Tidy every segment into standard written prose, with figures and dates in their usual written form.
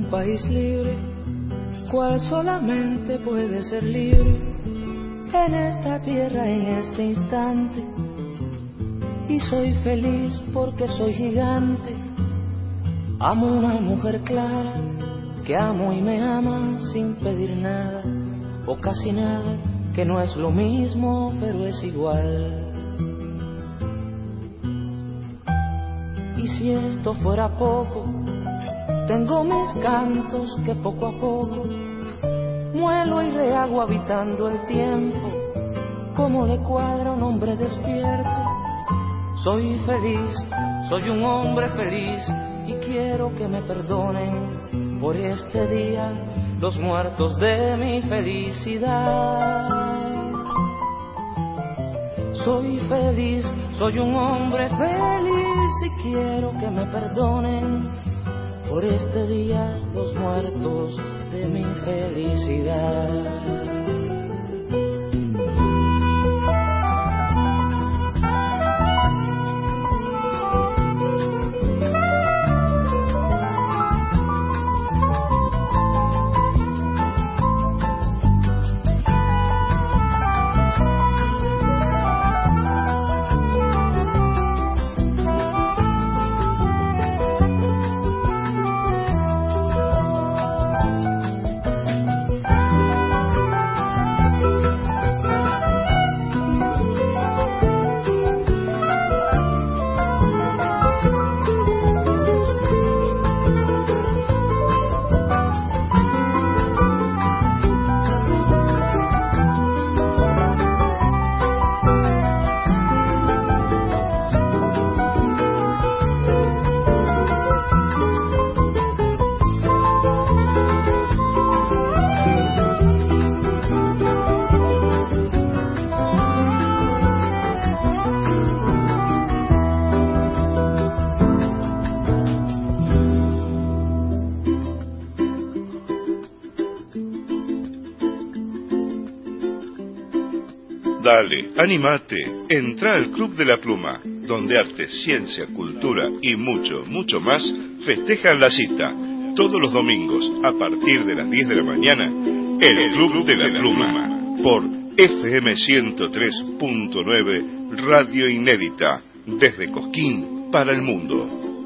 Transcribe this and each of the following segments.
país libre, cual solamente puede ser libre en esta tierra, en este instante. Y soy feliz porque soy gigante. Amo una mujer clara que amo y me ama sin pedir nada o casi nada, que no es lo mismo pero es igual. Y si esto fuera poco, tengo mis cantos que poco a poco muelo y rehago habitando el tiempo, como le cuadra a un hombre despierto. Soy feliz, soy un hombre feliz y quiero que me perdonen por este día los muertos de mi felicidad. Soy feliz, soy un hombre feliz y quiero que me perdonen por este día los muertos de mi felicidad. Dale, animate, entra al Club de la Pluma, donde arte, ciencia, cultura y mucho, mucho más festejan la cita. Todos los domingos, a partir de las 10 de la mañana, el Club de la Pluma, por FM 103.9, Radio Inédita, desde Cosquín para el mundo.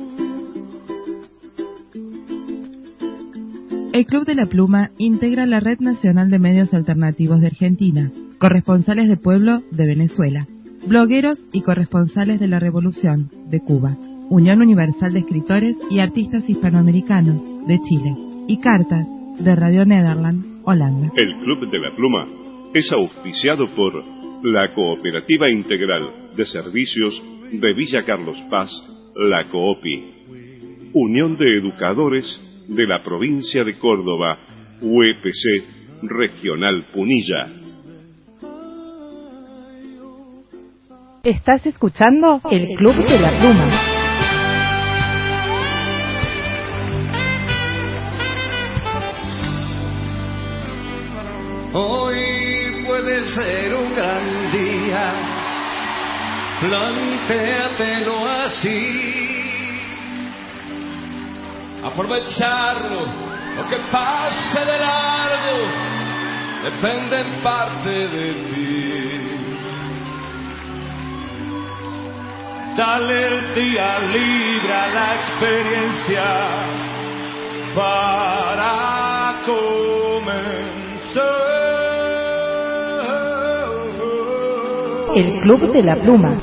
El Club de la Pluma integra la Red Nacional de Medios Alternativos de Argentina, corresponsales de pueblo de Venezuela, blogueros y corresponsales de la Revolución de Cuba, Unión Universal de Escritores y Artistas Hispanoamericanos de Chile y Cartas de Radio Nederland, Holanda. El Club de la Pluma es auspiciado por la Cooperativa Integral de Servicios de Villa Carlos Paz, la COOPI, Unión de Educadores de la Provincia de Córdoba, UEPC Regional Punilla. Estás escuchando el Club de la Pluma. Hoy puede ser un gran día, plantéatelo así. Aprovecharlo, lo que pase de largo, depende en parte de ti. Dale el día libre a la experiencia para comenzar. El Club de la Pluma.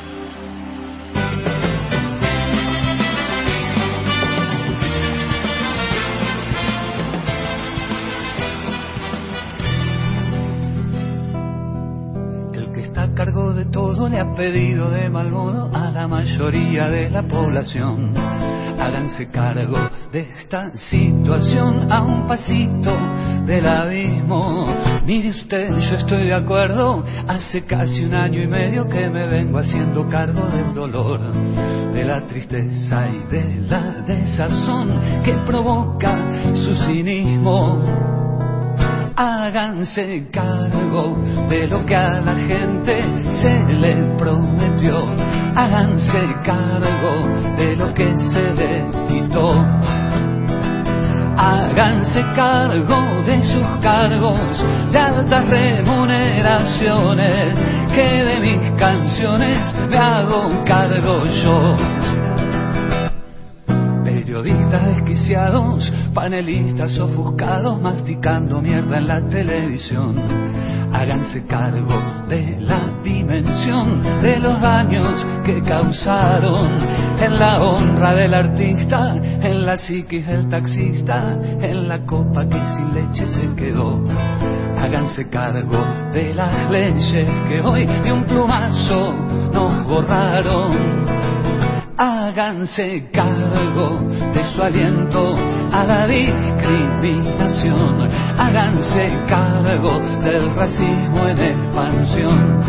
Cargo de todo le ha pedido de mal modo a la mayoría de la población. Háganse cargo de esta situación a un pasito del abismo. Mire usted, yo estoy de acuerdo. Hace casi 1 año y medio que me vengo haciendo cargo del dolor, de la tristeza y de la desazón que provoca su cinismo. Háganse cargo de lo que a la gente se le prometió. Háganse cargo de lo que se le quitó. Háganse cargo de sus cargos de altas remuneraciones, que de mis canciones me hago cargo yo. Periodistas desquiciados, panelistas ofuscados, masticando mierda en la televisión. Háganse cargo de la dimensión de los daños que causaron en la honra del artista, en la psiquis del taxista, en la copa que sin leche se quedó. Háganse cargo de las leyes que hoy de un plumazo nos borraron. Háganse cargo de su aliento a la discriminación. Háganse cargo del racismo en expansión.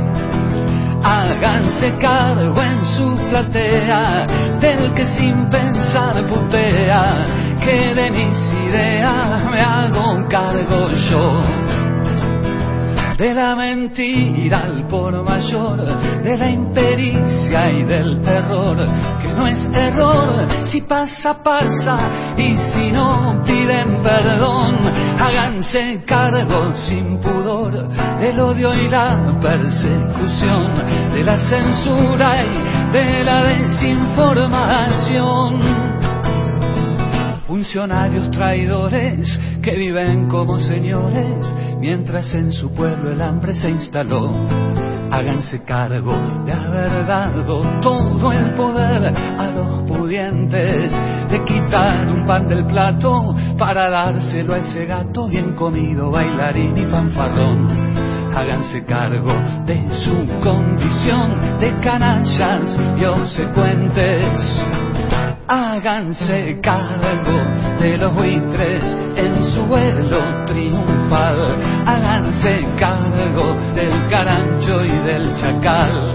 Háganse cargo en su platea del que sin pensar putea, que de mis ideas me hago cargo yo. De la mentira al por mayor, de la impericia y del terror, que no es error, si pasa, pasa, y si no piden perdón. Háganse cargo sin pudor del odio y la persecución, de la censura y de la desinformación. Funcionarios traidores que viven como señores, mientras en su pueblo el hambre se instaló. Háganse cargo de haber dado todo el poder a los pudientes, de quitar un pan del plato para dárselo a ese gato bien comido, bailarín y fanfarrón. Háganse cargo de su condición de canallas y obsecuentes. Háganse cargo de los buitres en su vuelo triunfal. Háganse cargo del carancho y del chacal.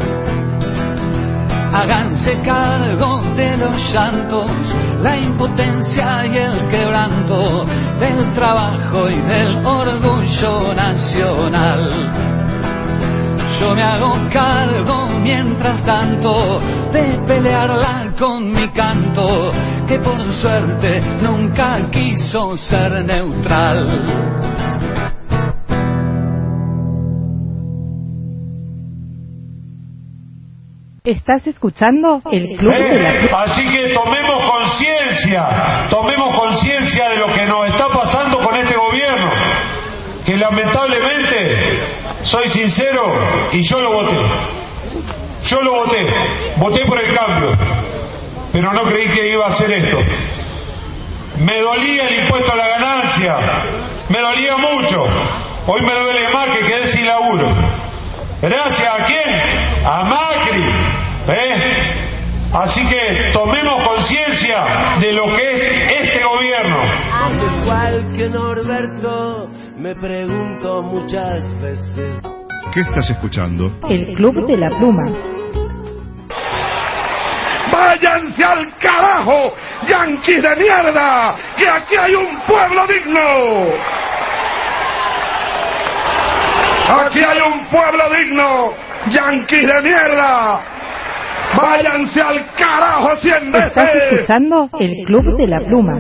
Háganse cargo de los llantos, la impotencia y el quebranto, del trabajo y del orgullo nacional. Yo me hago cargo, mientras tanto, de pelearla con mi canto, que por suerte nunca quiso ser neutral. ¿Estás escuchando el Club de la Pluma? Así que tomemos conciencia de lo que nos está pasando con este gobierno, que lamentablemente, soy sincero, y yo lo voté por el cambio, pero no creí que iba a hacer esto. Me dolía el impuesto a la ganancia, me dolía mucho, hoy me duele más que quedé sin laburo. ¿Gracias a quién? A Macri. Así que tomemos conciencia de lo que es este gobierno. Al igual que Norberto, me pregunto muchas veces. ¿Qué estás escuchando? El Club de la Pluma. ¡Váyanse al carajo, yanquis de mierda! ¡Que aquí hay un pueblo digno! ¡Aquí hay un pueblo digno, yanquis de mierda! ¡Váyanse al carajo 100 veces! ¿Estás escuchando el Club de la Pluma?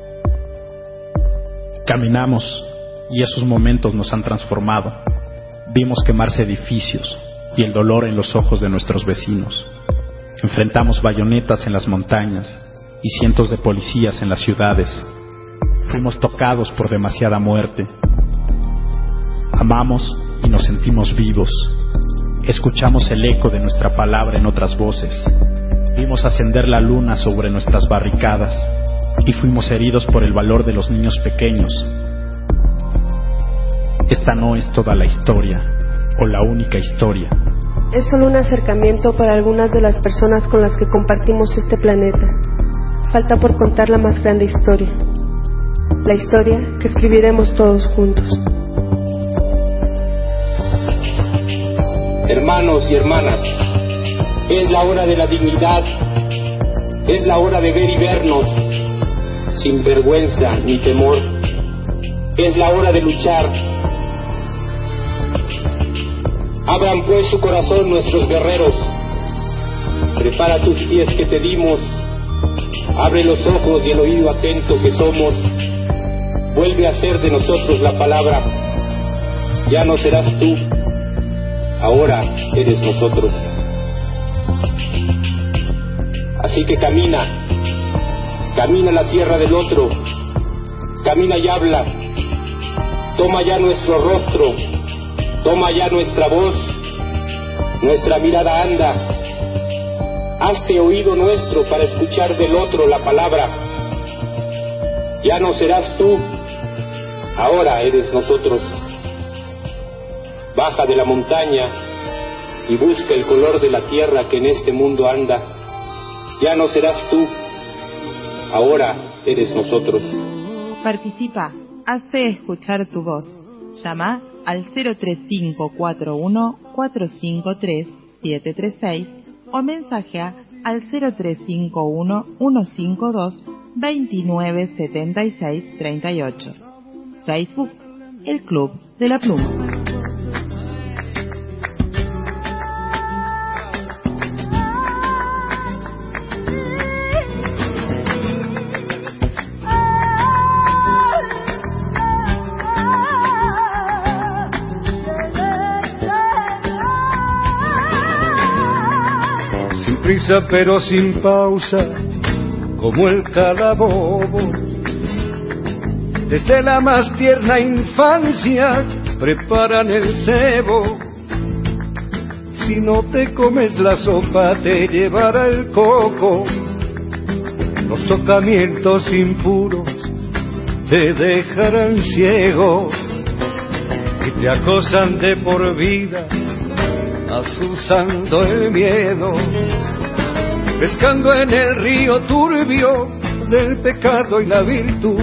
Caminamos y esos momentos nos han transformado. Vimos quemarse edificios y el dolor en los ojos de nuestros vecinos. Enfrentamos bayonetas en las montañas y cientos de policías en las ciudades. Fuimos tocados por demasiada muerte. Amamos y nos sentimos vivos. Escuchamos el eco de nuestra palabra en otras voces. Vimos ascender la luna sobre nuestras barricadas y fuimos heridos por el valor de los niños pequeños. Esta no es toda la historia, o la única historia. Es solo un acercamiento para algunas de las personas con las que compartimos este planeta. Falta por contar la más grande historia. La historia que escribiremos todos juntos. Hermanos y hermanas, es la hora de la dignidad, es la hora de ver y vernos, sin vergüenza ni temor. Es la hora de luchar. Abran pues su corazón nuestros guerreros. Prepara tus pies que te dimos, Abre los ojos y el oído atento que somos. Vuelve a ser de nosotros la palabra. Ya no serás tú, ahora eres nosotros. Así que camina a la tierra del otro, camina y habla. Toma ya nuestro rostro, toma ya nuestra voz, nuestra mirada anda. Hazte oído nuestro para escuchar del otro la palabra. Ya no serás tú, ahora eres nosotros. Baja de la montaña y busca el color de la tierra que en este mundo anda. Ya no serás tú, ahora eres nosotros. Participa, hace escuchar tu voz. Llama al 03541 453 736 o mensajea al 0351 152 2976 38. Facebook, El Club de la Pluma. Prisa pero sin pausa, como el calabobo. Desde la más tierna infancia preparan el cebo. Si no te comes la sopa te llevará el coco. Los tocamientos impuros te dejarán ciego y te acosan de por vida, asusando el miedo, pescando en el río turbio del pecado y la virtud,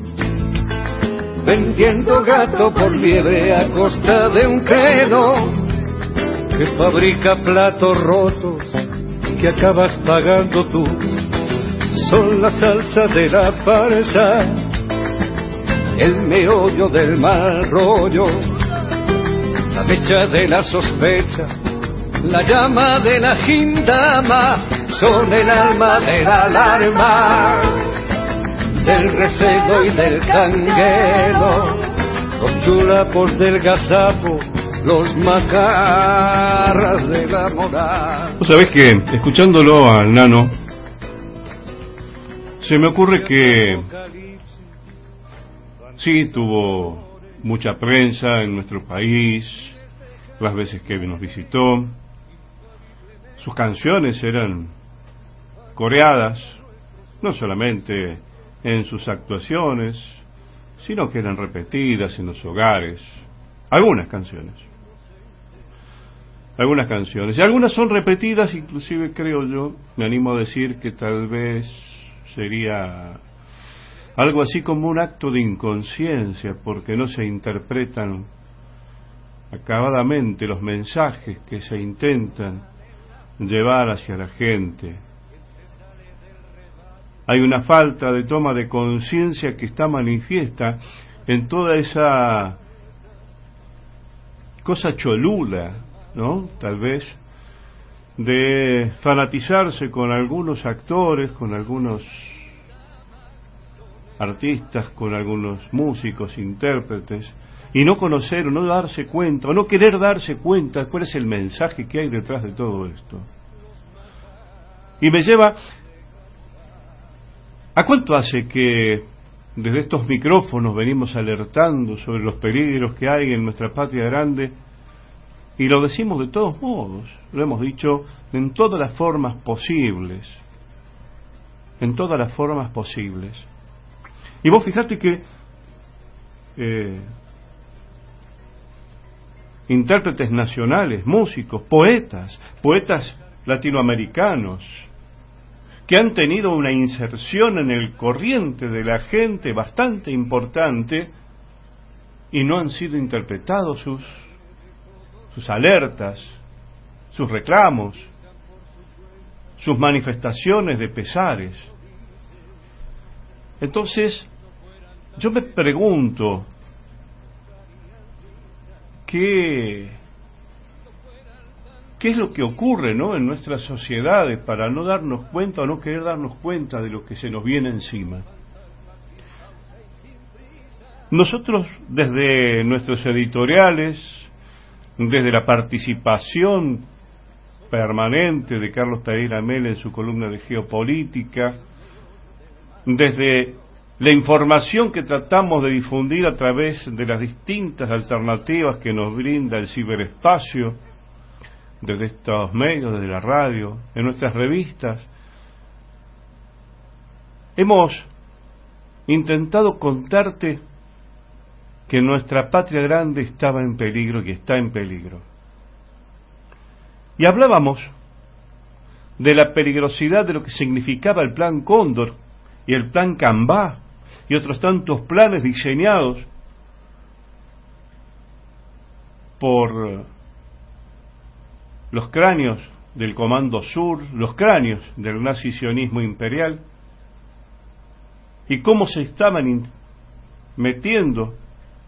vendiendo gato por liebre a costa de un credo que fabrica platos rotos que acabas pagando tú. Son la salsa de la farsa, el meollo del mal rollo, la mecha de la sospecha, la llama de la gindama, son el alma de la alarma, del recelo y del canguelo, los chulapos del gazapo, los macarras de la moral. Vos sabés que, escuchándolo al Nano, se me ocurre que sí tuvo mucha prensa en nuestro país, las veces que nos visitó. Sus canciones eran coreadas, no solamente en sus actuaciones, sino que eran repetidas en los hogares. Algunas canciones. Y algunas son repetidas, inclusive creo yo, me animo a decir que tal vez sería algo así como un acto de inconsciencia, porque no se interpretan acabadamente los mensajes que se intentan llevar hacia la gente. Hay una falta de toma de conciencia que está manifiesta en toda esa cosa cholula, ¿no? Tal vez de fanatizarse con algunos actores, con algunos artistas, con algunos músicos, intérpretes, y no conocer o no darse cuenta, o no querer darse cuenta cuál es el mensaje que hay detrás de todo esto. Y me lleva ¿a cuánto hace que desde estos micrófonos venimos alertando sobre los peligros que hay en nuestra patria grande? Y lo decimos de todos modos, lo hemos dicho en todas las formas posibles, Y vos fijate que intérpretes nacionales, músicos, poetas latinoamericanos, que han tenido una inserción en el corriente de la gente bastante importante y no han sido interpretados sus alertas, sus reclamos, sus manifestaciones de pesares. Entonces, yo me pregunto, ¿qué qué es lo que ocurre, ¿no?, en nuestras sociedades para no darnos cuenta o no querer darnos cuenta de lo que se nos viene encima. Nosotros, desde nuestros editoriales, desde la participación permanente de Carlos Pereira Mel en su columna de geopolítica, desde la información que tratamos de difundir a través de las distintas alternativas que nos brinda el ciberespacio, desde estos medios, desde la radio, en nuestras revistas, hemos intentado contarte que nuestra patria grande estaba en peligro y está en peligro. Y hablábamos de la peligrosidad de lo que significaba el Plan Cóndor y el Plan Cambá y otros tantos planes diseñados por los cráneos del Comando Sur, los cráneos del nazi-sionismo imperial, y cómo se estaban metiendo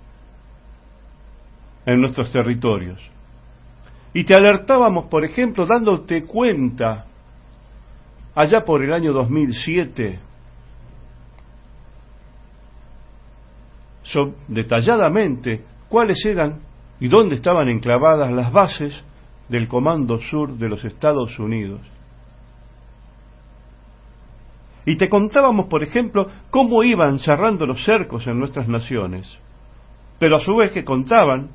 en nuestros territorios. Y te alertábamos, por ejemplo, dándote cuenta, allá por el año 2007, detalladamente cuáles eran y dónde estaban enclavadas las bases del Comando Sur de los Estados Unidos. Y te contábamos, por ejemplo, cómo iban cerrando los cercos en nuestras naciones, pero a su vez que contaban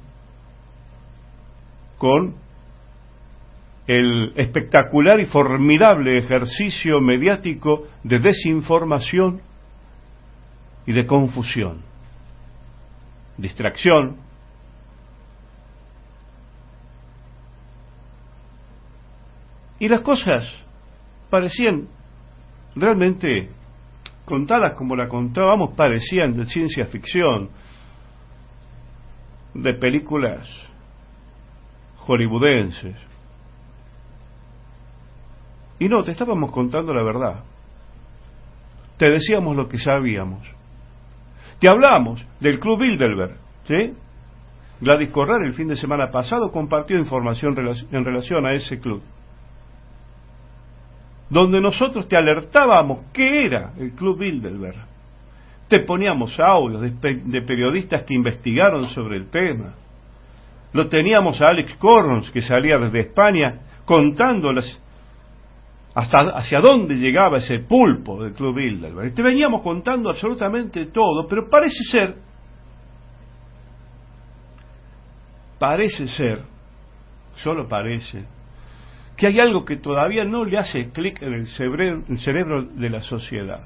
con el espectacular y formidable ejercicio mediático de desinformación y de confusión, distracción, y las cosas parecían realmente, contadas como la contábamos, parecían de ciencia ficción, de películas hollywoodenses. Y no, te estábamos contando la verdad. Te decíamos lo que sabíamos. Te hablamos del Club Bilderberg, ¿sí? Gladys Corral el fin de semana pasado compartió información en relación a ese club, donde nosotros te alertábamos qué era el Club Bilderberg. Te poníamos audios de periodistas que investigaron sobre el tema. Lo teníamos a Alex Corrons, que salía desde España, contándoles hacia dónde llegaba ese pulpo del Club Bilderberg. Y te veníamos contando absolutamente todo, pero parece ser, solo parece, que hay algo que todavía no le hace clic en el cerebro de la sociedad.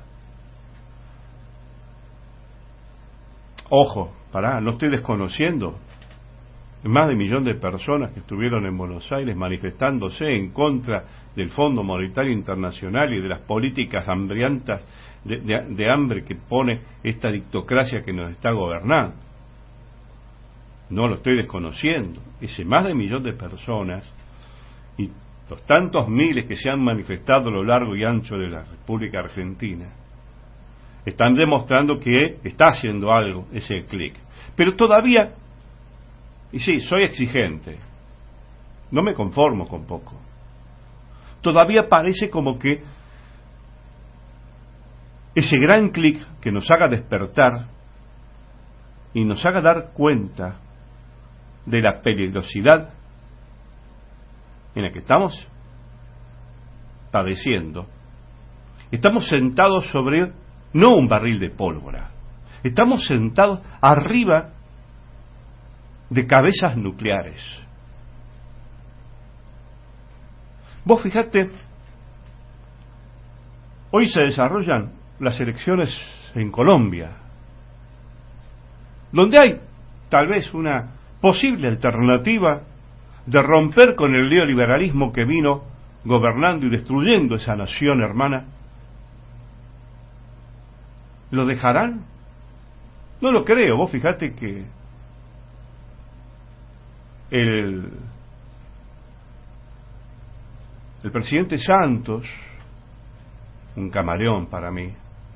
Ojo, no estoy desconociendo más de 1 millón de personas que estuvieron en Buenos Aires manifestándose en contra del Fondo Monetario Internacional y de las políticas hambrientas de hambre que pone esta dictocracia que nos está gobernando. No lo estoy desconociendo. Ese más de 1 millón de personas y los tantos miles que se han manifestado a lo largo y ancho de la República Argentina están demostrando que está haciendo algo ese clic. Pero todavía, y sí, soy exigente, no me conformo con poco, todavía parece como que ese gran clic que nos haga despertar y nos haga dar cuenta de la peligrosidad en la que estamos padeciendo. Estamos sentados sobre no un barril de pólvora, estamos sentados arriba de cabezas nucleares. Vos fijate, hoy se desarrollan las elecciones en Colombia, donde hay tal vez una posible alternativa de romper con el neoliberalismo que vino gobernando y destruyendo esa nación hermana. ¿Lo dejarán? No lo creo. Vos fijate que el presidente Santos, un camaleón para mí,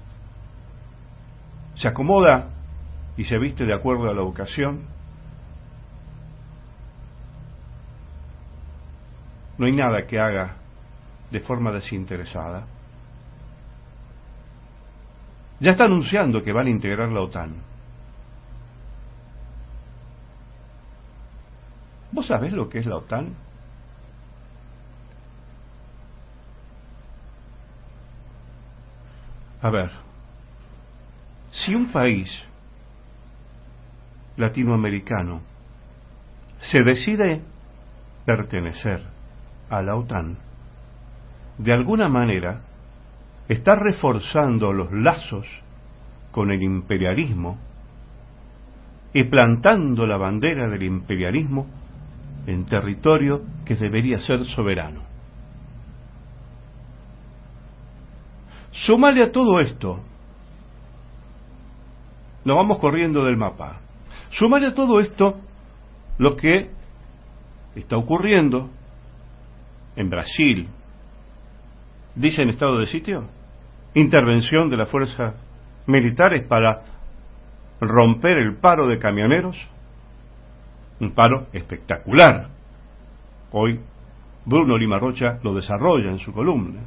se acomoda y se viste de acuerdo a la ocasión, no hay nada que haga de forma desinteresada. Ya está anunciando que van a integrar la OTAN. ¿Vos sabés lo que es la OTAN? A ver, si un país latinoamericano se decide pertenecer a la OTAN, de alguna manera está reforzando los lazos con el imperialismo y plantando la bandera del imperialismo en territorio que debería ser soberano. Sumale a todo esto, nos vamos corriendo del mapa, sumale a todo esto lo que está ocurriendo en Brasil. ¿Dicen estado de sitio? Intervención de las fuerzas militares para romper el paro de camioneros. Un paro espectacular. Hoy Bruno Lima Rocha lo desarrolla en su columna.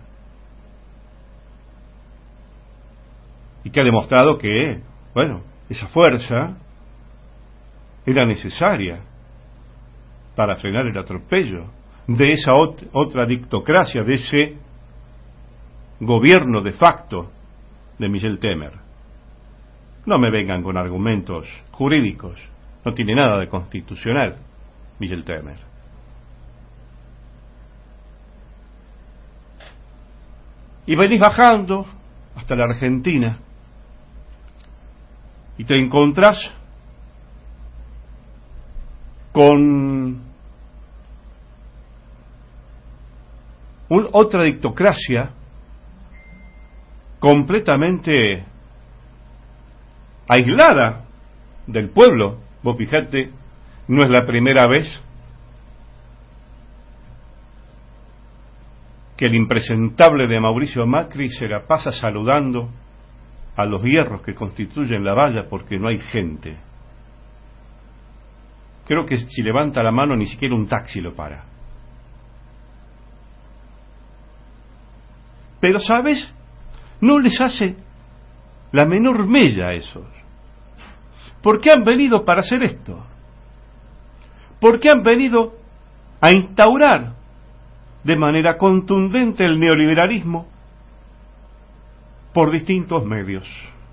Y que ha demostrado que, bueno, esa fuerza era necesaria para frenar el atropello de esa otra dictocracia, de ese gobierno de facto de Michel Temer. No me vengan con argumentos jurídicos, no tiene nada de constitucional Michel Temer. Y venís bajando hasta la Argentina y te encontrás con otra dictocracia completamente aislada del pueblo. Vos fijate, no es la primera vez que el impresentable de Mauricio Macri se la pasa saludando a los hierros que constituyen la valla porque no hay gente. Creo que si levanta la mano ni siquiera un taxi lo para. Pero, ¿sabes? No les hace la menor mella a esos. ¿Por qué han venido para hacer esto? ¿Por qué han venido a instaurar de manera contundente el neoliberalismo por distintos medios?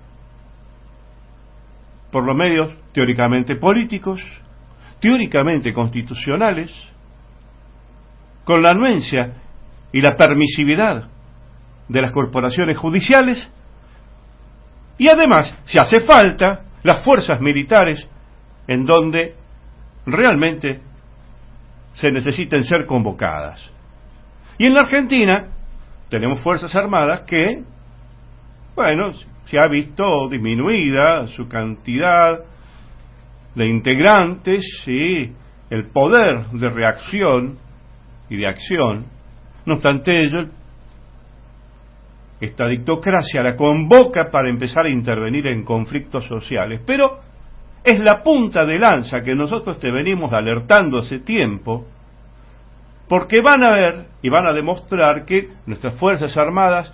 Por los medios teóricamente políticos, teóricamente constitucionales, con la anuencia y la permisividad de las corporaciones judiciales, y además, si hace falta, las fuerzas militares en donde realmente se necesiten ser convocadas. Y en la Argentina tenemos fuerzas armadas que, bueno, se ha visto disminuida su cantidad de integrantes y el poder de reacción y de acción. No obstante ello, esta dictocracia la convoca para empezar a intervenir en conflictos sociales, pero es la punta de lanza que nosotros te venimos alertando hace tiempo, porque van a ver y van a demostrar que nuestras fuerzas armadas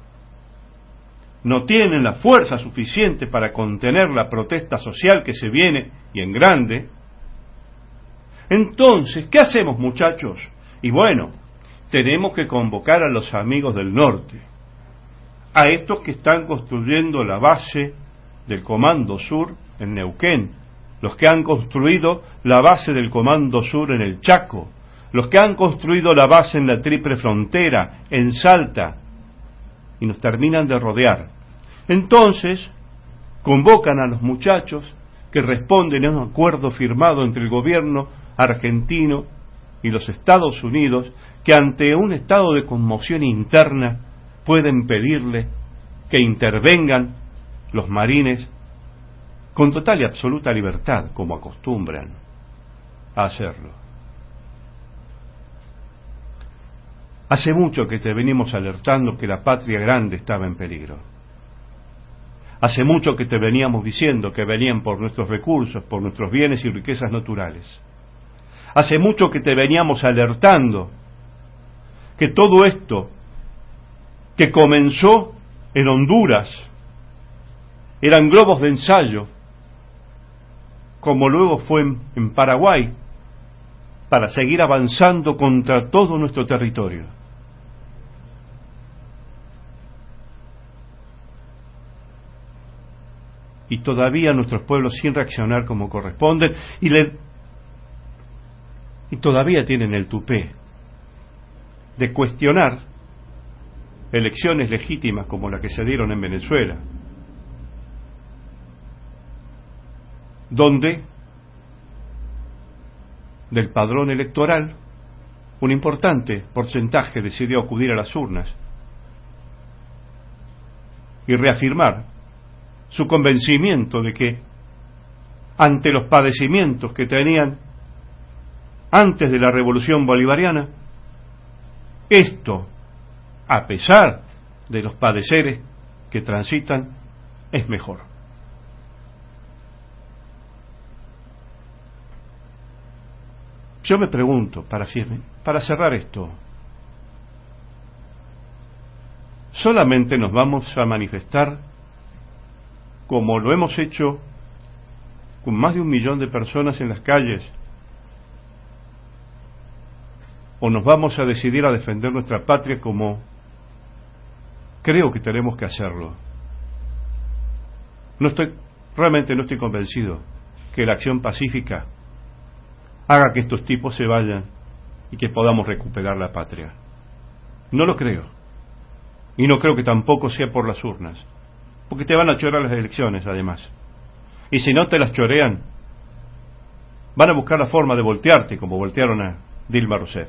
no tienen la fuerza suficiente para contener la protesta social que se viene y en grande. Entonces, ¿qué hacemos, muchachos? Y bueno, tenemos que convocar a los amigos del norte, a estos que están construyendo la base del Comando Sur en Neuquén, los que han construido la base del Comando Sur en el Chaco, los que han construido la base en la Triple Frontera, en Salta, y nos terminan de rodear. Entonces, convocan a los muchachos que responden a un acuerdo firmado entre el gobierno argentino y los Estados Unidos, que ante un estado de conmoción interna pueden pedirle que intervengan los marines con total y absoluta libertad, como acostumbran a hacerlo. Hace mucho que te venimos alertando que la patria grande estaba en peligro. Hace mucho que te veníamos diciendo que venían por nuestros recursos, por nuestros bienes y riquezas naturales. Hace mucho que te veníamos alertando que todo esto que comenzó en Honduras eran globos de ensayo, como luego fue en Paraguay, para seguir avanzando contra todo nuestro territorio. Y todavía nuestros pueblos sin reaccionar como corresponden y todavía tienen el tupé de cuestionar elecciones legítimas como la que se dieron en Venezuela, donde del padrón electoral un importante porcentaje decidió acudir a las urnas y reafirmar su convencimiento de que ante los padecimientos que tenían antes de la revolución bolivariana, esto, a pesar de los padeceres que transitan, es mejor. Yo me pregunto, para cerrar esto, ¿solamente nos vamos a manifestar como lo hemos hecho con más de 1 millón de personas en las calles? ¿O nos vamos a decidir a defender nuestra patria como creo que tenemos que hacerlo? Realmente no estoy convencido que la acción pacífica haga que estos tipos se vayan y que podamos recuperar la patria. No lo creo. Y no creo que tampoco sea por las urnas, porque te van a chorear las elecciones además. Y si no te las chorean, van a buscar la forma de voltearte como voltearon a Dilma Rousseff.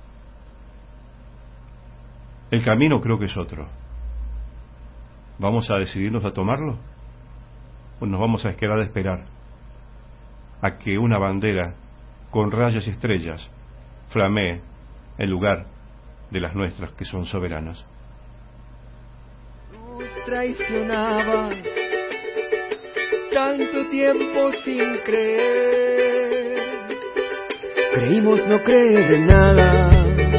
El camino creo que es otro. ¿Vamos a decidirnos a tomarlo? ¿O nos vamos a quedar a esperar a que una bandera con rayas y estrellas flamee en lugar de las nuestras que son soberanas? Nos traicionaba tanto tiempo sin creer, creímos no creer en nada.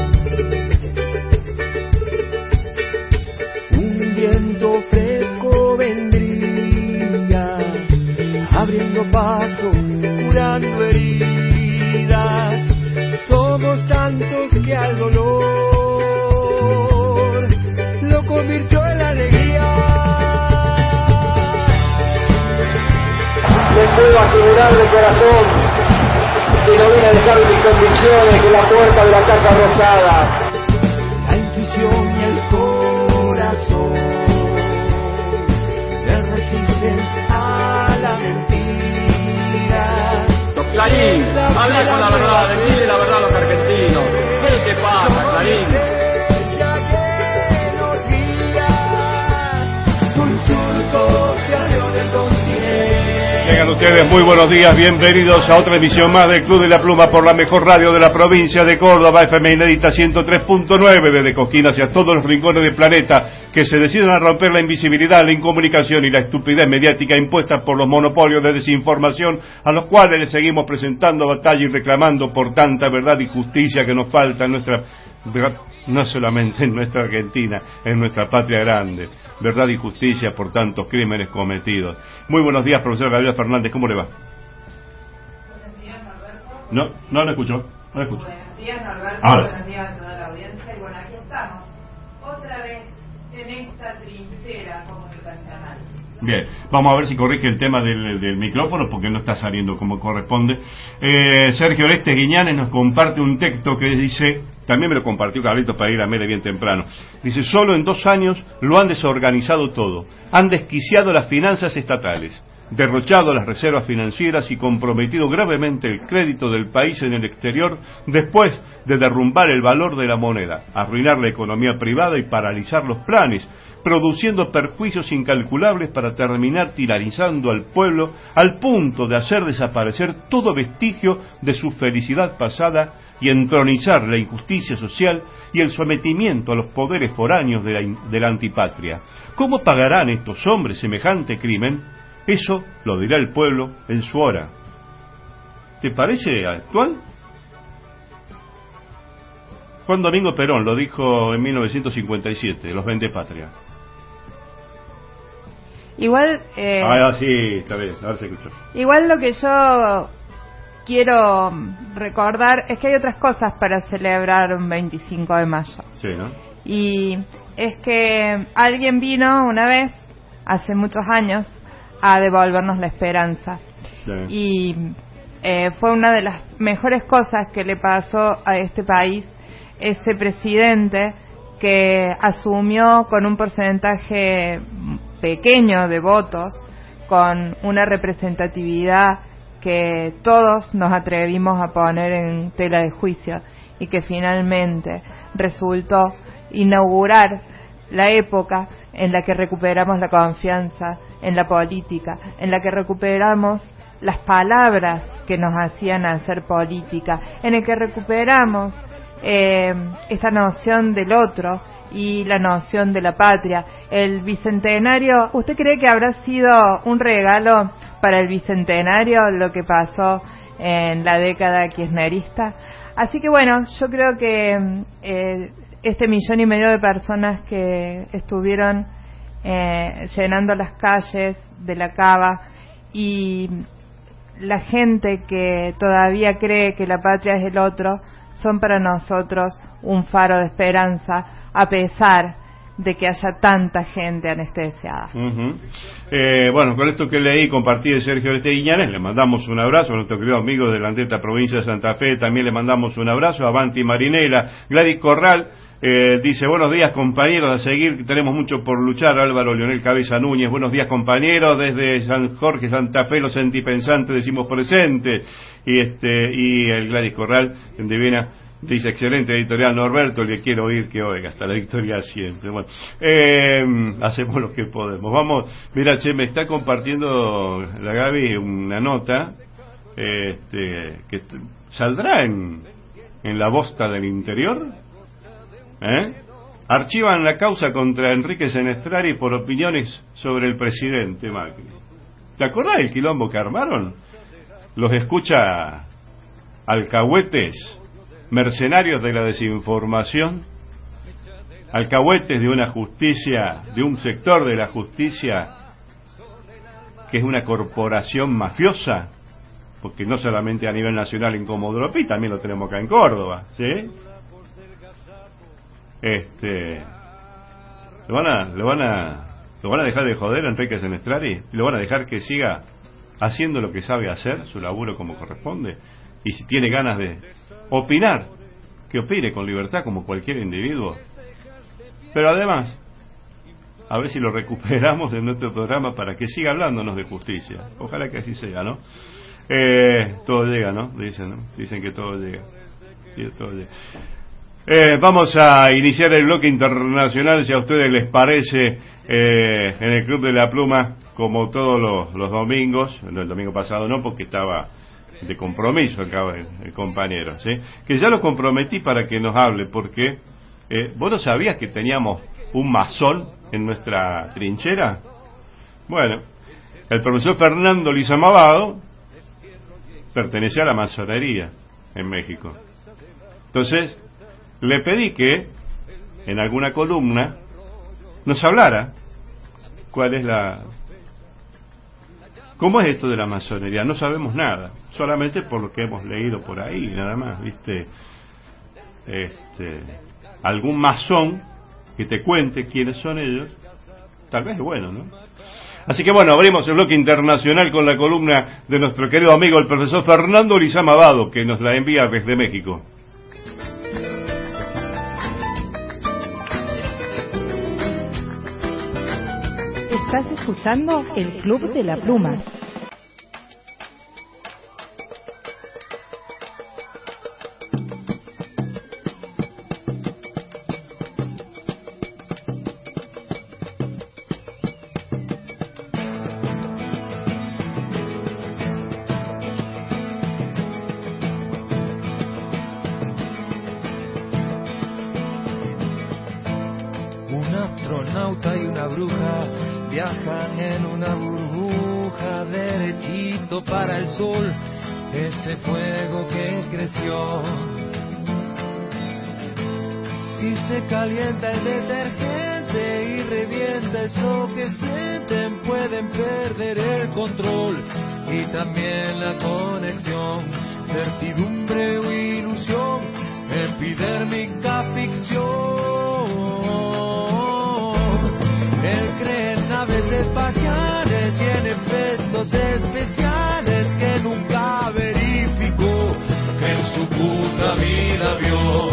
Un viento fresco vendría, abriendo paso, curando heridas. Somos tantos que al dolor lo convirtió en alegría. Les puedo asegurar de corazón que no vine a dejar mis convicciones en la puerta de la Casa Rosada. La intuición y el corazón le resisten a la mentira. Clarín, habla con la verdad, decide la verdad a los argentinos. ¿Qué te pasa, Clarín? Llegan ustedes, muy buenos días, bienvenidos a otra emisión más del Club de la Pluma por la mejor radio de la provincia de Córdoba, FM Inédita 103.9, desde Cosquín hacia todos los rincones del planeta, que se deciden a romper la invisibilidad, la incomunicación y la estupidez mediática impuesta por los monopolios de desinformación, a los cuales les seguimos presentando batalla y reclamando por tanta verdad y justicia que nos falta en nuestra, no solamente en nuestra Argentina, en nuestra patria grande. Verdad y justicia por tantos crímenes cometidos. Muy buenos días, profesor Gabriel Fernández, ¿cómo le va? Buenos días, Alberto. No le escucho. Buenos días, Alberto. Ahora. Buenos días a toda la audiencia. Y bueno, aquí estamos, otra vez en esta trinchera comunicacional. Bien, vamos a ver si corrige el tema del micrófono, porque no está saliendo como corresponde. Sergio Oreste Guiñanes nos comparte un texto que dice, también me lo compartió Carlitos para ir a Mede bien temprano, dice: solo en 2 años lo han desorganizado todo, han desquiciado las finanzas estatales, derrochado las reservas financieras y comprometido gravemente el crédito del país en el exterior después de derrumbar el valor de la moneda, arruinar la economía privada y paralizar los planes, produciendo perjuicios incalculables para terminar tiranizando al pueblo al punto de hacer desaparecer todo vestigio de su felicidad pasada y entronizar la injusticia social y el sometimiento a los poderes foráneos de la antipatria. ¿Cómo pagarán estos hombres semejante crimen? Eso lo dirá el pueblo en su hora. ¿Te parece actual? Juan Domingo Perón lo dijo en 1957, los vendepatria. Igual... sí, está bien, ahora se escuchó. Igual lo que yo quiero recordar es que hay otras cosas para celebrar un 25 de mayo. Sí, ¿no? Y es que alguien vino una vez, hace muchos años, a devolvernos la esperanza. Sí. Y fue una de las mejores cosas que le pasó a este país, ese presidente que asumió con un porcentaje pequeño de votos, con una representatividad que todos nos atrevimos a poner en tela de juicio y que finalmente resultó inaugurar la época en la que recuperamos la confianza en la política, en la que recuperamos las palabras que nos hacían hacer política, en el que recuperamos esta noción del otro y la noción de la patria. El bicentenario, ¿usted cree que habrá sido un regalo para el bicentenario lo que pasó en la década kirchnerista? Así que bueno, yo creo que este 1,5 millones de personas que estuvieron llenando las calles de la Cava y la gente que todavía cree que la patria es el otro, son para nosotros un faro de esperanza, a pesar de que haya tanta gente anestesiada. Bueno, con esto que leí, compartí de Sergio Iñanes, le mandamos un abrazo a nuestro querido amigo de la Anteta provincia de Santa Fe, también le mandamos un abrazo a Banti Marinela. Gladys Corral dice: buenos días compañeros, a seguir, tenemos mucho por luchar. Álvaro Leonel Cabeza Núñez: buenos días compañeros, desde San Jorge, Santa Fe, los sentipensantes decimos presente. Y el Gladys Corral en Divina dice: excelente editorial Norberto, le quiero oír que oiga, hasta la victoria siempre. Bueno, hacemos lo que podemos. Vamos, mira, me está compartiendo la Gaby una nota que saldrá en La Bosta del Interior. Archivan la causa contra Enrique Senestrari por opiniones sobre el presidente Macri. ¿Te acordás del quilombo que armaron? Los escucha alcahuetes, mercenarios de la desinformación, alcahuetes de una justicia, de un sector de la justicia que es una corporación mafiosa, porque no solamente a nivel nacional en Comodoro Pi, también lo tenemos acá en Córdoba, ¿sí? Lo van a dejar de joder a Enrique Senestrari, lo van a dejar que siga haciendo lo que sabe hacer, su laburo como corresponde, y si tiene ganas de opinar, que opine con libertad como cualquier individuo. Pero además, a ver si lo recuperamos en nuestro programa para que siga hablándonos de justicia. Ojalá que así sea, ¿no? Todo llega, ¿no? Dicen que todo llega. Sí, todo llega. Vamos a iniciar el bloque internacional, si a ustedes les parece, en el Club de la Pluma, como todos los domingos. No, el domingo pasado no, porque estaba de compromiso acá el compañero, ¿sí? Que ya lo comprometí para que nos hable, porque ¿vos no sabías que teníamos un masón en nuestra trinchera? Bueno, el profesor Fernando Lizamabado pertenecía a la masonería en México. Entonces le pedí que en alguna columna nos hablara ¿cómo es esto de la masonería? No sabemos nada, solamente por lo que hemos leído por ahí, nada más, ¿viste? Algún masón que te cuente quiénes son ellos, tal vez es bueno, ¿no? Así que bueno, abrimos el bloque internacional con la columna de nuestro querido amigo el profesor Fernando Lizamabado, que nos la envía desde México. Estás escuchando el Club de la Pluma. Un astronauta y una bruja viajan en una burbuja derechito para el sol, ese fuego que creció. si se calienta el detergente y revienta eso que sienten, pueden perder el control y también la conexión, certidumbre o ilusión, epidérmica ficción. Él cree en naves espaciales y en efectos especiales que nunca verificó, que en su puta vida vio.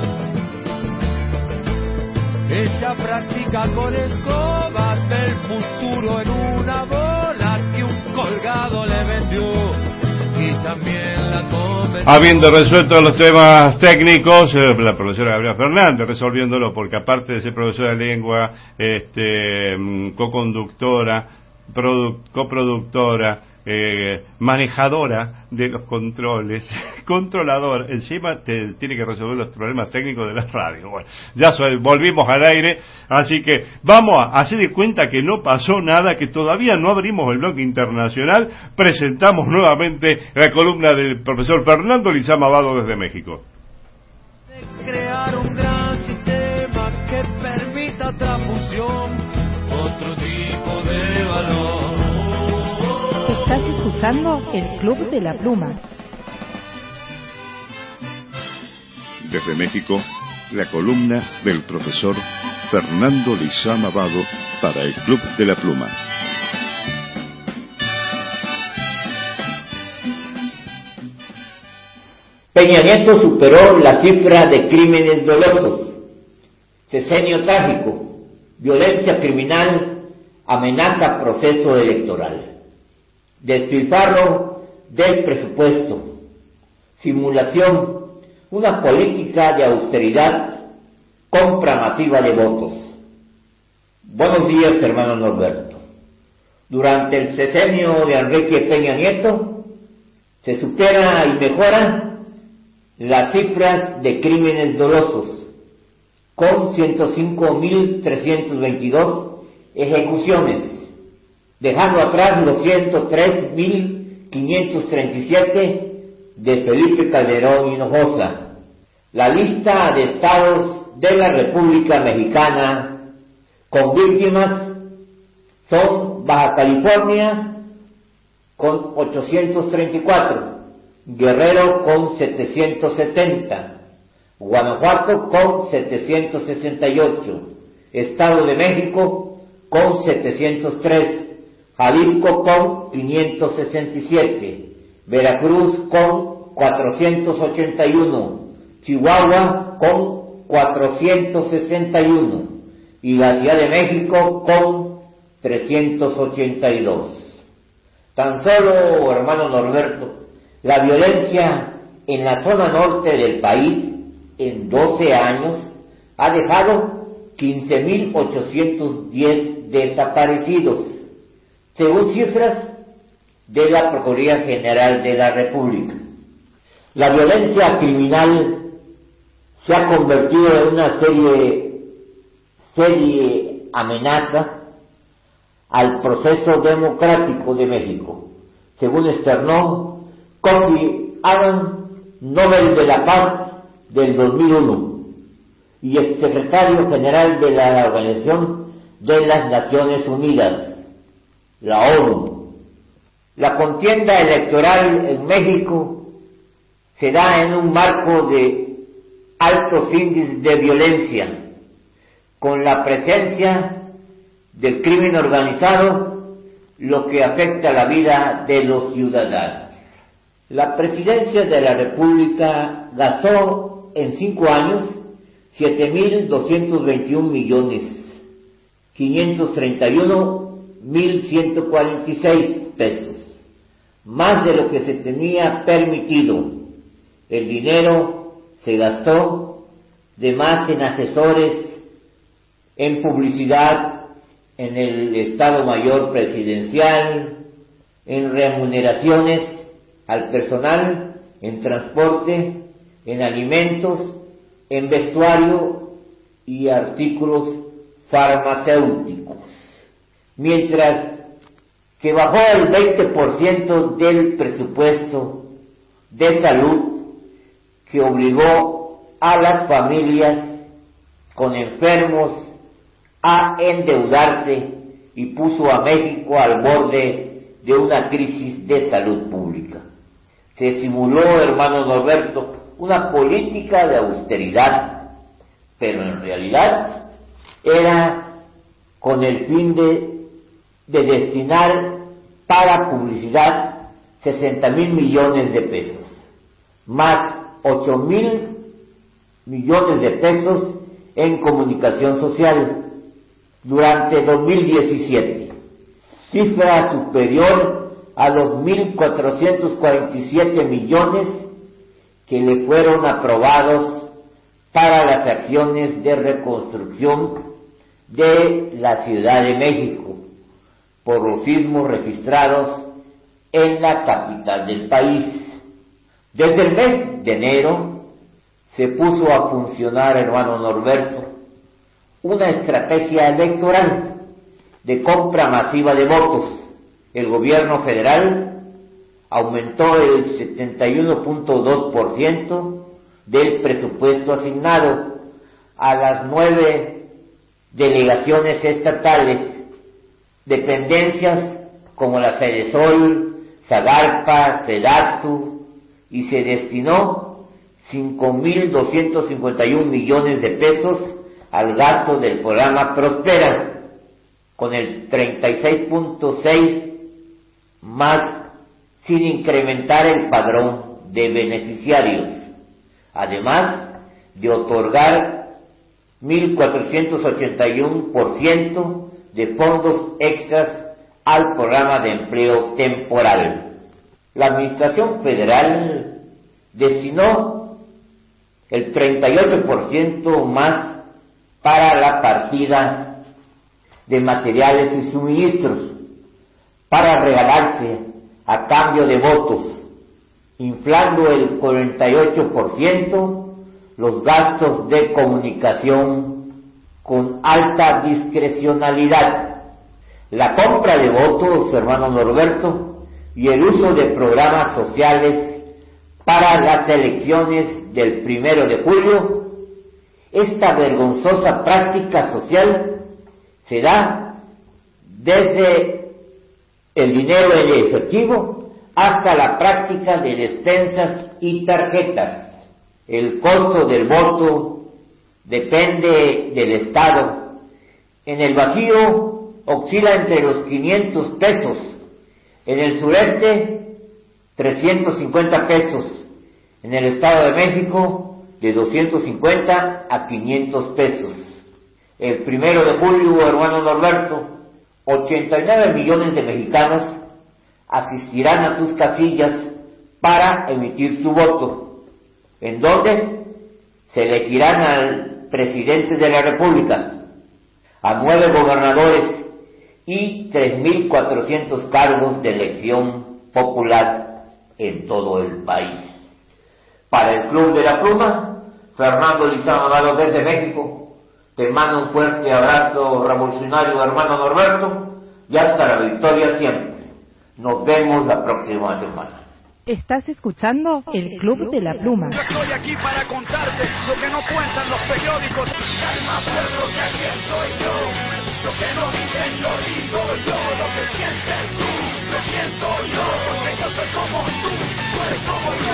Ella practica con escobas del futuro en una bola que un colgado le vendió y también la convenció. Habiendo resuelto los temas técnicos, la profesora Gabriela Fernández resolviéndolo, porque aparte de ser profesora de lengua, coconductora, coproductora, manejadora de los controles, controlador, encima tiene que resolver los problemas técnicos de la radio. Bueno, ya volvimos al aire, así que vamos a hacer de cuenta que no pasó nada, que todavía no abrimos el bloque internacional. Presentamos nuevamente la columna del profesor Fernando Lizama Abado desde México. Crear un gran sistema que permita otra fusión, otro tipo de valor. Estás escuchando el Club de la Pluma. Desde México, la columna del profesor Fernando Lizama Abado para el Club de la Pluma. Peña Nieto superó la cifra de crímenes dolosos. Sesenio trágico, violencia criminal, amenaza proceso electoral. Despilfarro del presupuesto, simulación, una política de austeridad, compra masiva de votos. Buenos días, hermano Norberto. Durante el sesenio de Enrique Peña Nieto, se supera y mejora las cifras de crímenes dolosos, con 105.322 ejecuciones, dejando atrás los 103.537 de Felipe Calderón Hinojosa. La lista de estados de la República Mexicana con víctimas son Baja California con 834, Guerrero con 770, Guanajuato con 768, Estado de México con 703, Jalisco con 567, Veracruz con 481, Chihuahua con 461 y la Ciudad de México con 382. Tan solo, hermano Norberto, la violencia en la zona norte del país en 12 años ha dejado 15.810 desaparecidos, según cifras de la Procuraduría General de la República. La violencia criminal se ha convertido en una serie amenaza al proceso democrático de México, según externó Kofi Annan, Nobel de la Paz del 2001 y exsecretario general de la Organización de las Naciones Unidas, la ONU. La contienda electoral en México se da en un marco de altos índices de violencia, con la presencia del crimen organizado, lo que afecta la vida de los ciudadanos. La Presidencia de la República gastó en 5 años 7.221.531.146 pesos, más de lo que se tenía permitido. El dinero se gastó de más en asesores, en publicidad, en el Estado Mayor Presidencial, en remuneraciones al personal, en transporte, en alimentos, en vestuario y artículos farmacéuticos. Mientras que bajó el 20% del presupuesto de salud, que obligó a las familias con enfermos a endeudarse y puso a México al borde de una crisis de salud pública. Se simuló, hermano Norberto, una política de austeridad, pero en realidad era con el fin de destinar para publicidad 60,000 millones de pesos, más 8,000 millones de pesos en comunicación social durante 2017, cifra superior a los 1.447 millones que le fueron aprobados para las acciones de reconstrucción de la Ciudad de México por los sismos registrados en la capital del país. Desde el mes de enero se puso a funcionar, hermano Norberto, una estrategia electoral de compra masiva de votos. El gobierno federal aumentó el 71.2% del presupuesto asignado a las 9 delegaciones estatales, dependencias como la Fedesol, Zagarpa, Sedatu, y se destinó 5,251 millones de pesos al gasto del programa Prospera, con el 36.6 más, sin incrementar el padrón de beneficiarios, además de otorgar 1.481% de fondos extras al programa de empleo temporal. La Administración Federal destinó el 38% más para la partida de materiales y suministros, para regalarse a cambio de votos, inflando el 48% los gastos de comunicación con alta discrecionalidad. La compra de votos, hermano Norberto, y el uso de programas sociales para las elecciones del 1 de julio, esta vergonzosa práctica social se da desde el dinero en efectivo hasta la práctica de despensas y tarjetas. El costo del voto depende del estado. En el Bajío oscila entre los 500 pesos, en el sureste 350 pesos, en el Estado de México de 250 a 500 pesos. El 1 de julio, hermano Norberto, 89 millones de mexicanos asistirán a sus casillas para emitir su voto, en donde se elegirán al presidente de la República, a 9 gobernadores y 3.400 cargos de elección popular en todo el país. Para el Club de la Pluma, Fernando Lizano Navarro desde México, te mando un fuerte abrazo revolucionario, hermano Norberto, y hasta la victoria siempre. Nos vemos la próxima semana. Estás escuchando el Club de la Pluma. Yo estoy aquí para contarte lo que no cuentan los periódicos. Calma, pueblo, que aquí estoy yo. Lo que no dicen lo digo yo. Lo que sientes tú, lo siento yo. Porque yo soy como tú eres como yo.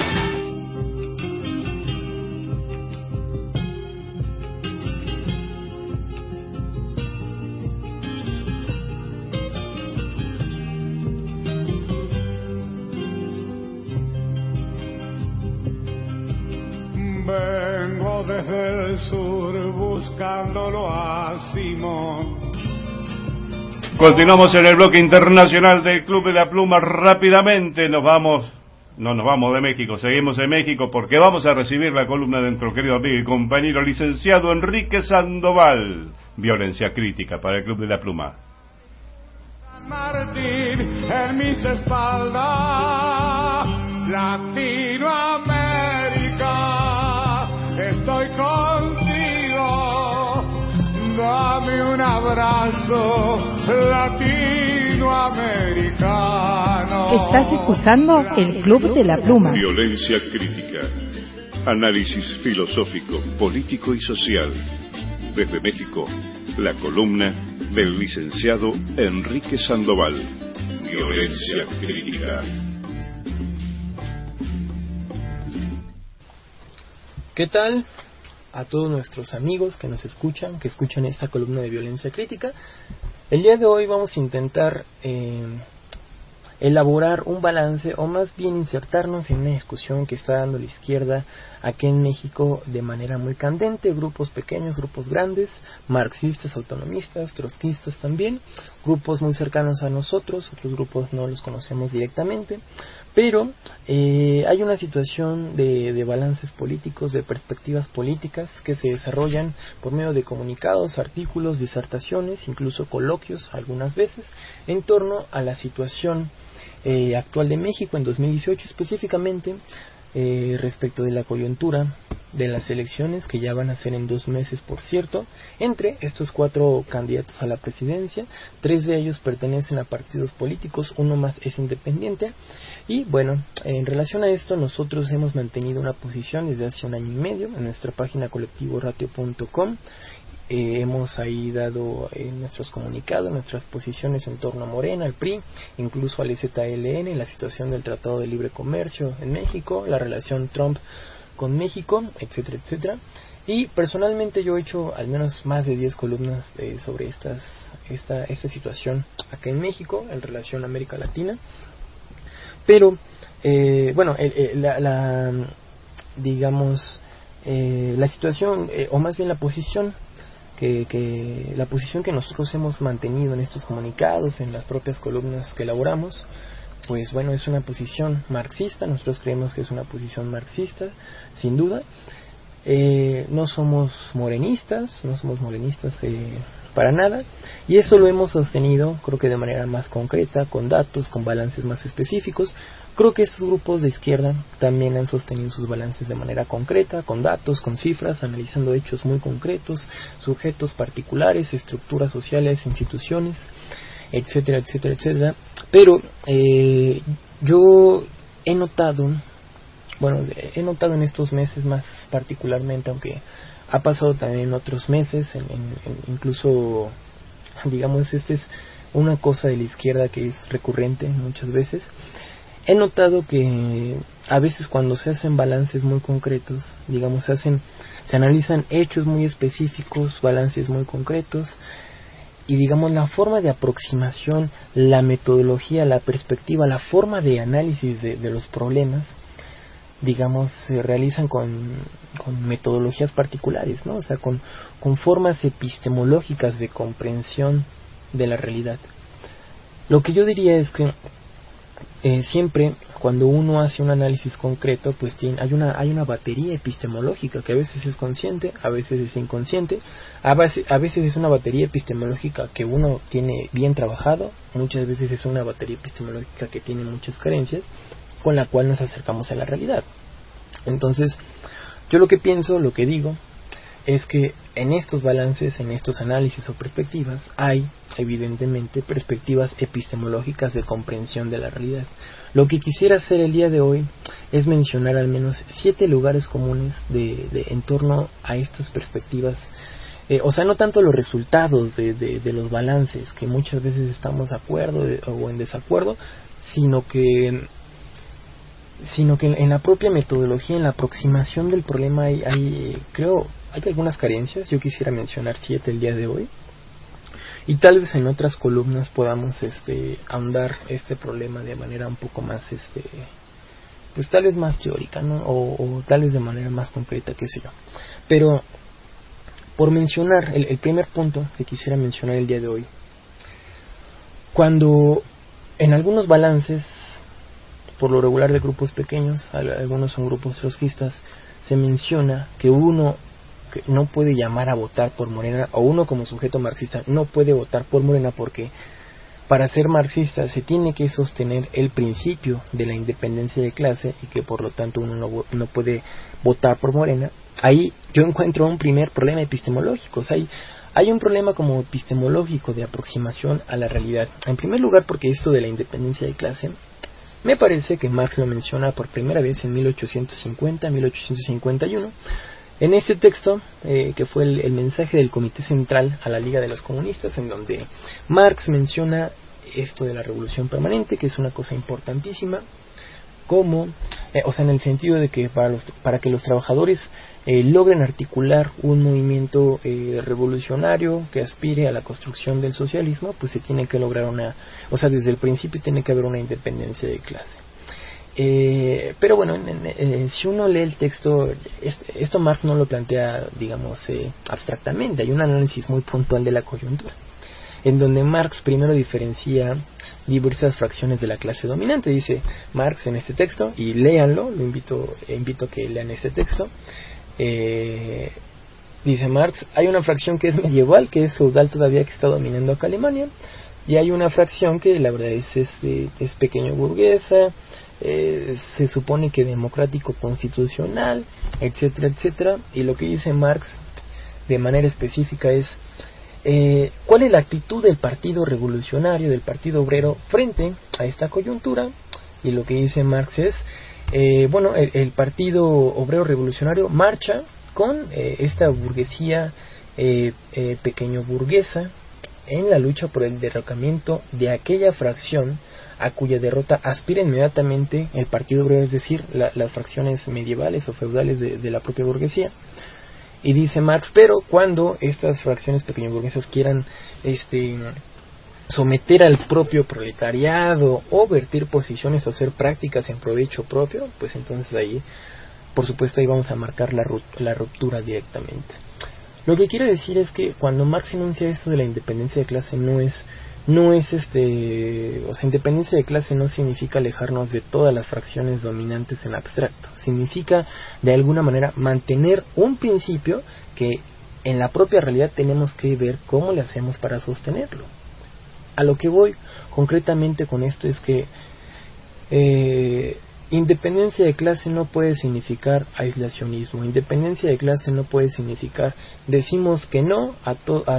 Vengo desde el sur buscándolo a Simón. Continuamos en el bloque internacional del Club de la Pluma. Rápidamente no nos vamos de México, seguimos en México porque vamos a recibir la columna de nuestro querido amigo y compañero licenciado Enrique Sandoval. Violencia crítica para el Club de la Pluma. San Martín en mis espaldas, Latinoamérica, estoy contigo, dame un abrazo latinoamericano. Estás escuchando el Club de la Pluma. Violencia crítica, análisis filosófico, político y social Desde México, la columna del licenciado Enrique Sandoval. Violencia crítica. ¿Qué tal a todos nuestros amigos que nos escuchan, que escuchan esta columna de Violencia Crítica? El día de hoy vamos a intentar elaborar un balance, o más bien insertarnos en una discusión que está dando la izquierda aquí en México de manera muy candente, grupos pequeños, grupos grandes, marxistas, autonomistas, trotskistas también, grupos muy cercanos a nosotros, otros grupos no los conocemos directamente, pero hay una situación de balances políticos, de perspectivas políticas que se desarrollan por medio de comunicados, artículos, disertaciones, incluso coloquios algunas veces, en torno a la situación actual de México en 2018, específicamente respecto de la coyuntura de las elecciones que ya van a ser en 2 meses, por cierto, entre estos 4 candidatos a la presidencia. 3 de ellos pertenecen a partidos políticos, uno más es independiente, y bueno, en relación a esto nosotros hemos mantenido una posición desde hace 1 año y medio en nuestra página colectivoratio.com. Hemos ahí dado nuestros comunicados, nuestras posiciones en torno a Morena, al PRI, incluso al EZLN, la situación del Tratado de Libre Comercio en México, la relación Trump con México, etcétera, etcétera. Y personalmente yo he hecho al menos más de 10 columnas sobre esta situación acá en México, en relación a América Latina. Pero, bueno, la situación, o más bien la posición la posición que nosotros hemos mantenido en estos comunicados, en las propias columnas que elaboramos, pues bueno, es una posición marxista. Nosotros creemos que es una posición marxista, sin duda. No somos morenistas para nada, y eso lo hemos sostenido, creo que de manera más concreta, con datos, con balances más específicos. Creo que estos grupos de izquierda también han sostenido sus balances de manera concreta, con datos, con cifras, analizando hechos muy concretos, sujetos particulares, estructuras sociales, instituciones, etcétera, etcétera, etcétera. Pero yo he notado en estos meses más particularmente, aunque ha pasado también en otros meses, incluso, digamos, esta es una cosa de la izquierda que es recurrente muchas veces. He notado que a veces cuando se hacen balances muy concretos, digamos, se analizan hechos muy específicos, balances muy concretos, y digamos la forma de aproximación, la metodología, la perspectiva, la forma de análisis de los problemas, digamos, se realizan con metodologías particulares, ¿no? O sea, con formas epistemológicas de comprensión de la realidad. Lo que yo diría es que siempre cuando uno hace un análisis concreto, pues hay una batería epistemológica que a veces es consciente, a veces es inconsciente, a veces es una batería epistemológica que uno tiene bien trabajado, muchas veces es una batería epistemológica que tiene muchas carencias, con la cual nos acercamos a la realidad. Entonces, yo lo que pienso, lo que digo, es que en estos balances, en estos análisis o perspectivas, hay evidentemente perspectivas epistemológicas de comprensión de la realidad. Lo que quisiera hacer el día de hoy es mencionar al menos 7 lugares comunes en torno a estas perspectivas. O sea, no tanto los resultados de los balances, que muchas veces estamos de acuerdo o en desacuerdo, sino que en la propia metodología, en la aproximación del problema hay algunas carencias. Yo quisiera mencionar 7 el día de hoy, y tal vez en otras columnas podamos ahondar este problema de manera un poco más pues tal vez más teórica, ¿no? o tal vez de manera más concreta, qué sé yo. Pero por mencionar el primer punto que quisiera mencionar el día de hoy, cuando en algunos balances, por lo regular de grupos pequeños, algunos son grupos trotskistas, se menciona que uno que no puede llamar a votar por Morena, o uno como sujeto marxista no puede votar por Morena porque para ser marxista se tiene que sostener el principio de la independencia de clase, y que por lo tanto uno no puede votar por Morena. Ahí yo encuentro un primer problema epistemológico. O sea, hay un problema como epistemológico de aproximación a la realidad. En primer lugar, porque esto de la independencia de clase, me parece que Marx lo menciona por primera vez en 1850, 1851, En ese texto, que fue el mensaje del Comité Central a la Liga de los Comunistas, en donde Marx menciona esto de la revolución permanente, que es una cosa importantísima, como, en el sentido de que para que los trabajadores logren articular un movimiento revolucionario que aspire a la construcción del socialismo, pues se tiene que lograr desde el principio tiene que haber una independencia de clase. Pero bueno, si uno lee el texto, esto Marx no lo plantea, digamos, abstractamente. Hay un análisis muy puntual de la coyuntura, en donde Marx primero diferencia diversas fracciones de la clase dominante. Dice Marx en este texto, y léanlo, invito a que lean este texto. Dice Marx: hay una fracción que es medieval, que es feudal todavía, que está dominando acá Alemania, y hay una fracción que la verdad es pequeño burguesa, se supone que democrático constitucional, etcétera, etcétera. Y lo que dice Marx de manera específica es ¿cuál es la actitud del Partido Revolucionario, del Partido Obrero, frente a esta coyuntura? Y lo que dice Marx es, el Partido Obrero Revolucionario marcha con esta burguesía pequeño burguesa en la lucha por el derrocamiento de aquella fracción a cuya derrota aspira inmediatamente el Partido Obrero, es decir, las fracciones medievales o feudales de la propia burguesía. Y dice Marx: pero cuando estas fracciones pequeñoburguesas quieran someter al propio proletariado o vertir posiciones o hacer prácticas en provecho propio, pues entonces ahí, por supuesto, ahí vamos a marcar la ruptura directamente. Lo que quiere decir es que cuando Marx enuncia esto de la independencia de clase, independencia de clase no significa alejarnos de todas las fracciones dominantes en abstracto. Significa, de alguna manera, mantener un principio que en la propia realidad tenemos que ver cómo le hacemos para sostenerlo. A lo que voy concretamente con esto es que independencia de clase no puede significar aislacionismo. Independencia de clase no puede significar decimos que no a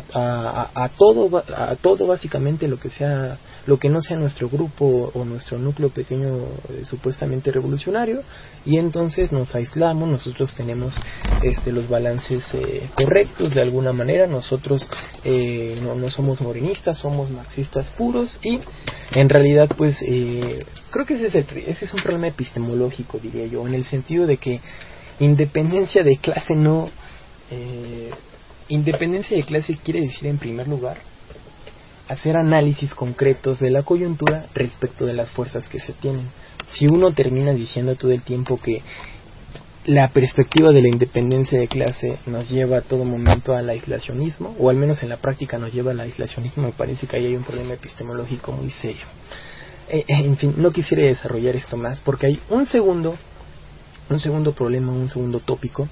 todo básicamente lo que no sea nuestro grupo o nuestro núcleo pequeño supuestamente revolucionario, y entonces nos aislamos. Nosotros tenemos los balances correctos de alguna manera. Nosotros no somos morenistas, somos marxistas puros, y en realidad pues creo que ese es un problema epistemológico, diría yo, en el sentido de que independencia de clase independencia de clase quiere decir, en primer lugar, hacer análisis concretos de la coyuntura respecto de las fuerzas que se tienen. Si uno termina diciendo todo el tiempo que la perspectiva de la independencia de clase nos lleva a todo momento al aislacionismo, o al menos en la práctica nos lleva al aislacionismo, me parece que ahí hay un problema epistemológico muy serio. En fin, no quisiera desarrollar esto más porque hay un segundo problema, un segundo tópico.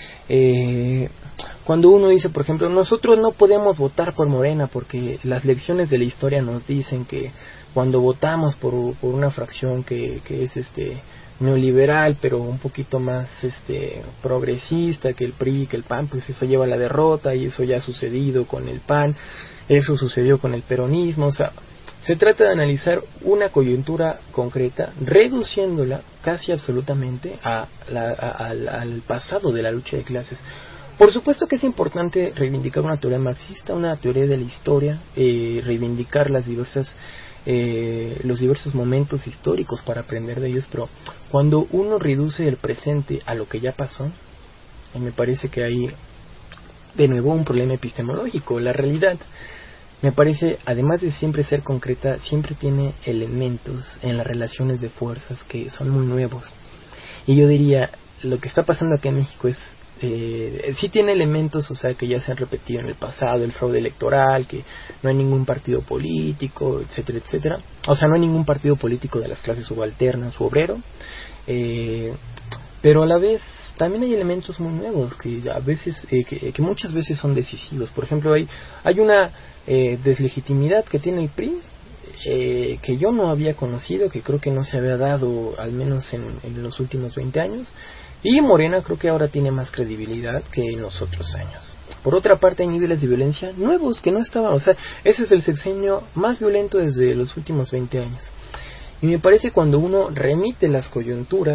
Cuando uno dice, por ejemplo, nosotros no podemos votar por Morena porque las lecciones de la historia nos dicen que cuando votamos por una fracción que es neoliberal, pero un poquito más progresista que el PRI, que el PAN, pues eso lleva a la derrota, y eso ya ha sucedido con el PAN, eso sucedió con el peronismo. O sea, se trata de analizar una coyuntura concreta, reduciéndola casi absolutamente al pasado de la lucha de clases. Por supuesto que es importante reivindicar una teoría marxista, una teoría de la historia, reivindicar los diversos momentos históricos para aprender de ellos, pero cuando uno reduce el presente a lo que ya pasó, me parece que hay de nuevo un problema epistemológico. La realidad, me parece, además de siempre ser concreta, siempre tiene elementos en las relaciones de fuerzas que son muy nuevos. Y yo diría, lo que está pasando aquí en México es sí tiene elementos, o sea, que ya se han repetido en el pasado, el fraude electoral, que no hay ningún partido político, etcétera, etcétera. O sea, no hay ningún partido político de las clases subalternas u obrero, pero a la vez también hay elementos muy nuevos que a veces, que muchas veces son decisivos. Por ejemplo, hay una deslegitimidad que tiene el PRI, que yo no había conocido, que creo que no se había dado al menos en los últimos 20 años, y Morena creo que ahora tiene más credibilidad que en los otros años. Por otra parte, hay niveles de violencia nuevos que no estaban, o sea, ese es el sexenio más violento desde los últimos 20 años. Y me parece, cuando uno remite las coyunturas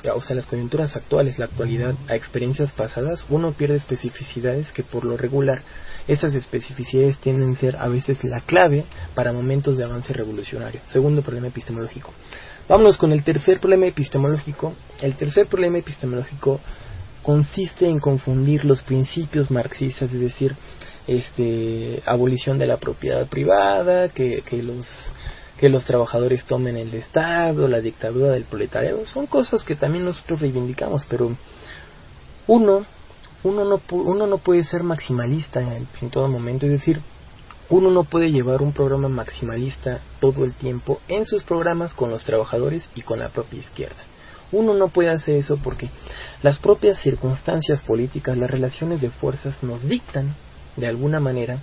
las coyunturas actuales, la actualidad, a experiencias pasadas, uno pierde especificidades que por lo regular, esas especificidades tienden a ser a veces la clave para momentos de avance revolucionario. Segundo problema epistemológico. Vámonos con el tercer problema epistemológico. El tercer problema epistemológico consiste en confundir los principios marxistas, es decir, abolición de la propiedad privada, que los trabajadores tomen el Estado, la dictadura del proletariado. Son cosas que también nosotros reivindicamos, pero uno no puede ser maximalista en todo momento, es decir, uno no puede llevar un programa maximalista todo el tiempo en sus programas con los trabajadores y con la propia izquierda. Uno no puede hacer eso porque las propias circunstancias políticas, las relaciones de fuerzas nos dictan, de alguna manera,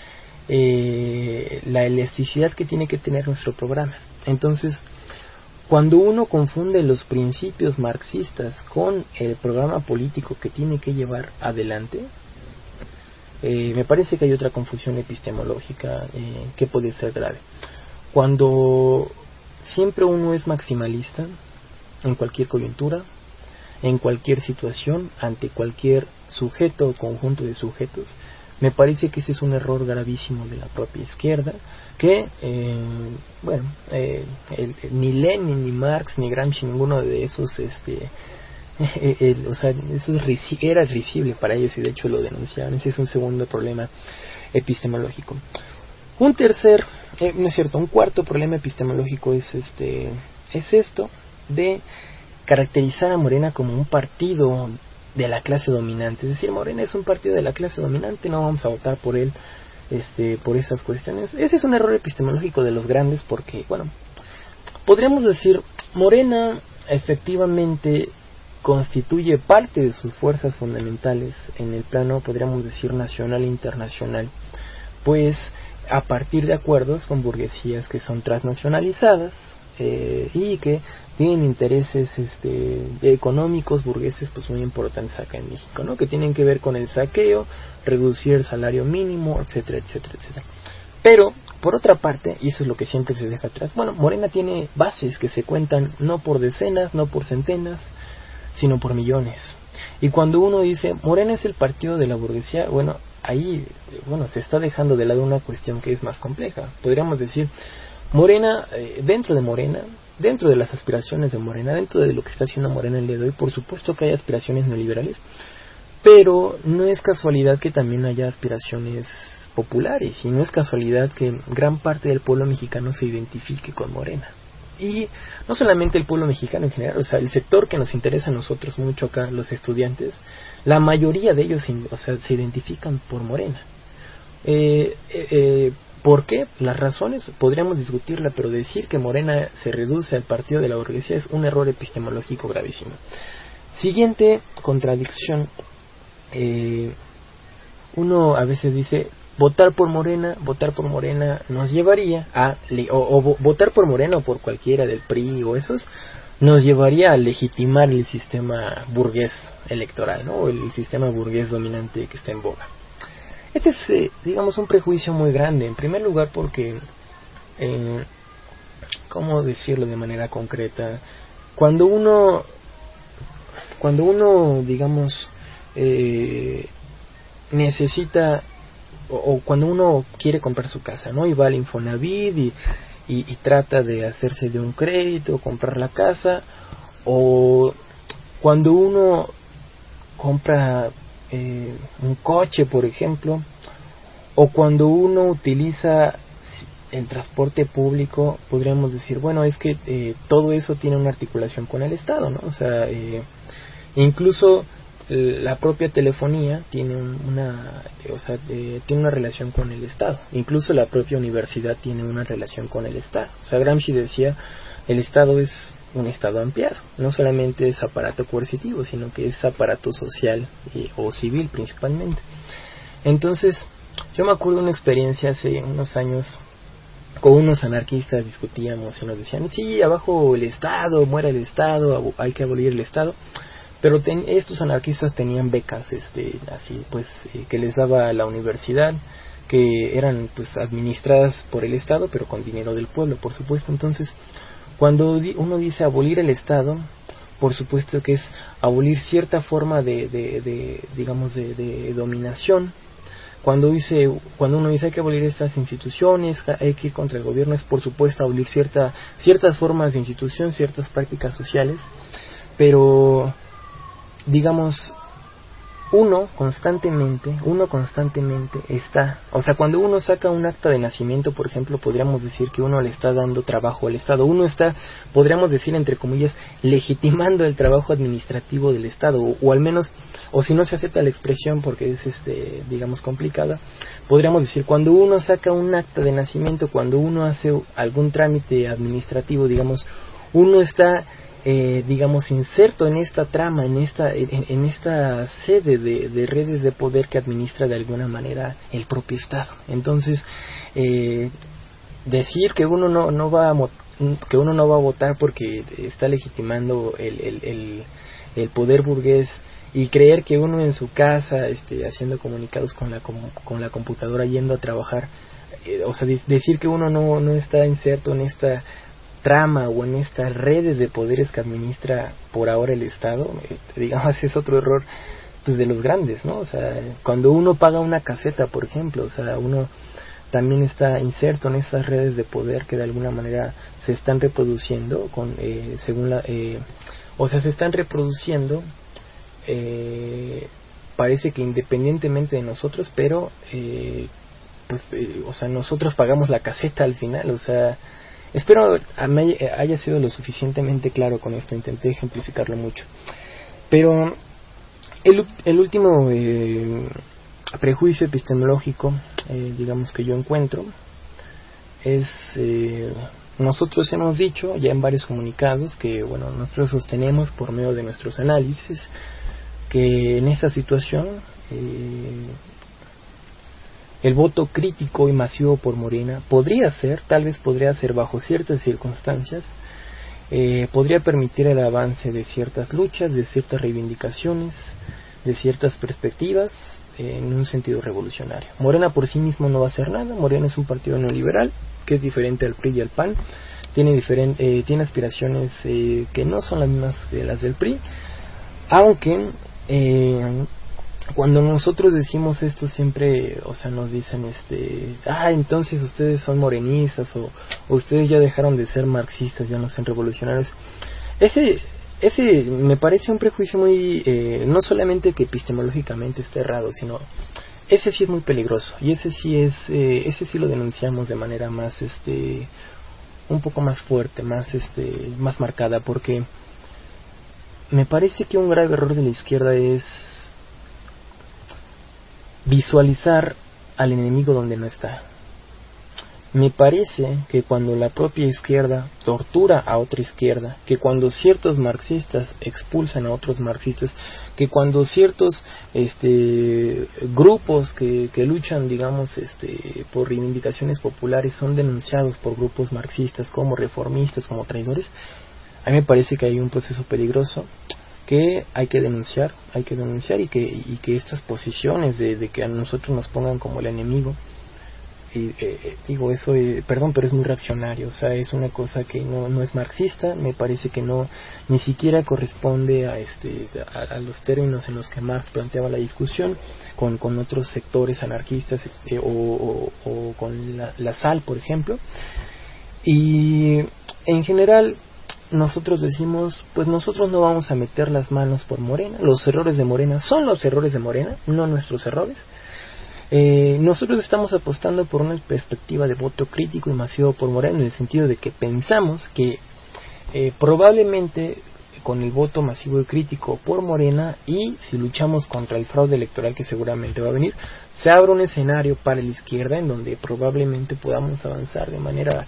la elasticidad que tiene que tener nuestro programa. Entonces, cuando uno confunde los principios marxistas con el programa político que tiene que llevar adelante, me parece que hay otra confusión epistemológica que puede ser grave. Cuando siempre uno es maximalista en cualquier coyuntura, en cualquier situación, ante cualquier sujeto o conjunto de sujetos, me parece que ese es un error gravísimo de la propia izquierda, que, ni Lenin, ni Marx, ni Gramsci, ninguno de esos, era risible para ellos, y de hecho lo denunciaban. Ese es un segundo problema epistemológico. Un cuarto problema epistemológico es esto de caracterizar a Morena como un partido de la clase dominante. Es decir, Morena es un partido de la clase dominante, no vamos a votar por él por esas cuestiones. Ese es un error epistemológico de los grandes, porque, podríamos decir, Morena efectivamente constituye parte de sus fuerzas fundamentales en el plano, podríamos decir, nacional e internacional, pues a partir de acuerdos con burguesías que son transnacionalizadas, y que tienen intereses económicos burgueses pues muy importantes acá en México, ¿no? Que tienen que ver con el saqueo, reducir el salario mínimo, etcétera, etcétera, etcétera. Pero, por otra parte, y eso es lo que siempre se deja atrás, Morena tiene bases que se cuentan no por decenas, no por centenas, sino por millones. Y cuando uno dice, Morena es el partido de la burguesía, ahí se está dejando de lado una cuestión que es más compleja. Podríamos decir, Morena, dentro de las aspiraciones de Morena, dentro de lo que está haciendo Morena el día de hoy, por supuesto que hay aspiraciones neoliberales, pero no es casualidad que también haya aspiraciones populares, y no es casualidad que gran parte del pueblo mexicano se identifique con Morena. Y no solamente el pueblo mexicano en general, el sector que nos interesa a nosotros mucho acá, los estudiantes, la mayoría de ellos se identifican por Morena. ¿Por qué? Las razones podríamos discutirla, pero decir que Morena se reduce al partido de la burguesía es un error epistemológico gravísimo. Siguiente contradicción. Uno a veces dice, votar por Morena nos llevaría a, votar por Morena o por cualquiera del PRI o esos, nos llevaría a legitimar el sistema burgués electoral, ¿no? O el sistema burgués dominante que está en boga. Este es, un prejuicio muy grande. En primer lugar porque, ¿cómo decirlo de manera concreta? Cuando uno necesita, o cuando uno quiere comprar su casa, ¿no? Y va al Infonavit y trata de hacerse de un crédito, comprar la casa, o cuando uno compra un coche, por ejemplo, o cuando uno utiliza el transporte público, podríamos decir, es que todo eso tiene una articulación con el Estado, ¿no? Incluso la propia telefonía tiene tiene una relación con el Estado. Incluso la propia universidad tiene una relación con el Estado. Gramsci decía, el Estado es un Estado ampliado, no solamente es aparato coercitivo, sino que es aparato social o civil principalmente. Entonces, yo me acuerdo de una experiencia hace unos años, con unos anarquistas discutíamos y nos decían, sí, abajo el Estado, muera el Estado, hay que abolir el Estado. Pero estos anarquistas tenían becas, que les daba la universidad, que eran administradas por el Estado, pero con dinero del pueblo, por supuesto. Entonces, cuando uno dice abolir el Estado, por supuesto que es abolir cierta forma digamos de dominación. Cuando uno dice hay que abolir estas instituciones, hay que ir contra el gobierno, es por supuesto abolir ciertas formas de institución, ciertas prácticas sociales, pero digamos uno constantemente está, o sea, cuando uno saca un acta de nacimiento, por ejemplo, podríamos decir que uno le está dando trabajo al Estado, uno está, podríamos decir entre comillas, legitimando el trabajo administrativo del Estado, o al menos, o si no se acepta la expresión porque es digamos complicada, podríamos decir cuando uno saca un acta de nacimiento, cuando uno hace algún trámite administrativo, digamos, uno está digamos inserto en esta trama, en esta sede de redes de poder que administra de alguna manera el propio Estado. Entonces decir que uno no va a votar porque está legitimando el poder burgués, y creer que uno en su casa haciendo comunicados con la computadora yendo a trabajar, o sea, decir que uno no está inserto en esta trama o en estas redes de poderes que administra por ahora el Estado, digamos, es otro error pues de los grandes, ¿no? O sea, cuando uno paga una caseta, por ejemplo, o sea, uno también está inserto en esas redes de poder que de alguna manera se están reproduciendo se están reproduciendo parece que independientemente de nosotros, pero o sea, nosotros pagamos la caseta al final, o sea, espero haya sido lo suficientemente claro con esto, intenté ejemplificarlo mucho. Pero el último prejuicio epistemológico, digamos, que yo encuentro, es, nosotros hemos dicho ya en varios comunicados que, bueno, nosotros sostenemos por medio de nuestros análisis que en esta situación el voto crítico y masivo por Morena tal vez podría ser bajo ciertas circunstancias, podría permitir el avance de ciertas luchas, de ciertas reivindicaciones, de ciertas perspectivas, en un sentido revolucionario. Morena por sí mismo no va a hacer nada. Morena es un partido neoliberal que es diferente al PRI y al PAN, tiene aspiraciones que no son las mismas que las del PRI, aunque cuando nosotros decimos esto siempre, o sea, nos dicen entonces ustedes son morenistas o ustedes ya dejaron de ser marxistas, ya no son revolucionarios. Ese me parece un prejuicio muy no solamente que epistemológicamente está errado, sino ese sí es muy peligroso, y ese sí lo denunciamos de manera más un poco más fuerte, más marcada, porque me parece que un grave error de la izquierda es visualizar al enemigo donde no está. Me parece que cuando la propia izquierda tortura a otra izquierda, que cuando ciertos marxistas expulsan a otros marxistas, que cuando ciertos grupos que luchan, digamos, por reivindicaciones populares son denunciados por grupos marxistas como reformistas, como traidores, a mí me parece que hay un proceso peligroso que hay que denunciar y que estas posiciones de que a nosotros nos pongan como el enemigo, digo eso, perdón, pero es muy reaccionario, o sea, es una cosa que no es marxista, me parece que ni siquiera corresponde a los términos en los que Marx planteaba la discusión con otros sectores anarquistas o con la SAL, por ejemplo. Y en general nosotros decimos, pues nosotros no vamos a meter las manos por Morena, los errores de Morena son los errores de Morena, no nuestros errores. Nosotros estamos apostando por una perspectiva de voto crítico y masivo por Morena, en el sentido de que pensamos que probablemente con el voto masivo y crítico por Morena, y si luchamos contra el fraude electoral que seguramente va a venir, se abre un escenario para la izquierda en donde probablemente podamos avanzar de manera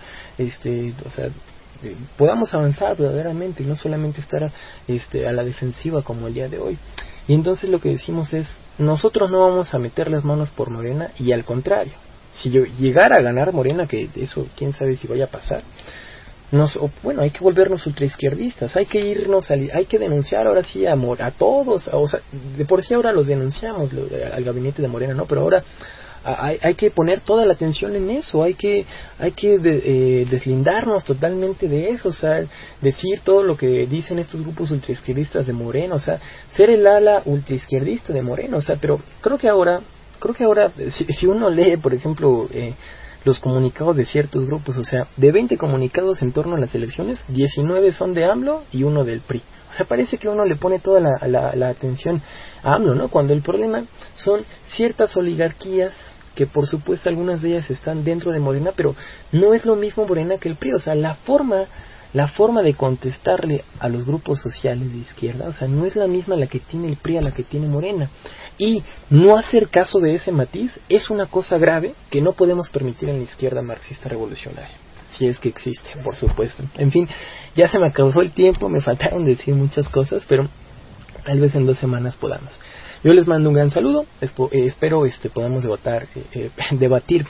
podamos avanzar verdaderamente y no solamente estar a la defensiva como el día de hoy. Y entonces lo que decimos es, nosotros no vamos a meter las manos por Morena, y al contrario, si yo llegara a ganar Morena, que eso quién sabe si vaya a pasar, hay que volvernos ultraizquierdistas, hay que denunciar ahora sí a todos, o sea, de por sí ahora los denunciamos al gabinete de Morena, ¿no? Pero ahora hay que poner toda la atención en eso, hay que deslindarnos totalmente de eso, o sea, decir todo lo que dicen estos grupos ultraizquierdistas de Morena, o sea, ser el ala ultraizquierdista de Morena, o sea, pero creo que ahora si uno lee, por ejemplo, los comunicados de ciertos grupos, o sea, de 20 comunicados en torno a las elecciones, 19 son de AMLO y uno del PRI. O sea, parece que uno le pone toda la atención a AMLO, ¿no? Cuando el problema son ciertas oligarquías que por supuesto algunas de ellas están dentro de Morena, pero no es lo mismo Morena que el PRI. O sea, la forma de contestarle a los grupos sociales de izquierda, o sea, no es la misma la que tiene el PRI a la que tiene Morena. Y no hacer caso de ese matiz es una cosa grave que no podemos permitir en la izquierda marxista revolucionaria, si es que existe, por supuesto. En fin, ya se me acabó el tiempo, me faltaron decir muchas cosas, pero tal vez en 2 semanas podamos. Yo les mando un gran saludo, espero podamos debatir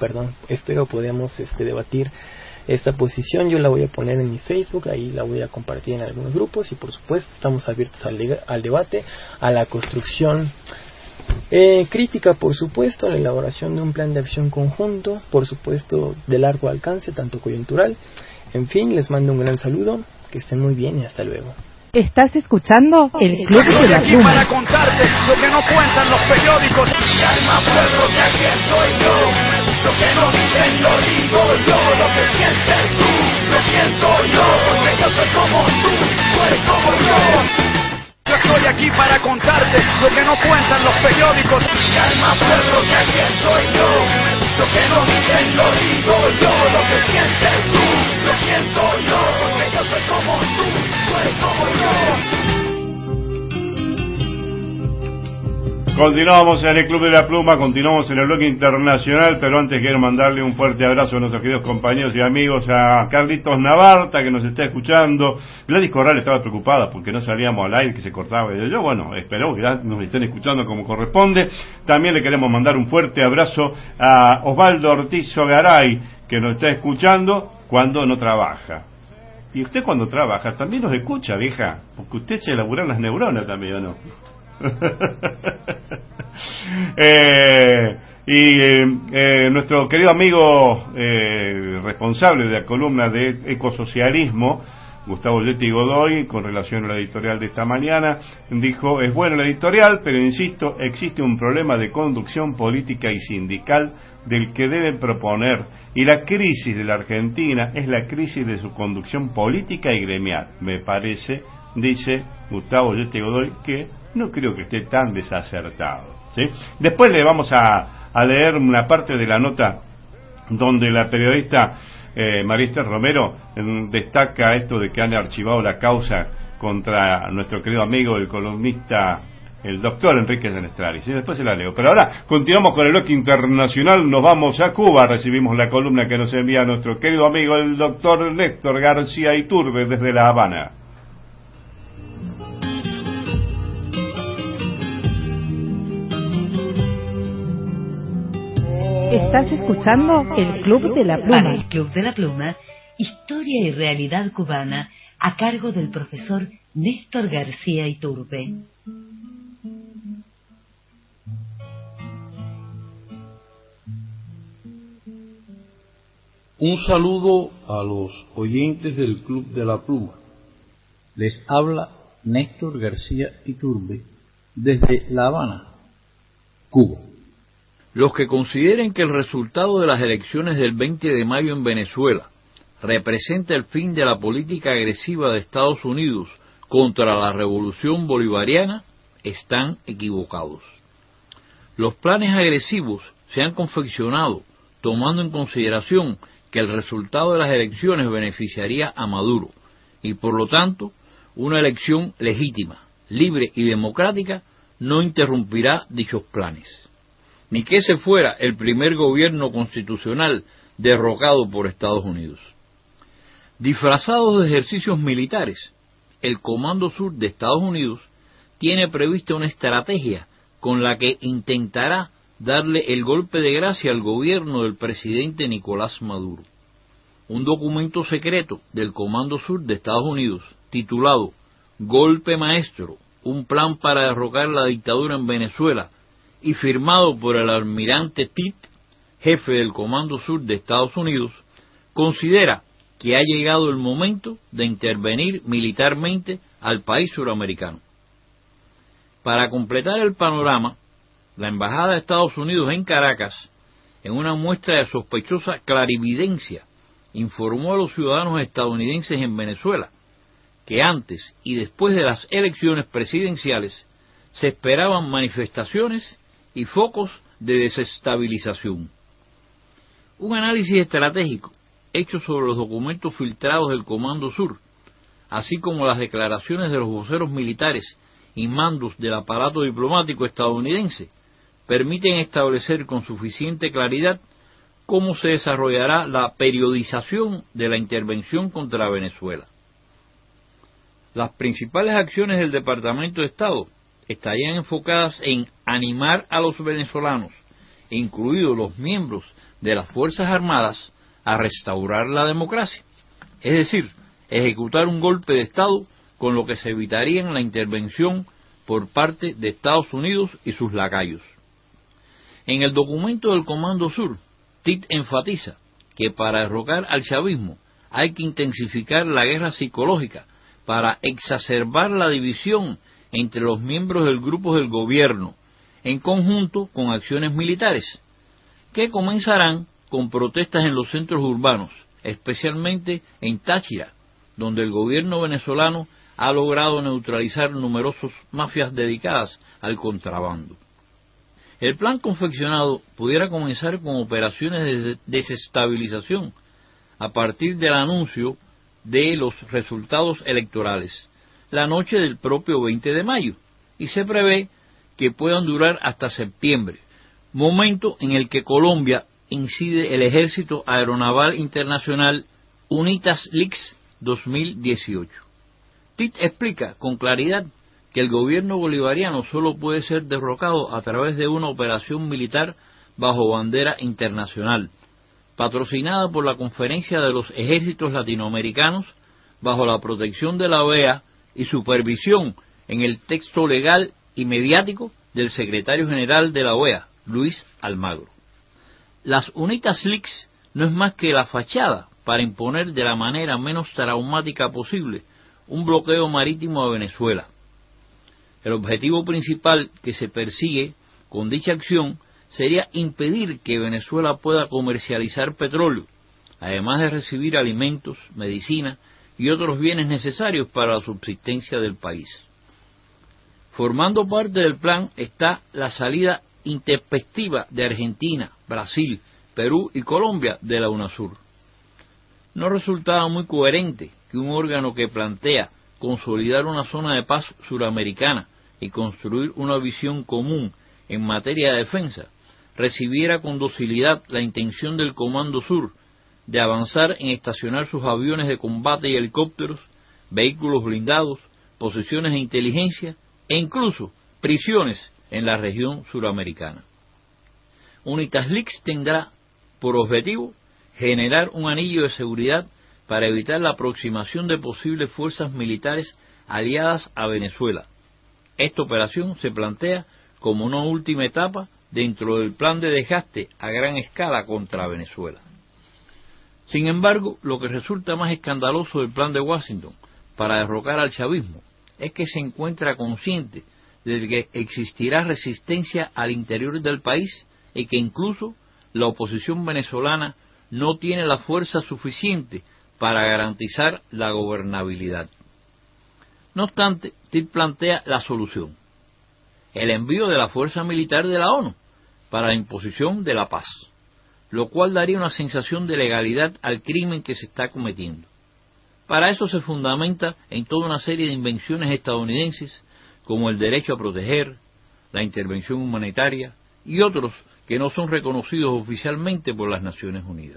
esta posición. Yo la voy a poner en mi Facebook, ahí la voy a compartir en algunos grupos y por supuesto estamos abiertos al debate, a la construcción crítica, por supuesto, a la elaboración de un plan de acción conjunto, por supuesto de largo alcance, tanto coyuntural. En fin, les mando un gran saludo, que estén muy bien y hasta luego. ¿Estás escuchando el Club de la aquí Pluma? para contarte lo que no cuentan los periódicos. Calma, pueblo, que aquí estoy yo. Lo que no dicen lo digo yo. Lo que sientes tú, lo siento yo. Porque yo soy como tú eres como yo. Yo estoy aquí para contarte lo que no cuentan los periódicos. Calma, pueblo, que aquí estoy yo. Lo que no dicen lo digo yo. Lo que sientes tú, lo siento yo. Porque yo soy como tú eres como yo. Continuamos en el Club de la Pluma, continuamos en el bloque internacional, pero antes quiero mandarle un fuerte abrazo a nuestros queridos compañeros y amigos, a Carlitos Navarta, que nos está escuchando. Gladys Corral estaba preocupada porque no salíamos al aire, que se cortaba. Y yo, bueno, espero que ya nos estén escuchando como corresponde. También le queremos mandar un fuerte abrazo a Osvaldo Ortiz Ogaray, que nos está escuchando cuando no trabaja. Y usted cuando trabaja también nos escucha, vieja, porque usted echa a laburar las neuronas también, ¿o no? Nuestro querido amigo responsable de la columna de ecosocialismo, Gustavo Leti Godoy, con relación a la editorial de esta mañana, dijo: es buena la editorial, pero insisto, existe un problema de conducción política y sindical del que deben proponer, y la crisis de la Argentina es la crisis de su conducción política y gremial. Me parece, dice Gustavo Leti Godoy, que no creo que esté tan desacertado, ¿sí? Después le vamos a leer una parte de la nota donde la periodista María Esther Romero destaca esto de que han archivado la causa contra nuestro querido amigo, el columnista, el doctor Enrique Senestrari. ¿Sí? Después se la leo. Pero ahora continuamos con el bloque internacional, nos vamos a Cuba, recibimos la columna que nos envía nuestro querido amigo, el doctor Néstor García Iturbe, desde La Habana. Estás escuchando el Club de la Pluma. Para el Club de la Pluma, historia y realidad cubana, a cargo del profesor Néstor García Iturbe. Un saludo a los oyentes del Club de la Pluma. Les habla Néstor García Iturbe desde La Habana, Cuba. Los que consideren que el resultado de las elecciones del 20 de mayo en Venezuela representa el fin de la política agresiva de Estados Unidos contra la revolución bolivariana, están equivocados. Los planes agresivos se han confeccionado tomando en consideración que el resultado de las elecciones beneficiaría a Maduro y, por lo tanto, una elección legítima, libre y democrática no interrumpirá dichos planes, ni que ese fuera el primer gobierno constitucional derrocado por Estados Unidos. Disfrazados de ejercicios militares, el Comando Sur de Estados Unidos tiene prevista una estrategia con la que intentará darle el golpe de gracia al gobierno del presidente Nicolás Maduro. Un documento secreto del Comando Sur de Estados Unidos, titulado Golpe Maestro, un plan para derrocar la dictadura en Venezuela, y firmado por el almirante Titt, jefe del Comando Sur de Estados Unidos, considera que ha llegado el momento de intervenir militarmente al país suramericano. Para completar el panorama, la Embajada de Estados Unidos en Caracas, en una muestra de sospechosa clarividencia, informó a los ciudadanos estadounidenses en Venezuela que antes y después de las elecciones presidenciales se esperaban manifestaciones y focos de desestabilización. Un análisis estratégico hecho sobre los documentos filtrados del Comando Sur, así como las declaraciones de los voceros militares y mandos del aparato diplomático estadounidense, permiten establecer con suficiente claridad cómo se desarrollará la periodización de la intervención contra Venezuela. Las principales acciones del Departamento de Estado estarían enfocadas en animar a los venezolanos, incluidos los miembros de las Fuerzas Armadas, a restaurar la democracia, es decir, ejecutar un golpe de Estado con lo que se evitaría la intervención por parte de Estados Unidos y sus lacayos. En el documento del Comando Sur, Tit enfatiza que para derrocar al chavismo hay que intensificar la guerra psicológica para exacerbar la división entre los miembros del grupo del gobierno, en conjunto con acciones militares, que comenzarán con protestas en los centros urbanos, especialmente en Táchira, donde el gobierno venezolano ha logrado neutralizar numerosas mafias dedicadas al contrabando. El plan confeccionado pudiera comenzar con operaciones de desestabilización a partir del anuncio de los resultados electorales, la noche del propio 20 de mayo, y se prevé que puedan durar hasta septiembre, momento en el que Colombia incide el Ejército Aeronaval Internacional UNITAS LIX 2018. Tit explica con claridad que el gobierno bolivariano solo puede ser derrocado a través de una operación militar bajo bandera internacional, patrocinada por la Conferencia de los Ejércitos Latinoamericanos, bajo la protección de la OEA y supervisión en el texto legal y mediático del secretario general de la OEA, Luis Almagro. Las UNITAS LIX no es más que la fachada para imponer de la manera menos traumática posible un bloqueo marítimo a Venezuela. El objetivo principal que se persigue con dicha acción sería impedir que Venezuela pueda comercializar petróleo, además de recibir alimentos, medicina y otros bienes necesarios para la subsistencia del país. Formando parte del plan está la salida intempestiva de Argentina, Brasil, Perú y Colombia de la UNASUR. No resultaba muy coherente que un órgano que plantea consolidar una zona de paz suramericana y construir una visión común en materia de defensa recibiera con docilidad la intención del Comando Sur de avanzar en estacionar sus aviones de combate y helicópteros, vehículos blindados, posiciones de inteligencia e incluso prisiones en la región suramericana. UNITAS LIX tendrá por objetivo generar un anillo de seguridad para evitar la aproximación de posibles fuerzas militares aliadas a Venezuela. Esta operación se plantea como una última etapa dentro del plan de desgaste a gran escala contra Venezuela. Sin embargo, lo que resulta más escandaloso del plan de Washington para derrocar al chavismo es que se encuentra consciente de que existirá resistencia al interior del país y que incluso la oposición venezolana no tiene la fuerza suficiente para garantizar la gobernabilidad. No obstante, Tit plantea la solución: el envío de la fuerza militar de la ONU para la imposición de la paz, lo cual daría una sensación de legalidad al crimen que se está cometiendo. Para eso se fundamenta en toda una serie de invenciones estadounidenses como el derecho a proteger, la intervención humanitaria y otros que no son reconocidos oficialmente por las Naciones Unidas.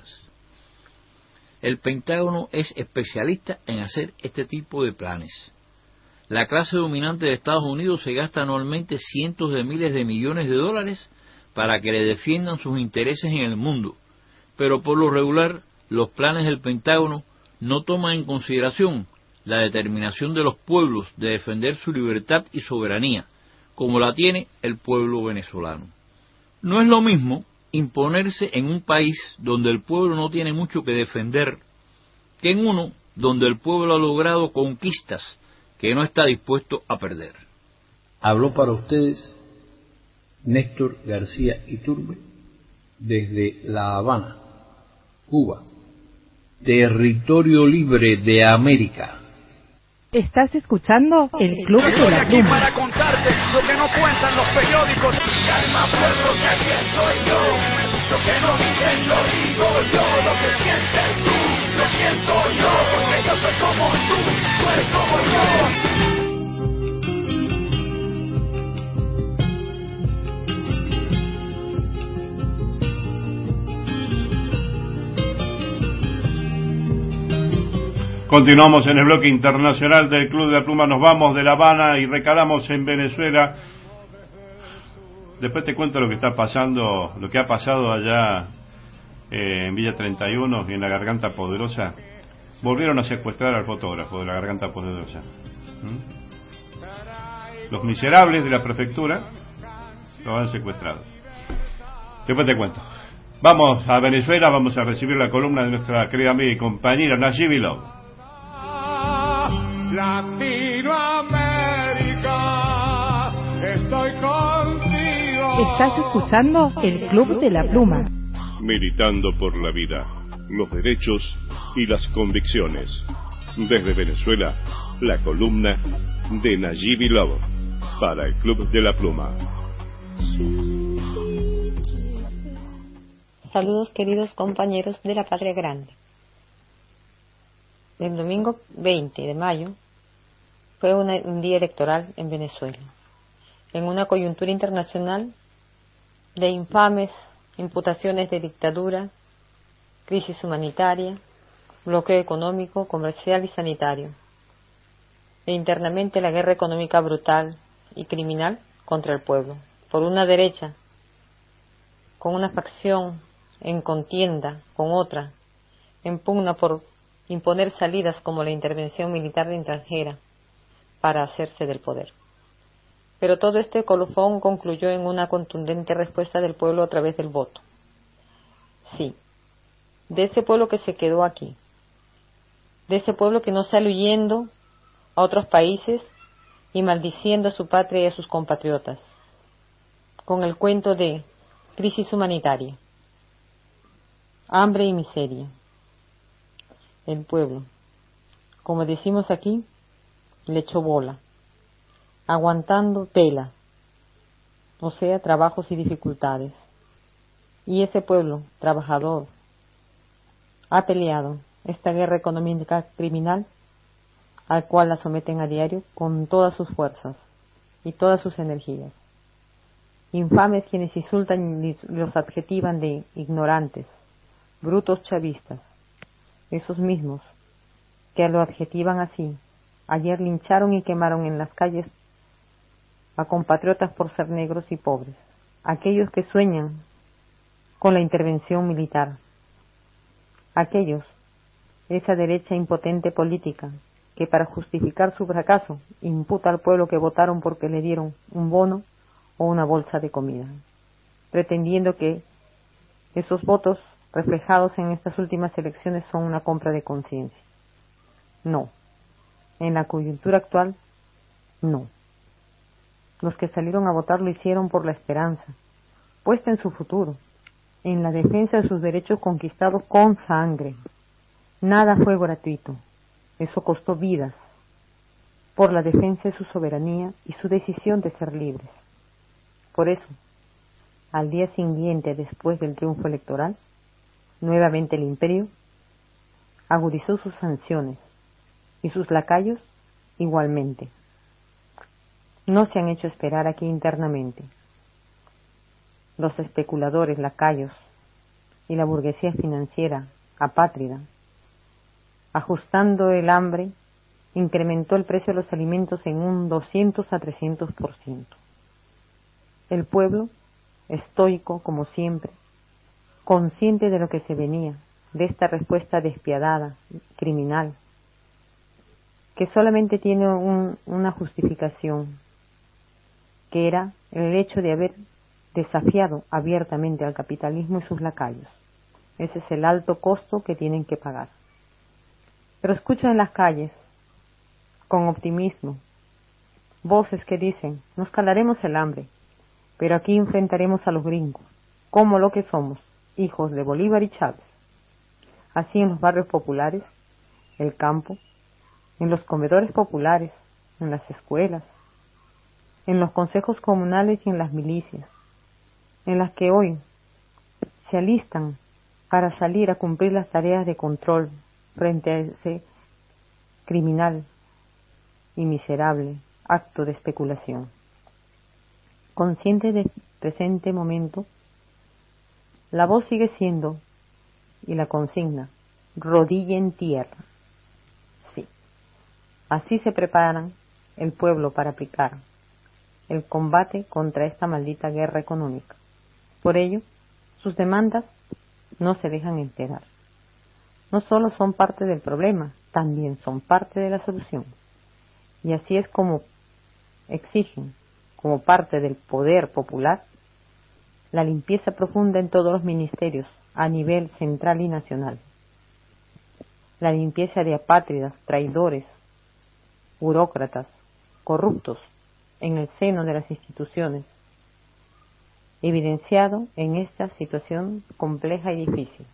El Pentágono es especialista en hacer este tipo de planes. La clase dominante de Estados Unidos se gasta anualmente cientos de miles de millones de dólares para que le defiendan sus intereses en el mundo, pero por lo regular los planes del Pentágono no toman en consideración la determinación de los pueblos de defender su libertad y soberanía, como la tiene el pueblo venezolano. No es lo mismo imponerse en un país donde el pueblo no tiene mucho que defender que en uno donde el pueblo ha logrado conquistas que no está dispuesto a perder. Habló para ustedes Néstor García Iturbe desde La Habana, Cuba, territorio libre de América. Estás escuchando el Club de la aquí Pluma. para contarte lo que no cuentan los periódicos. Calma, pueblo, que aquí estoy yo. Lo que no dicen lo digo yo. Lo que sientes tú, lo siento yo. Porque yo soy como tú eres como yo. Continuamos en el bloque internacional del Club de la Pluma. Nos vamos de La Habana y recalamos en Venezuela. Después te cuento lo que está pasando, lo que ha pasado allá en Villa 31 y en la Garganta Poderosa. Volvieron a secuestrar al fotógrafo de la Garganta Poderosa. Los miserables de la prefectura lo han secuestrado. Después te cuento. Vamos a Venezuela, vamos a recibir la columna de nuestra querida amiga y compañera Nayibi Love. Latinoamérica, estoy contigo. Estás escuchando el Club de la Pluma. Militando por la vida, los derechos y las convicciones. Desde Venezuela, la columna de Nayibi Love para el Club de la Pluma. Saludos, queridos compañeros de la Patria Grande. El domingo 20 de mayo fue un día electoral en Venezuela, en una coyuntura internacional de infames imputaciones de dictadura, crisis humanitaria, bloqueo económico, comercial y sanitario, e internamente la guerra económica brutal y criminal contra el pueblo, por una derecha, con una facción en contienda con otra, en pugna por imponer salidas como la intervención militar extranjera para hacerse del poder. Pero todo este colofón concluyó en una contundente respuesta del pueblo a través del voto. Sí, de ese pueblo que se quedó aquí, de ese pueblo que no sale huyendo a otros países y maldiciendo a su patria y a sus compatriotas, con el cuento de crisis humanitaria, hambre y miseria. El pueblo, como decimos aquí, le echó bola, aguantando tela, o sea, trabajos y dificultades. Y ese pueblo trabajador ha peleado esta guerra económica criminal al cual la someten a diario con todas sus fuerzas y todas sus energías. Infames quienes insultan y los adjetivan de ignorantes, brutos chavistas. Esos mismos que lo adjetivan así, ayer lincharon y quemaron en las calles a compatriotas por ser negros y pobres, aquellos que sueñan con la intervención militar, aquellos, esa derecha impotente política, que para justificar su fracaso imputa al pueblo que votaron porque le dieron un bono o una bolsa de comida, pretendiendo que esos votos reflejados en estas últimas elecciones son una compra de conciencia. No. En la coyuntura actual, no. Los que salieron a votar lo hicieron por la esperanza, puesta en su futuro, en la defensa de sus derechos conquistados con sangre. Nada fue gratuito. Eso costó vidas, por la defensa de su soberanía y su decisión de ser libres. Por eso, al día siguiente después del triunfo electoral, nuevamente el imperio agudizó sus sanciones y sus lacayos igualmente. No se han hecho esperar aquí internamente. Los especuladores lacayos y la burguesía financiera apátrida, ajustando el hambre, incrementó el precio de los alimentos en un 200 a 300%. El pueblo, estoico como siempre, consciente de lo que se venía, de esta respuesta despiadada, criminal, que solamente tiene una justificación, que era el hecho de haber desafiado abiertamente al capitalismo y sus lacayos. Ese es el alto costo que tienen que pagar. Pero escucho en las calles, con optimismo, voces que dicen, nos calaremos el hambre, pero aquí enfrentaremos a los gringos, como lo que somos, hijos de Bolívar y Chávez. Así en los barrios populares, el campo, en los comedores populares, en las escuelas, en los consejos comunales y en las milicias, en las que hoy se alistan para salir a cumplir las tareas de control frente a ese criminal y miserable acto de especulación. Consciente del presente momento, la voz sigue siendo, y la consigna, rodilla en tierra. Sí, así se preparan el pueblo para aplicar el combate contra esta maldita guerra económica. Por ello, sus demandas no se dejan enterar. No solo son parte del problema, también son parte de la solución. Y así es como exigen, como parte del poder popular, la limpieza profunda en todos los ministerios, a nivel central y nacional. La limpieza de apátridas, traidores, burócratas, corruptos en el seno de las instituciones, evidenciado en esta situación compleja y difícil.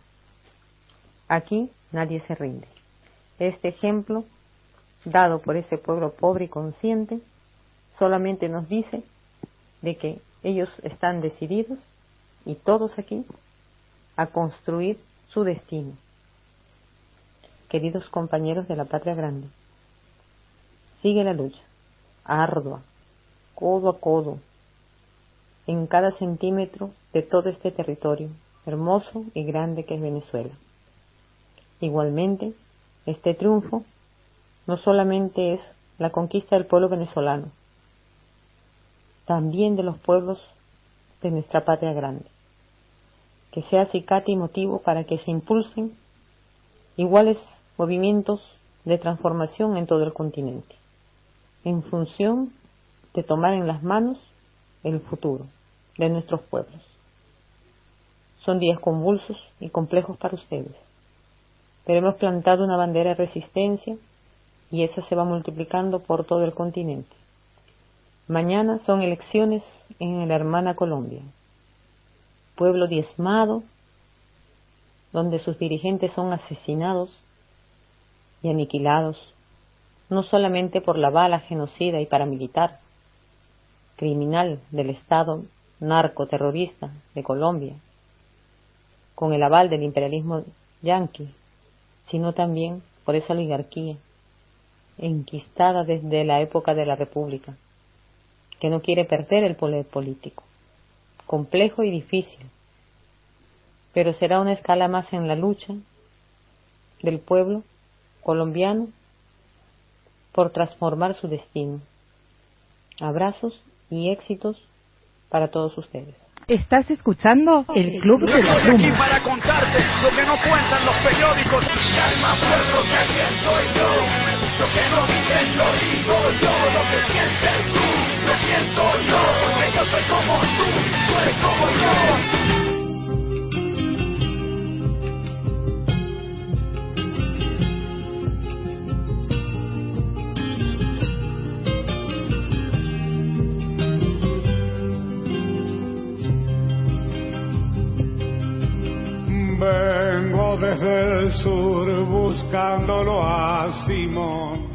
Aquí nadie se rinde. Este ejemplo, dado por ese pueblo pobre y consciente, solamente nos dice de que ellos están decididos, y todos aquí, a construir su destino. Queridos compañeros de la Patria Grande, sigue la lucha, ardua, codo a codo, en cada centímetro de todo este territorio hermoso y grande que es Venezuela. Igualmente, este triunfo no solamente es la conquista del pueblo venezolano, también de los pueblos de nuestra Patria Grande, que sea acicate y motivo para que se impulsen iguales movimientos de transformación en todo el continente, en función de tomar en las manos el futuro de nuestros pueblos. Son días convulsos y complejos para ustedes, pero hemos plantado una bandera de resistencia y esa se va multiplicando por todo el continente. Mañana son elecciones en la hermana Colombia, pueblo diezmado, donde sus dirigentes son asesinados y aniquilados, no solamente por la bala genocida y paramilitar, criminal del Estado narcoterrorista de Colombia, con el aval del imperialismo yanqui, sino también por esa oligarquía enquistada desde la época de la República, que no quiere perder el poder político. Complejo y difícil, pero será una escala más en la lucha del pueblo colombiano por transformar su destino. Abrazos y éxitos para todos ustedes. ¿Estás escuchando el Club de la Estoy aquí Pluma? para contarte lo que no cuentan los periódicos. Calma, pueblo, que aquí soy yo. Lo que no dicen lo digo yo. Lo que sientes tú, lo siento yo. Porque yo soy como tú eres como yo. Vengo desde el sur buscándolo a Simón.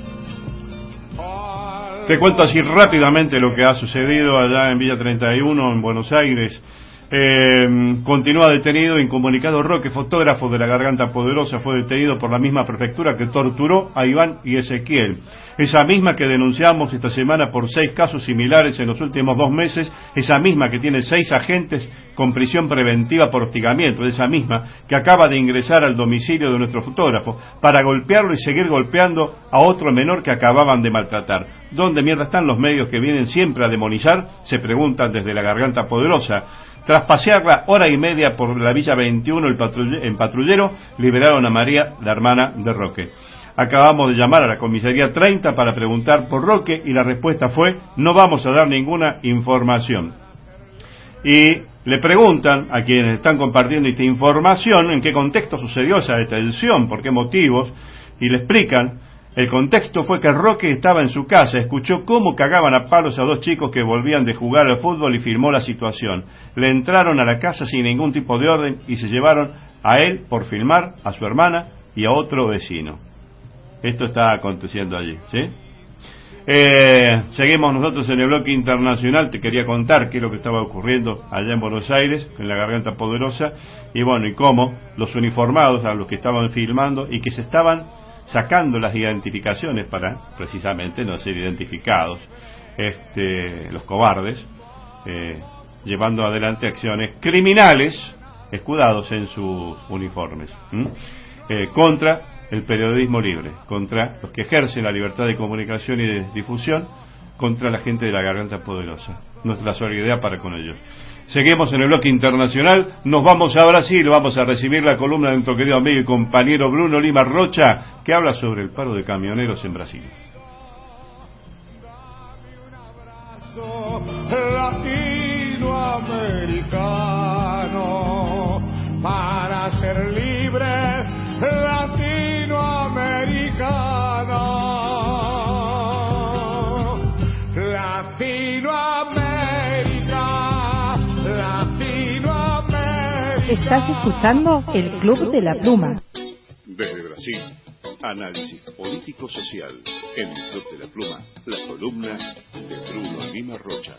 Te cuento así rápidamente lo que ha sucedido allá en Villa 31, en Buenos Aires. Continúa detenido, incomunicado Roque, fotógrafo de la Garganta Poderosa, fue detenido por la misma prefectura que torturó a Iván y Ezequiel. Esa misma que denunciamos esta semana por 6 casos similares en los últimos 2 meses, esa misma que tiene 6 agentes con prisión preventiva por hostigamiento, esa misma que acaba de ingresar al domicilio de nuestro fotógrafo para golpearlo y seguir golpeando a otro menor que acababan de maltratar. ¿Dónde mierda están los medios que vienen siempre a demonizar? Se preguntan desde la Garganta Poderosa. Tras pasearla hora y media por la Villa 21 en patrullero, liberaron a María, la hermana de Roque. Acabamos de llamar a la comisaría 30 para preguntar por Roque y la respuesta fue: no vamos a dar ninguna información. y le preguntan a quienes están compartiendo esta información en qué contexto sucedió esa detención, por qué motivos, y le explican. El contexto fue que Roque estaba en su casa, escuchó cómo cagaban a palos a 2 chicos que volvían de jugar al fútbol y filmó la situación. Le entraron a la casa sin ningún tipo de orden y se llevaron a él por filmar, a su hermana y a otro vecino. Esto está aconteciendo allí, ¿sí? Seguimos nosotros en el bloque internacional. Te quería contar qué es lo que estaba ocurriendo allá en Buenos Aires, en la Garganta Poderosa, y bueno, y cómo los uniformados, a los que estaban filmando y que se estaban sacando las identificaciones para precisamente no ser identificados, los cobardes, llevando adelante acciones criminales escudados en sus uniformes, contra el periodismo libre, contra los que ejercen la libertad de comunicación y de difusión, contra la gente de la Garganta Poderosa. Nuestra solidaridad para con ellos. Seguimos en el bloque internacional, nos vamos a Brasil, vamos a recibir la columna de nuestro querido amigo y compañero Bruno Lima Rocha, que habla sobre el paro de camioneros en Brasil. Latinoamericano, para ser libre, latinoamericano, Estás escuchando el Club de la Pluma. Desde Brasil, análisis político-social en el Club de la Pluma, la columna de Bruno Lima Rocha.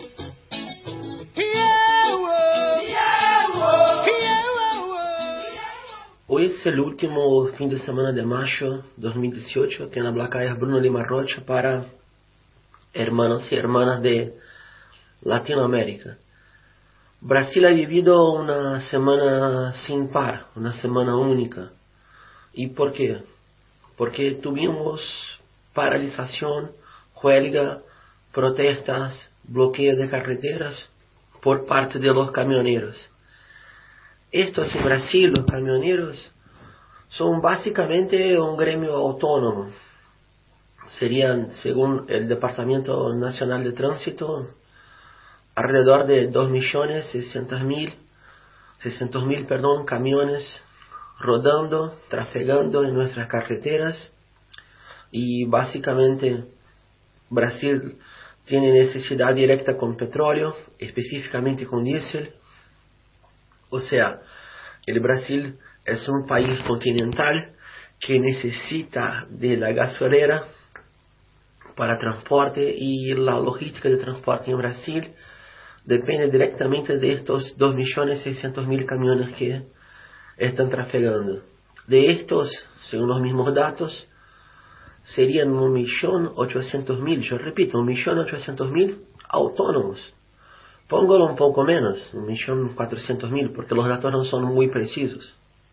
Hoy es el último fin de semana de mayo 2018. Quien habla acá es Bruno Lima Rocha para hermanos y hermanas de Latinoamérica. Brasil ha vivido una semana sin par, una semana única. ¿Y por qué? Porque tuvimos paralización, huelga, protestas, bloqueo de carreteras por parte de los camioneros. Estos en Brasil, los camioneros, son básicamente un gremio autónomo. Serían, según el Departamento Nacional de Tránsito, alrededor de 2.600.000 camiones rodando, trafegando en nuestras carreteras. Y básicamente Brasil tiene necesidad directa con petróleo, específicamente con diésel. O sea, el Brasil es un país continental que necesita de la gasolera para transporte, y la logística de transporte en Brasil depende directamente de estos 2.600.000 camiones que están trafegando. De estos, según los mismos datos, serían 1.800.000, yo repito, 1.800.000 autónomos. Póngalo un poco menos, 1.400.000, porque los datos no son muy precisos.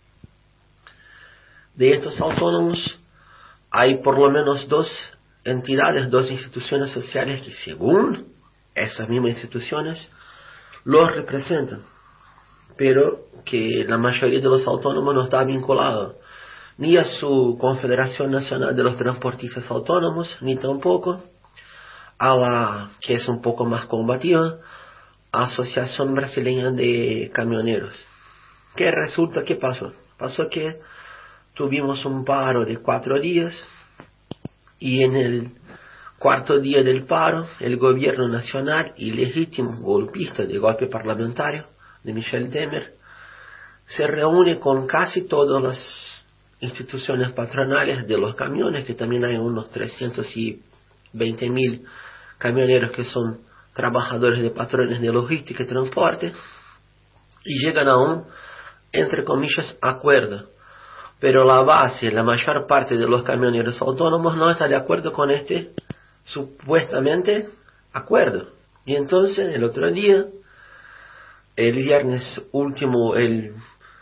De estos autónomos, hay por lo menos 2 entidades, 2 instituciones sociales que, según esas mismas instituciones, los representan, pero que la mayoría de los autónomos no está vinculado ni a su Confederación Nacional de los Transportistas Autónomos, ni tampoco a la que es un poco más combativa, Asociación Brasileña de Camioneros. ¿Qué resulta? ¿Qué pasó? Pasó que tuvimos un paro de 4 días, y en el 4º día del paro, el gobierno nacional, ilegítimo, golpista, de golpe parlamentario, de Michel Temer, se reúne con casi todas las instituciones patronales de los camiones, que también hay unos 320.000 camioneros que son trabajadores de patrones de logística y transporte, y llegan a un, entre comillas, acuerdo. Pero la base, la mayor parte de los camioneros autónomos no está de acuerdo con este supuestamente acuerdo. Y entonces, el otro día, el viernes último, el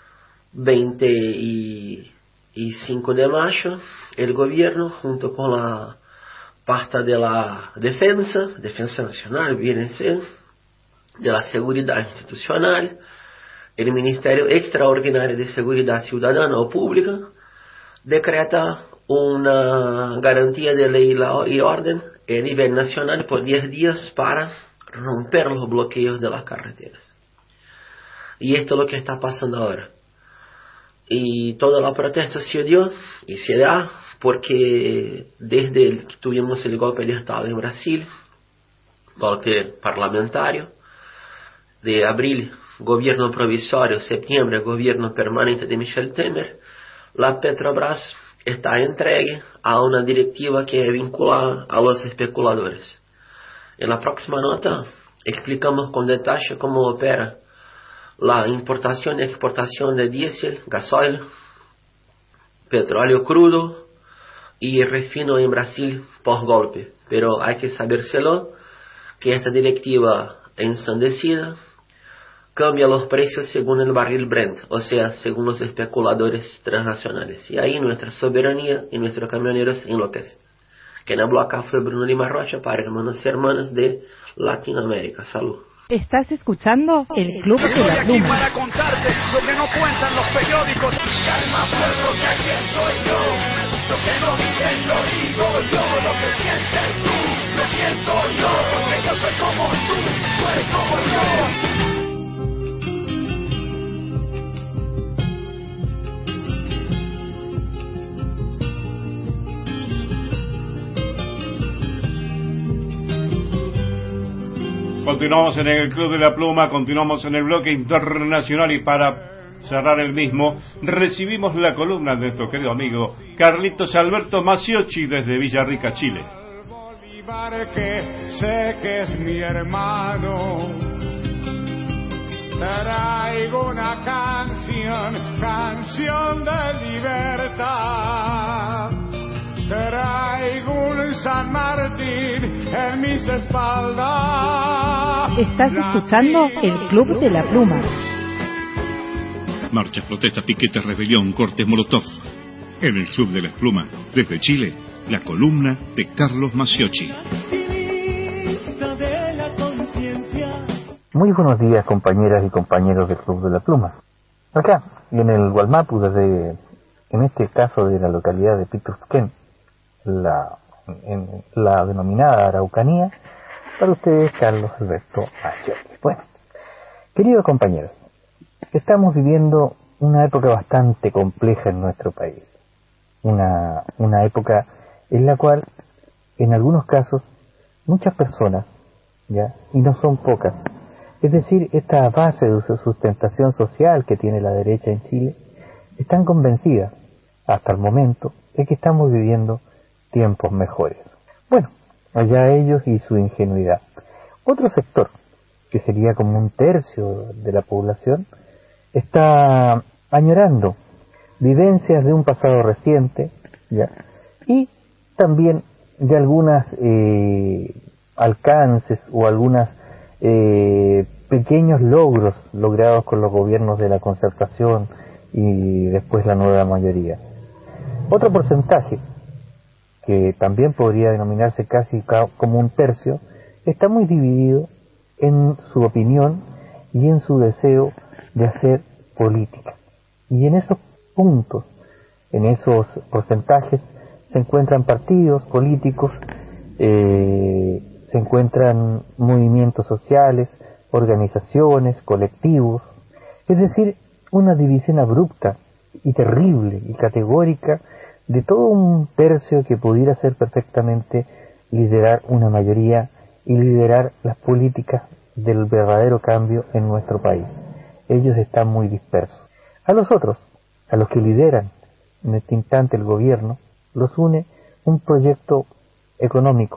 25 de mayo, el gobierno, junto con la pasta de la defensa nacional, viene a ser, de la seguridad institucional, el Ministerio Extraordinario de Seguridad Ciudadana o Pública, decreta una garantía de ley y orden a nivel nacional por 10 días para romper los bloqueos de las carreteras. Y esto es lo que está pasando ahora. Y toda la protesta se dio y se da porque desde que tuvimos el golpe de Estado en Brasil, golpe parlamentario, de abril, gobierno provisorio, septiembre, gobierno permanente de Michel Temer, la Petrobras está entregue a una directiva que es vinculada a los especuladores. En la próxima nota explicamos con detalle cómo opera la importación y exportación de diésel, gasoil, petróleo crudo y refino en Brasil post golpe. Pero hay que sabérselo que esta directiva ensandecida cambia los precios según el barril Brent, o sea, según los especuladores transnacionales. Y ahí nuestra soberanía y nuestros camioneros enloquecen. Quien habló acá fue Bruno Lima Rocha para hermanos y hermanas de Latinoamérica. Salud. Estás escuchando el Club de la Estoy aquí Pluma. para contarte lo que no cuentan los periódicos. Calma pueblo, que aquí estoy yo. Lo que no dicen lo digo yo. Lo que sientes tú, lo siento yo. Porque yo soy como tú eres como yo. Continuamos en el Club de la Pluma, continuamos en el bloque internacional y para cerrar el mismo, recibimos la columna de nuestro querido amigo Carlitos Alberto Maciocchi desde Villarrica, Chile. Bolívar, que sé que es mi hermano, traigo una canción de libertad. Traigo un San Martín en mis espaldas. Estás escuchando el Club de la Pluma. Marchas, protestas, piquetes, rebelión, cortes, molotov. En el Club de la Pluma, desde Chile, la columna de Carlos Maciocchi. Muy buenos días, compañeras y compañeros del Club de la Pluma. Acá, en el Gualmapu, en este caso de la localidad de Pituquén, en la denominada Araucanía, para ustedes Carlos Alberto Maciocchi. Bueno, queridos compañeros, estamos viviendo una época bastante compleja en nuestro país, una época en la cual, en algunos casos, muchas personas, ya, y no son pocas, es decir, esta base de sustentación social que tiene la derecha en Chile, están convencidas, hasta el momento, de que estamos viviendo tiempos mejores. Bueno, allá ellos y su ingenuidad. Otro sector, que sería como un tercio de la población, está añorando vivencias de un pasado reciente, ¿ya? Y también de algunas alcances o algunas pequeños logros logrados con los gobiernos de la concertación y después la nueva mayoría. Otro porcentaje, que también podría denominarse casi como un tercio, está muy dividido en su opinión y en su deseo de hacer política. Y en esos puntos, en esos porcentajes, se encuentran partidos políticos, se encuentran movimientos sociales, organizaciones, colectivos, es decir, una división abrupta y terrible y categórica de todo un tercio que pudiera ser perfectamente liderar una mayoría y liderar las políticas del verdadero cambio en nuestro país. Ellos están muy dispersos. A los otros, a los que lideran en este instante el gobierno, los une un proyecto económico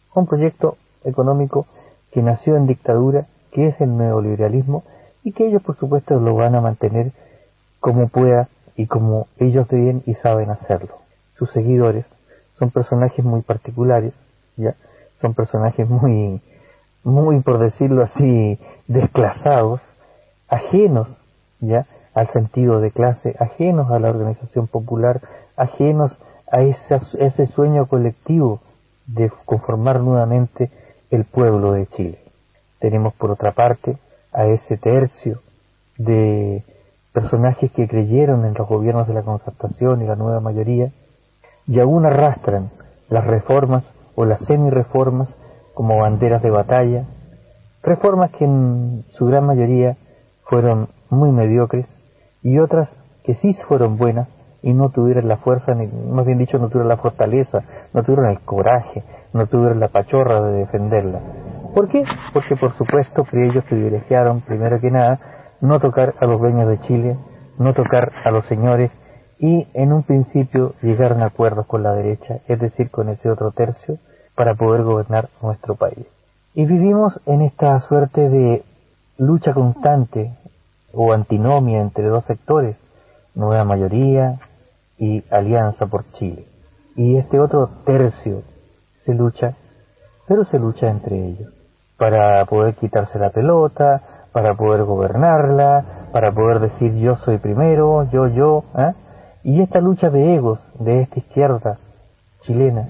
que nació en dictadura, que es el neoliberalismo, y que ellos por supuesto lo van a mantener como pueda y como ellos ven y saben hacerlo. Sus seguidores son personajes muy particulares, ya, son personajes muy, por decirlo así, desclasados, ajenos, ya, al sentido de clase, ajenos a la organización popular, ajenos a ese sueño colectivo de conformar nuevamente el pueblo de Chile. Tenemos por otra parte a ese tercio de personajes que creyeron en los gobiernos de la concertación y la nueva mayoría, y aún arrastran las reformas o las semi-reformas como banderas de batalla, Reformas que en su gran mayoría fueron muy mediocres y otras que sí fueron buenas y no tuvieron la fuerza, ni más bien dicho, no tuvieron la fortaleza, no tuvieron el coraje, no tuvieron la pachorra de defenderla. ¿Por qué? Porque por supuesto que ellos privilegiaron, primero que nada, no tocar a los dueños de Chile, no tocar a los señores y en un principio llegaron a acuerdos con la derecha, es decir, con ese otro tercio, para poder gobernar nuestro país. Y vivimos en esta suerte de lucha constante o antinomia entre dos sectores, nueva mayoría y Alianza por Chile. Y este otro tercio se lucha, pero se lucha entre ellos, para poder quitarse la pelota, para poder gobernarla, para poder decir yo soy primero, yo, ¿eh? Y esta lucha de egos de esta izquierda chilena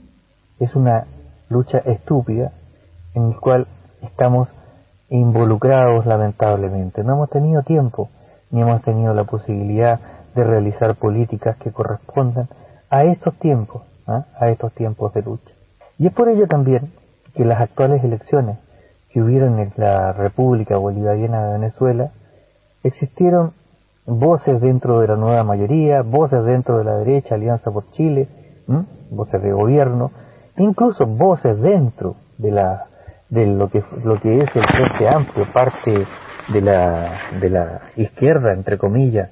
es una lucha estúpida en la cual estamos involucrados lamentablemente. No hemos tenido tiempo ni hemos tenido la posibilidad de realizar políticas que correspondan a estos tiempos, ¿eh? A estos tiempos de lucha. Y es por ello también que las actuales elecciones que hubieron en la República Bolivariana de Venezuela existieron voces dentro de la nueva mayoría, voces dentro de la derecha, Alianza por Chile, voces de gobierno, incluso voces dentro de lo que es el Frente Amplio, parte de la izquierda, entre comillas,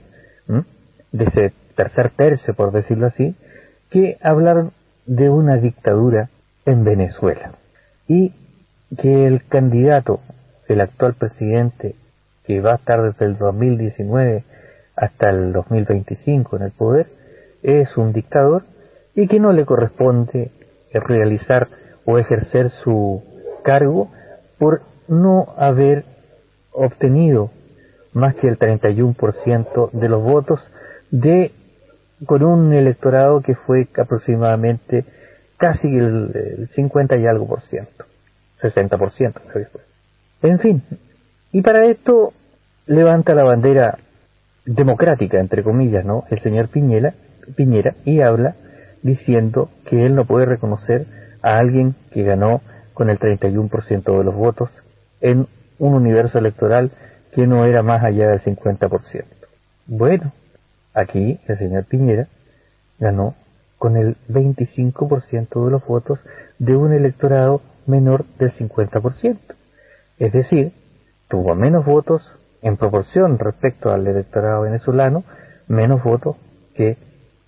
de ese tercer tercio, por decirlo así, que hablaron de una dictadura en Venezuela y que el candidato, el actual presidente, que va a estar desde el 2019 hasta el 2025 en el poder, es un dictador y que no le corresponde realizar o ejercer su cargo por no haber obtenido más que el 31% de los votos con un electorado que fue aproximadamente casi el 50 y algo por ciento, 60%. En fin, y para esto levanta la bandera democrática, entre comillas, ¿no?, el señor Piñera, y habla diciendo que él no puede reconocer a alguien que ganó con el 31% de los votos en un universo electoral que no era más allá del 50%. Bueno, aquí el señor Piñera ganó con el 25% de los votos de un electorado menor del 50%. Es decir, tuvo menos votos en proporción respecto al electorado venezolano, menos votos que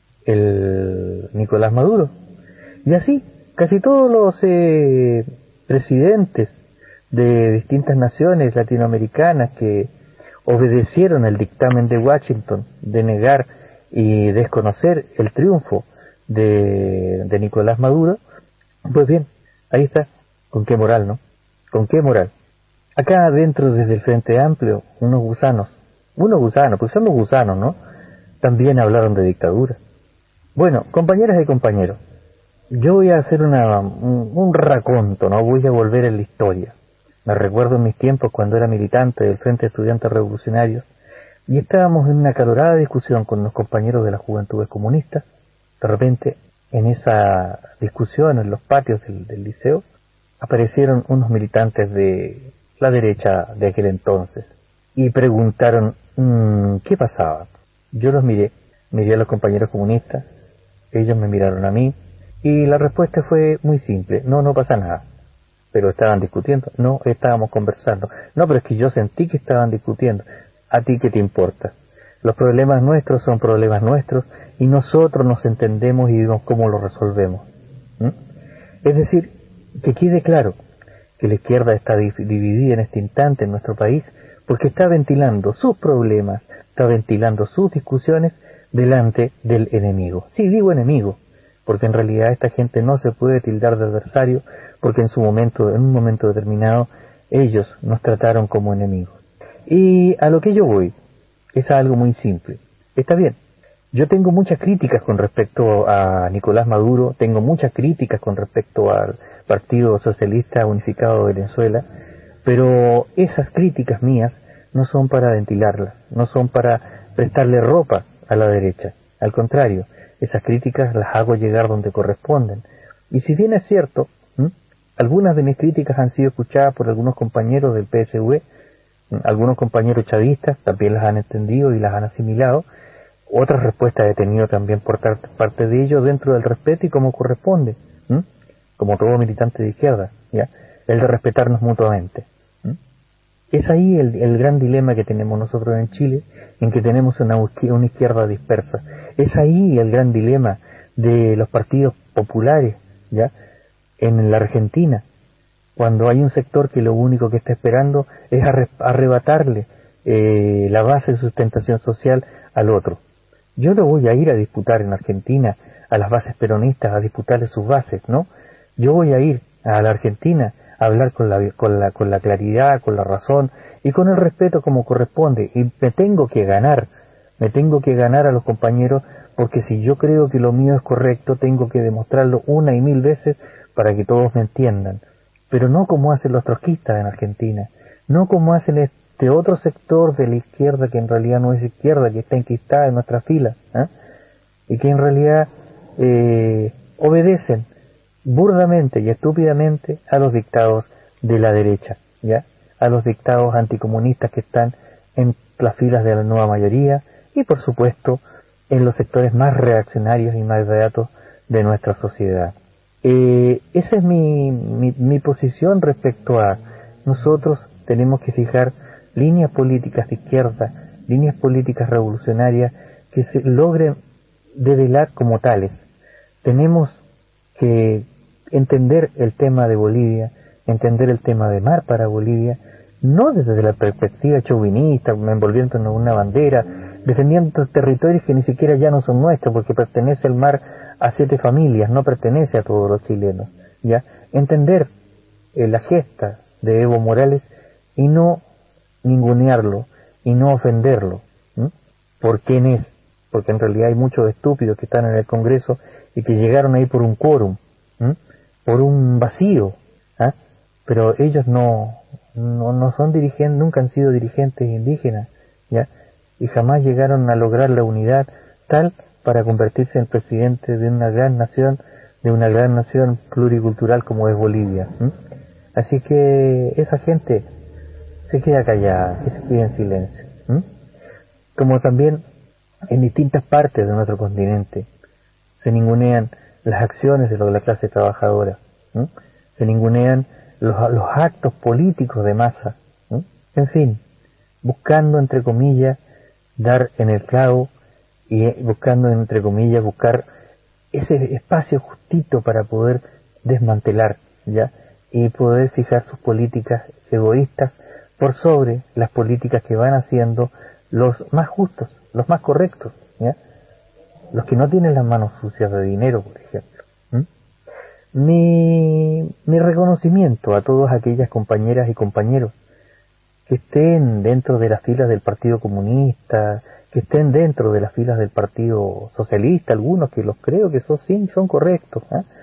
el Nicolás Maduro. Y así, casi todos los presidentes de distintas naciones latinoamericanas que obedecieron el dictamen de Washington de negar y desconocer el triunfo de Nicolás Maduro, pues bien, ahí está. ¿Con qué moral, no? ¿Con qué moral? Acá adentro, desde el Frente Amplio, unos gusanos, porque son los gusanos, ¿no?, también hablaron de dictadura. Bueno, compañeras y compañeros, yo voy a hacer un raconto, ¿no? Voy a volver en la historia. Me recuerdo en mis tiempos cuando era militante del Frente de Estudiantes Revolucionarios y estábamos en una acalorada discusión con los compañeros de las Juventudes Comunistas. De repente, en esa discusión en los patios del liceo, aparecieron unos militantes de la derecha de aquel entonces y preguntaron qué pasaba. Yo los miré a los compañeros comunistas, ellos me miraron a mí y la respuesta fue muy simple: no pasa nada. Pero estaban discutiendo. No, estábamos conversando. No, pero es que yo sentí que estaban discutiendo. ¿A ti qué te importa? Los problemas nuestros son problemas nuestros y nosotros nos entendemos y vemos cómo los resolvemos. Es decir, que quede claro que la izquierda está dividida en este instante en nuestro país porque está ventilando sus problemas, está ventilando sus discusiones delante del enemigo. Sí, digo enemigo, porque en realidad esta gente no se puede tildar de adversario, porque en un momento determinado, ellos nos trataron como enemigos. Y a lo que yo voy es algo muy simple. Está bien, yo tengo muchas críticas con respecto a Nicolás Maduro, tengo muchas críticas con respecto al Partido Socialista Unificado de Venezuela, pero esas críticas mías no son para ventilarlas, no son para prestarle ropa a la derecha. Al contrario, esas críticas las hago llegar donde corresponden. Y si bien es cierto, Algunas de mis críticas han sido escuchadas por algunos compañeros del PSV, algunos compañeros chavistas también las han entendido y las han asimilado. Otras respuestas he tenido también por parte de ellos dentro del respeto y como corresponde, como todo militante de izquierda, ¿ya? El de respetarnos mutuamente. Es ahí el gran dilema que tenemos nosotros en Chile, en que tenemos una izquierda dispersa. Es ahí el gran dilema de los partidos populares, ¿ya? En la Argentina, cuando hay un sector que lo único que está esperando es arrebatarle la base de sustentación social al otro. Yo no voy a ir a disputar en Argentina a las bases peronistas, a disputarles sus bases, ¿no? Yo voy a ir a la Argentina a hablar con la claridad, con la razón y con el respeto como corresponde. Y me tengo que ganar a los compañeros, porque si yo creo que lo mío es correcto, tengo que demostrarlo una y mil veces para que todos me entiendan. Pero no como hacen los trotskistas en Argentina, no como hacen este otro sector de la izquierda que en realidad no es izquierda, que está enquistada en nuestras filas, y que en realidad obedecen burdamente y estúpidamente a los dictados de la derecha, ¿ya? A los dictados anticomunistas que están en las filas de la nueva mayoría y por supuesto en los sectores más reaccionarios y más beatos de nuestra sociedad. Esa es mi posición respecto a nosotros tenemos que fijar líneas políticas de izquierda, líneas políticas revolucionarias que se logren develar como tales. Tenemos que entender el tema de Bolivia, entender el tema de mar para Bolivia, no desde la perspectiva chauvinista, envolviendo en una bandera, defendiendo territorios que ni siquiera ya no son nuestros, porque pertenece el mar a 7 familias, no pertenece a todos los chilenos, ¿ya? Entender la gesta de Evo Morales y no ningunearlo, y no ofenderlo, por quién es, porque en realidad hay muchos estúpidos que están en el Congreso y que llegaron ahí por un quórum, por un vacío, pero ellos no son dirigentes, nunca han sido dirigentes indígenas, ¿ya? Y jamás llegaron a lograr la unidad tal para convertirse en presidente de una gran nación pluricultural como es Bolivia. Así que esa gente se queda callada, que se quede en silencio. Como también en distintas partes de nuestro continente se ningunean las acciones de la clase trabajadora, se ningunean los actos políticos de masa, en fin, buscando entre comillas dar en el clavo y buscando entre comillas buscar ese espacio justito para poder desmantelar, ¿ya? Y poder fijar sus políticas egoístas por sobre las políticas que van haciendo los más justos, los más correctos, ¿ya? Los que no tienen las manos sucias de dinero, por ejemplo. Mi reconocimiento a todas aquellas compañeras y compañeros que estén dentro de las filas del Partido Comunista, que estén dentro de las filas del Partido Socialista, algunos que los creo que son correctos,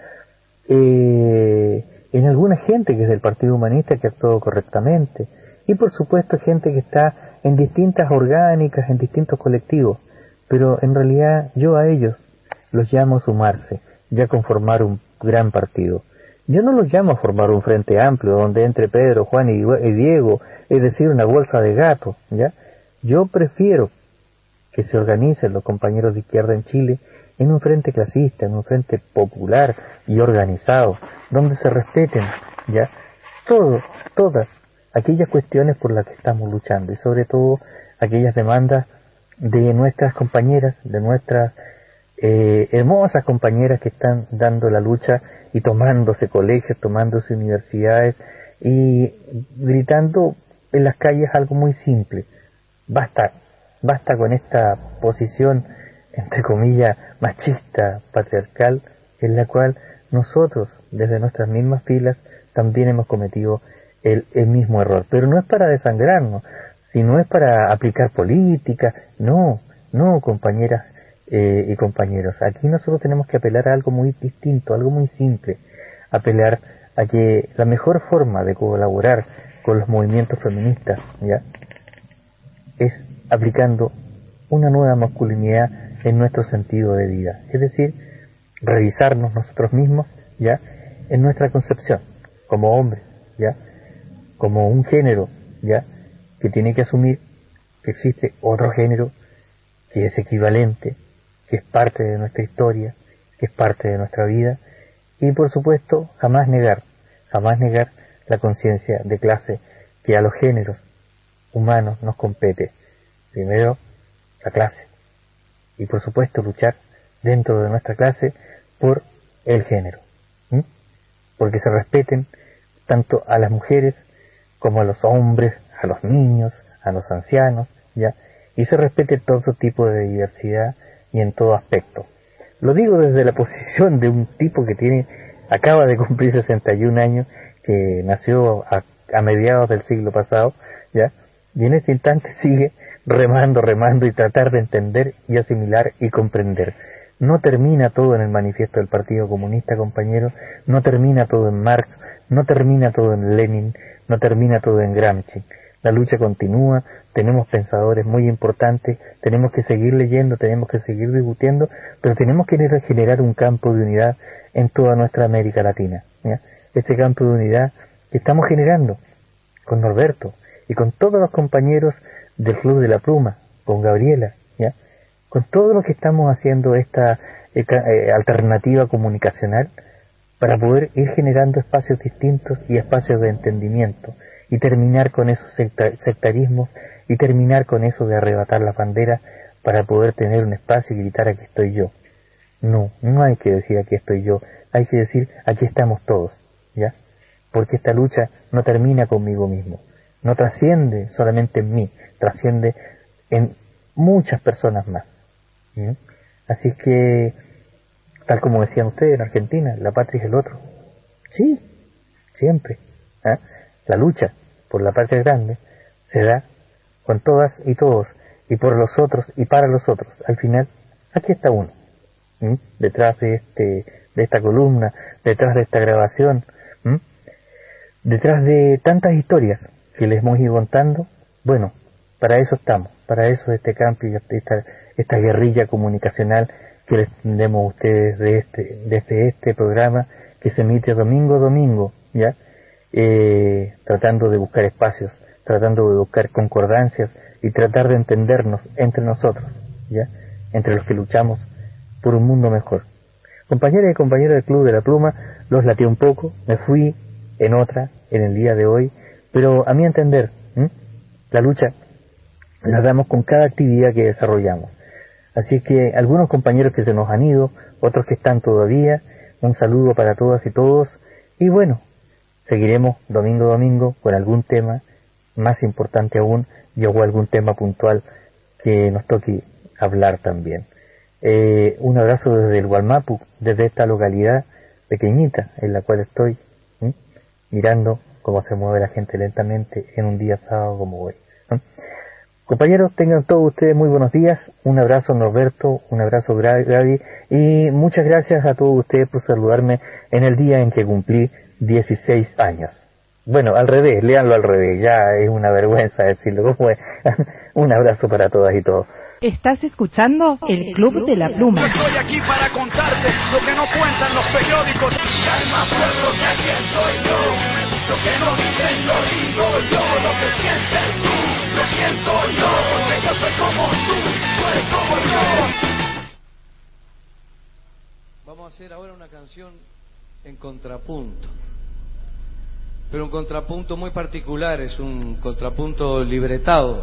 en alguna gente que es del Partido Humanista que ha actuado correctamente, y por supuesto gente que está en distintas orgánicas, en distintos colectivos, pero en realidad yo a ellos los llamo a sumarse, ya a conformar un gran partido. Yo no los llamo a formar un frente amplio donde entre Pedro, Juan y Diego, es decir, una bolsa de gatos, ¿ya? Yo prefiero que se organicen los compañeros de izquierda en Chile en un frente clasista, en un frente popular y organizado, donde se respeten, ¿ya? Todas aquellas cuestiones por las que estamos luchando y sobre todo aquellas demandas de nuestras compañeras, de nuestras hermosas compañeras que están dando la lucha y tomándose colegios, tomándose universidades y gritando en las calles algo muy simple: basta con esta posición entre comillas machista, patriarcal, en la cual nosotros desde nuestras mismas filas también hemos cometido el mismo error. Pero no es para desangrarnos, sino es para aplicar política. No, compañeras y compañeros, aquí nosotros tenemos que apelar a algo muy distinto, algo muy simple, apelar a que la mejor forma de colaborar con los movimientos feministas, ¿ya?, es aplicando una nueva masculinidad en nuestro sentido de vida, es decir, revisarnos nosotros mismos, ¿ya?, en nuestra concepción, como hombres, ¿ya? Como un género, ¿ya? Que tiene que asumir que existe otro género que es equivalente, que es parte de nuestra historia, que es parte de nuestra vida, y por supuesto jamás negar la conciencia de clase que a los géneros humanos nos compete. Primero, la clase, y por supuesto luchar dentro de nuestra clase por el género, porque se respeten tanto a las mujeres como a los hombres, a los niños, a los ancianos, ¿ya? Y se respete todo tipo de diversidad y en todo aspecto. Lo digo desde la posición de un tipo que acaba de cumplir 61 años, que nació a mediados del siglo pasado, ¿ya? Y en este instante sigue remando y tratar de entender y asimilar y comprender. No termina todo en el manifiesto del Partido Comunista, compañeros, no termina todo en Marx, no termina todo en Lenin, no termina todo en Gramsci. La lucha continúa, tenemos pensadores muy importantes, tenemos que seguir leyendo, tenemos que seguir discutiendo, pero tenemos que generar un campo de unidad en toda nuestra América Latina, ¿ya? Este campo de unidad que estamos generando con Norberto y con todos los compañeros del Club de la Pluma, con Gabriela, ¿ya? Con todo lo que estamos haciendo esta alternativa comunicacional para poder ir generando espacios distintos y espacios de entendimiento y terminar con esos sectarismos y terminar con eso de arrebatar la bandera para poder tener un espacio y gritar aquí estoy yo. No hay que decir aquí estoy yo, hay que decir aquí estamos todos, ¿ya? Porque esta lucha no termina conmigo mismo, no trasciende solamente en mí, trasciende en muchas personas más. Así que, tal como decían ustedes en Argentina, la patria es el otro. Sí, siempre. La lucha por la patria grande se da con todas y todos, y por los otros y para los otros. Al final, aquí está uno, detrás de esta columna, detrás de esta grabación, detrás de tantas historias que les hemos ido contando. Bueno, para eso estamos, para eso este campo y esta guerrilla comunicacional que les tendemos a ustedes desde este programa que se emite domingo a domingo, ¿ya? Tratando de buscar espacios, tratando de buscar concordancias y tratar de entendernos entre nosotros, ¿ya? Entre los que luchamos por un mundo mejor. Compañeras y compañeros del Club de la Pluma, los latí un poco, me fui en el día de hoy, pero a mi entender, la lucha la damos con cada actividad que desarrollamos. Así que algunos compañeros que se nos han ido, otros que están todavía, un saludo para todas y todos, y bueno, seguiremos domingo a domingo con algún tema más importante aún, y o algún tema puntual que nos toque hablar también. Un abrazo desde el Gualmapu, desde esta localidad pequeñita en la cual estoy, mirando cómo se mueve la gente lentamente en un día sábado como hoy. Compañeros, tengan todos ustedes muy buenos días. Un abrazo Norberto, un abrazo Gaby, y muchas gracias a todos ustedes por saludarme en el día en que cumplí 16 años. Bueno, al revés, léanlo al revés, ya es una vergüenza decirlo. ¿Cómo es? Un abrazo para todas y todos. Estás escuchando el Club de la Pluma. Yo estoy aquí para contarte lo que no cuentan los periódicos. Calma, pueblo, que aquí estoy yo. Lo que no dicen lo digo yo. Lo que sientes tú, lo siento yo. Porque yo soy como tú eres como yo. Vamos a hacer ahora una canción en contrapunto. Pero un contrapunto muy particular, es un contrapunto libretado,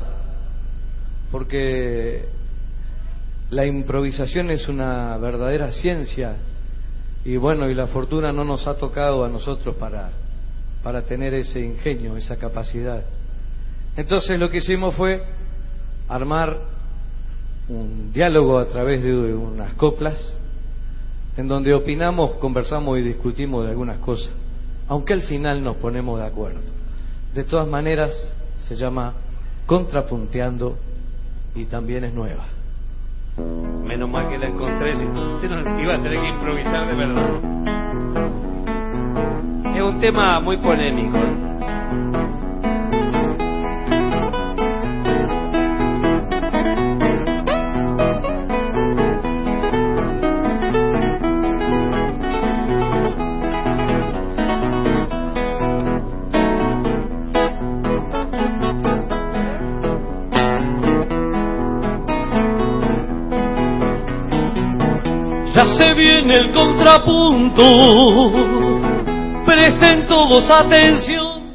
porque la improvisación es una verdadera ciencia, y bueno, y la fortuna no nos ha tocado a nosotros para tener ese ingenio, esa capacidad. Entonces lo que hicimos fue armar un diálogo a través de unas coplas, en donde opinamos, conversamos y discutimos de algunas cosas, aunque al final nos ponemos de acuerdo. De todas maneras, se llama Contrapunteando y también es nueva. Menos mal que la encontré, si no iba a tener que improvisar de verdad. Es un tema muy polémico, Ya se viene el contrapunto, presten todos atención,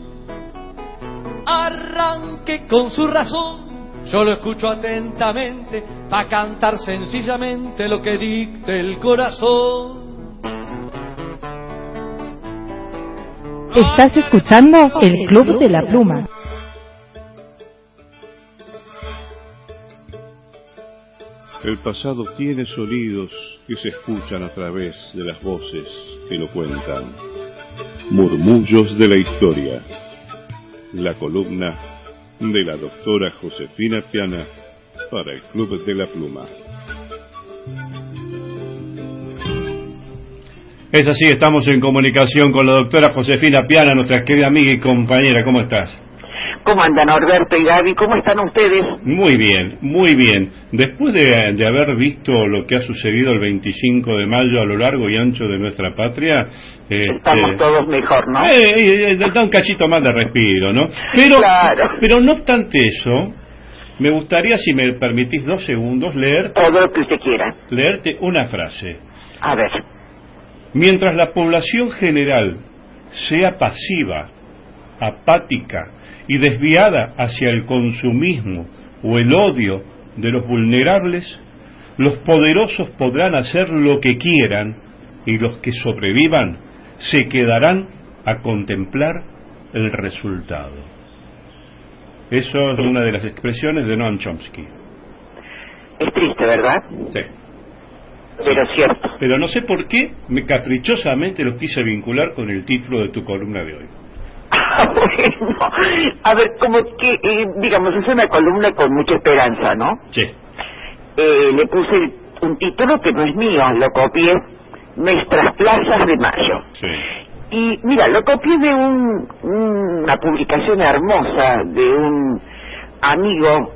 arranque con su razón, yo lo escucho atentamente, pa' cantar sencillamente lo que dicte el corazón. Estás escuchando el Club de la Pluma. El pasado tiene sonidos que se escuchan a través de las voces que lo cuentan. Murmullos de la historia. La columna de la doctora Josefina Piana para el Club de la Pluma. Es así, estamos en comunicación con la doctora Josefina Piana, nuestra querida amiga y compañera. ¿Cómo estás? ¿Cómo andan, Norberto y Gaby? ¿Cómo están ustedes? Muy bien, muy bien. Después de haber visto lo que ha sucedido el 25 de mayo a lo largo y ancho de nuestra patria... Estamos todos mejor, ¿no? Da un cachito más de respiro, ¿no? Pero, claro. Pero no obstante eso, me gustaría, si me permitís 2 segundos, leerte... Todo lo que usted quiera. Leerte una frase. A ver. Mientras la población general sea pasiva, apática y desviada hacia el consumismo o el odio de los vulnerables, los poderosos podrán hacer lo que quieran y los que sobrevivan se quedarán a contemplar el resultado. Eso es una de las expresiones de Noam Chomsky. Es triste, ¿verdad? Sí. Pero cierto. Pero no sé por qué, caprichosamente lo quise vincular con el título de tu columna de hoy. Bueno, a ver, como que, digamos, es una columna con mucha esperanza, ¿no? Sí. Le puse un título que no es mío, lo copié, Nuestras Plazas de Mayo. Sí. Y mira, lo copié de una publicación hermosa de un amigo,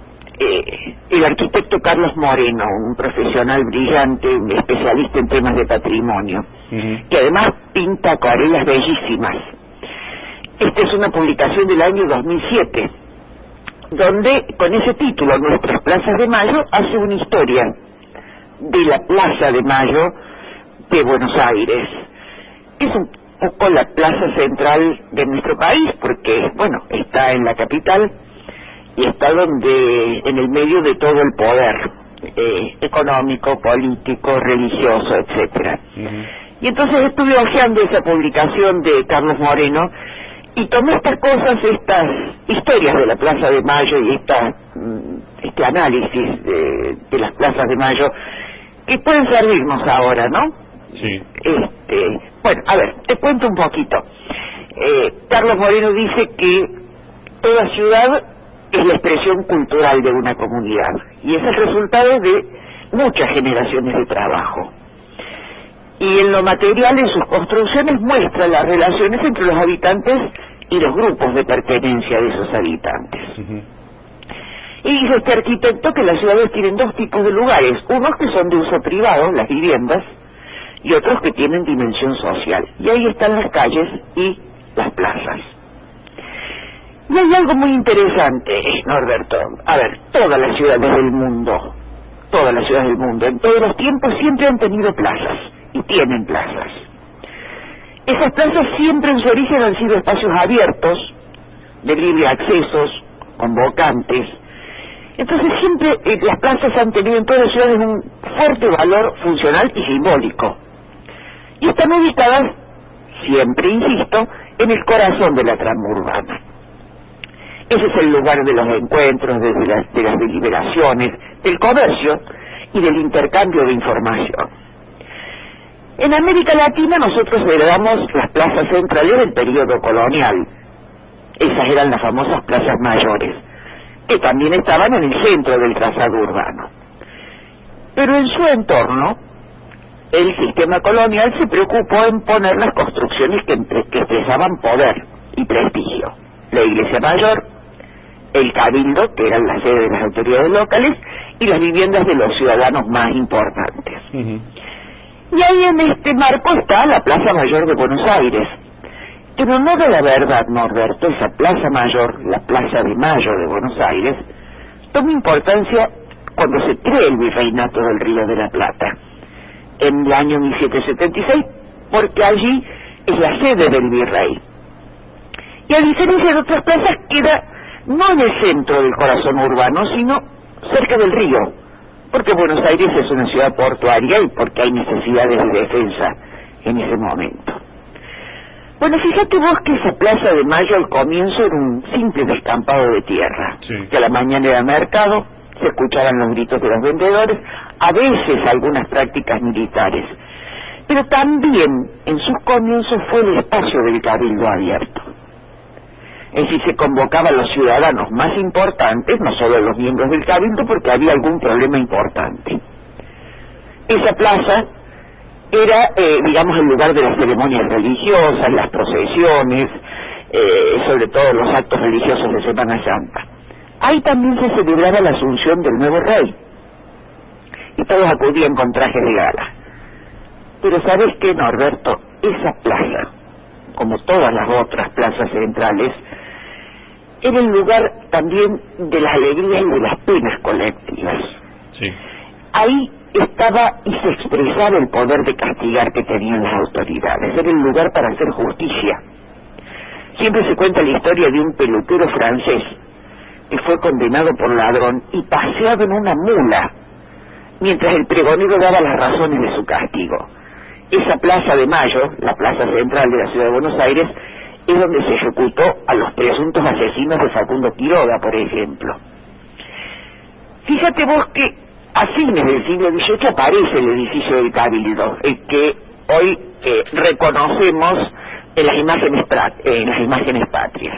el arquitecto Carlos Moreno, un profesional brillante, un especialista en temas de patrimonio, que además pinta acuarelas bellísimas. Esta es una publicación del año 2007, donde con ese título, Nuestras Plazas de Mayo, hace una historia de la Plaza de Mayo de Buenos Aires. Es un poco la plaza central de nuestro país, porque, bueno, está en la capital y está en el medio de todo el poder económico, político, religioso, etcétera. Y entonces estuve hojeando esa publicación de Carlos Moreno y tomé estas cosas, estas historias de la Plaza de Mayo y este análisis de las plazas de Mayo que pueden servirnos ahora, ¿no? Sí. Bueno, a ver, te cuento un poquito. Carlos Moreno dice que toda ciudad es la expresión cultural de una comunidad y es el resultado de muchas generaciones de trabajo. Y en lo material, en sus construcciones, muestra las relaciones entre los habitantes y los grupos de pertenencia de esos habitantes. Y dice este arquitecto que las ciudades tienen 2 tipos de lugares, unos que son de uso privado, las viviendas, y otros que tienen dimensión social. Y ahí están las calles y las plazas. Y hay algo muy interesante, Norberto. A ver, todas las ciudades del mundo, en todos los tiempos siempre han tenido plazas, y tienen plazas. Esas plazas siempre en su origen han sido espacios abiertos, de libre accesos, convocantes. Entonces siempre las plazas han tenido en todas las ciudades un fuerte valor funcional y simbólico. Y están ubicadas, siempre insisto, en el corazón de la trama urbana. Ese es el lugar de los encuentros, de las deliberaciones, del comercio y del intercambio de información. En América Latina nosotros heredamos las plazas centrales del periodo colonial. Esas eran las famosas plazas mayores, que también estaban en el centro del trazado urbano. Pero en su entorno, el sistema colonial se preocupó en poner las construcciones que expresaban poder y prestigio. La iglesia mayor, el cabildo, que eran las sedes de las autoridades locales, y las viviendas de los ciudadanos más importantes. Y ahí en este marco está la Plaza Mayor de Buenos Aires. Pero no de la verdad, Norberto, esa Plaza Mayor, la Plaza de Mayo de Buenos Aires, toma importancia cuando se crea el Virreinato del Río de la Plata. en el año 1776, porque allí es la sede del virrey. Y a diferencia de otras plazas, queda no en el centro del corazón urbano, sino cerca del río, porque Buenos Aires es una ciudad portuaria y porque hay necesidades de defensa en ese momento. Bueno, fíjate vos que esa Plaza de Mayo al comienzo era un simple descampado de tierra, que a la mañana era mercado, se escuchaban los gritos de los vendedores, a veces algunas prácticas militares, pero también en sus comienzos fue el espacio del cabildo abierto. Es decir, se convocaban a los ciudadanos más importantes, no solo a los miembros del cabildo, porque había algún problema importante. Esa plaza era, digamos, el lugar de las ceremonias religiosas, las procesiones, sobre todo los actos religiosos de Semana Santa. Ahí también se celebraba la asunción del nuevo rey, y todos acudían con trajes de gala. Pero ¿sabes qué, Norberto? Esa plaza, como todas las otras plazas centrales, era el lugar también de las alegrías y de las penas colectivas. Sí. Ahí estaba y se expresaba el poder de castigar que tenían las autoridades. Era el lugar para hacer justicia. Siempre se cuenta la historia de un peluquero francés que fue condenado por ladrón y paseado en una mula mientras el pregonero daba las razones de su castigo. Esa Plaza de Mayo, la plaza central de la ciudad de Buenos Aires, es donde se ejecutó a los presuntos asesinos de Facundo Quiroga, por ejemplo. Fíjate vos que a fines del siglo XVIII aparece el edificio del Cabildo, el que hoy reconocemos en las imágenes patrias.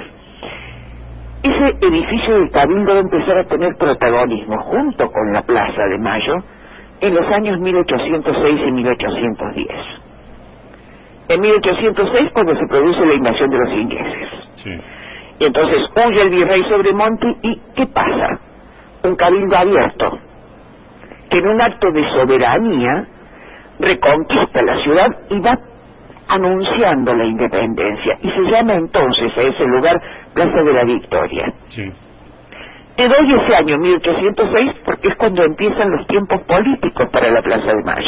Ese edificio del Cabildo va a empezar a tener protagonismo junto con la Plaza de Mayo en los años 1806 y 1810. En 1806, cuando se produce la invasión de los ingleses. Sí. Y entonces huye el virrey Sobremonte y ¿qué pasa? Un cabildo abierto, que en un acto de soberanía reconquista la ciudad y va anunciando la independencia. Y se llama entonces a ese lugar Plaza de la Victoria. Sí. Te doy ese año 1806 porque es cuando empiezan los tiempos políticos para la Plaza de Mayo.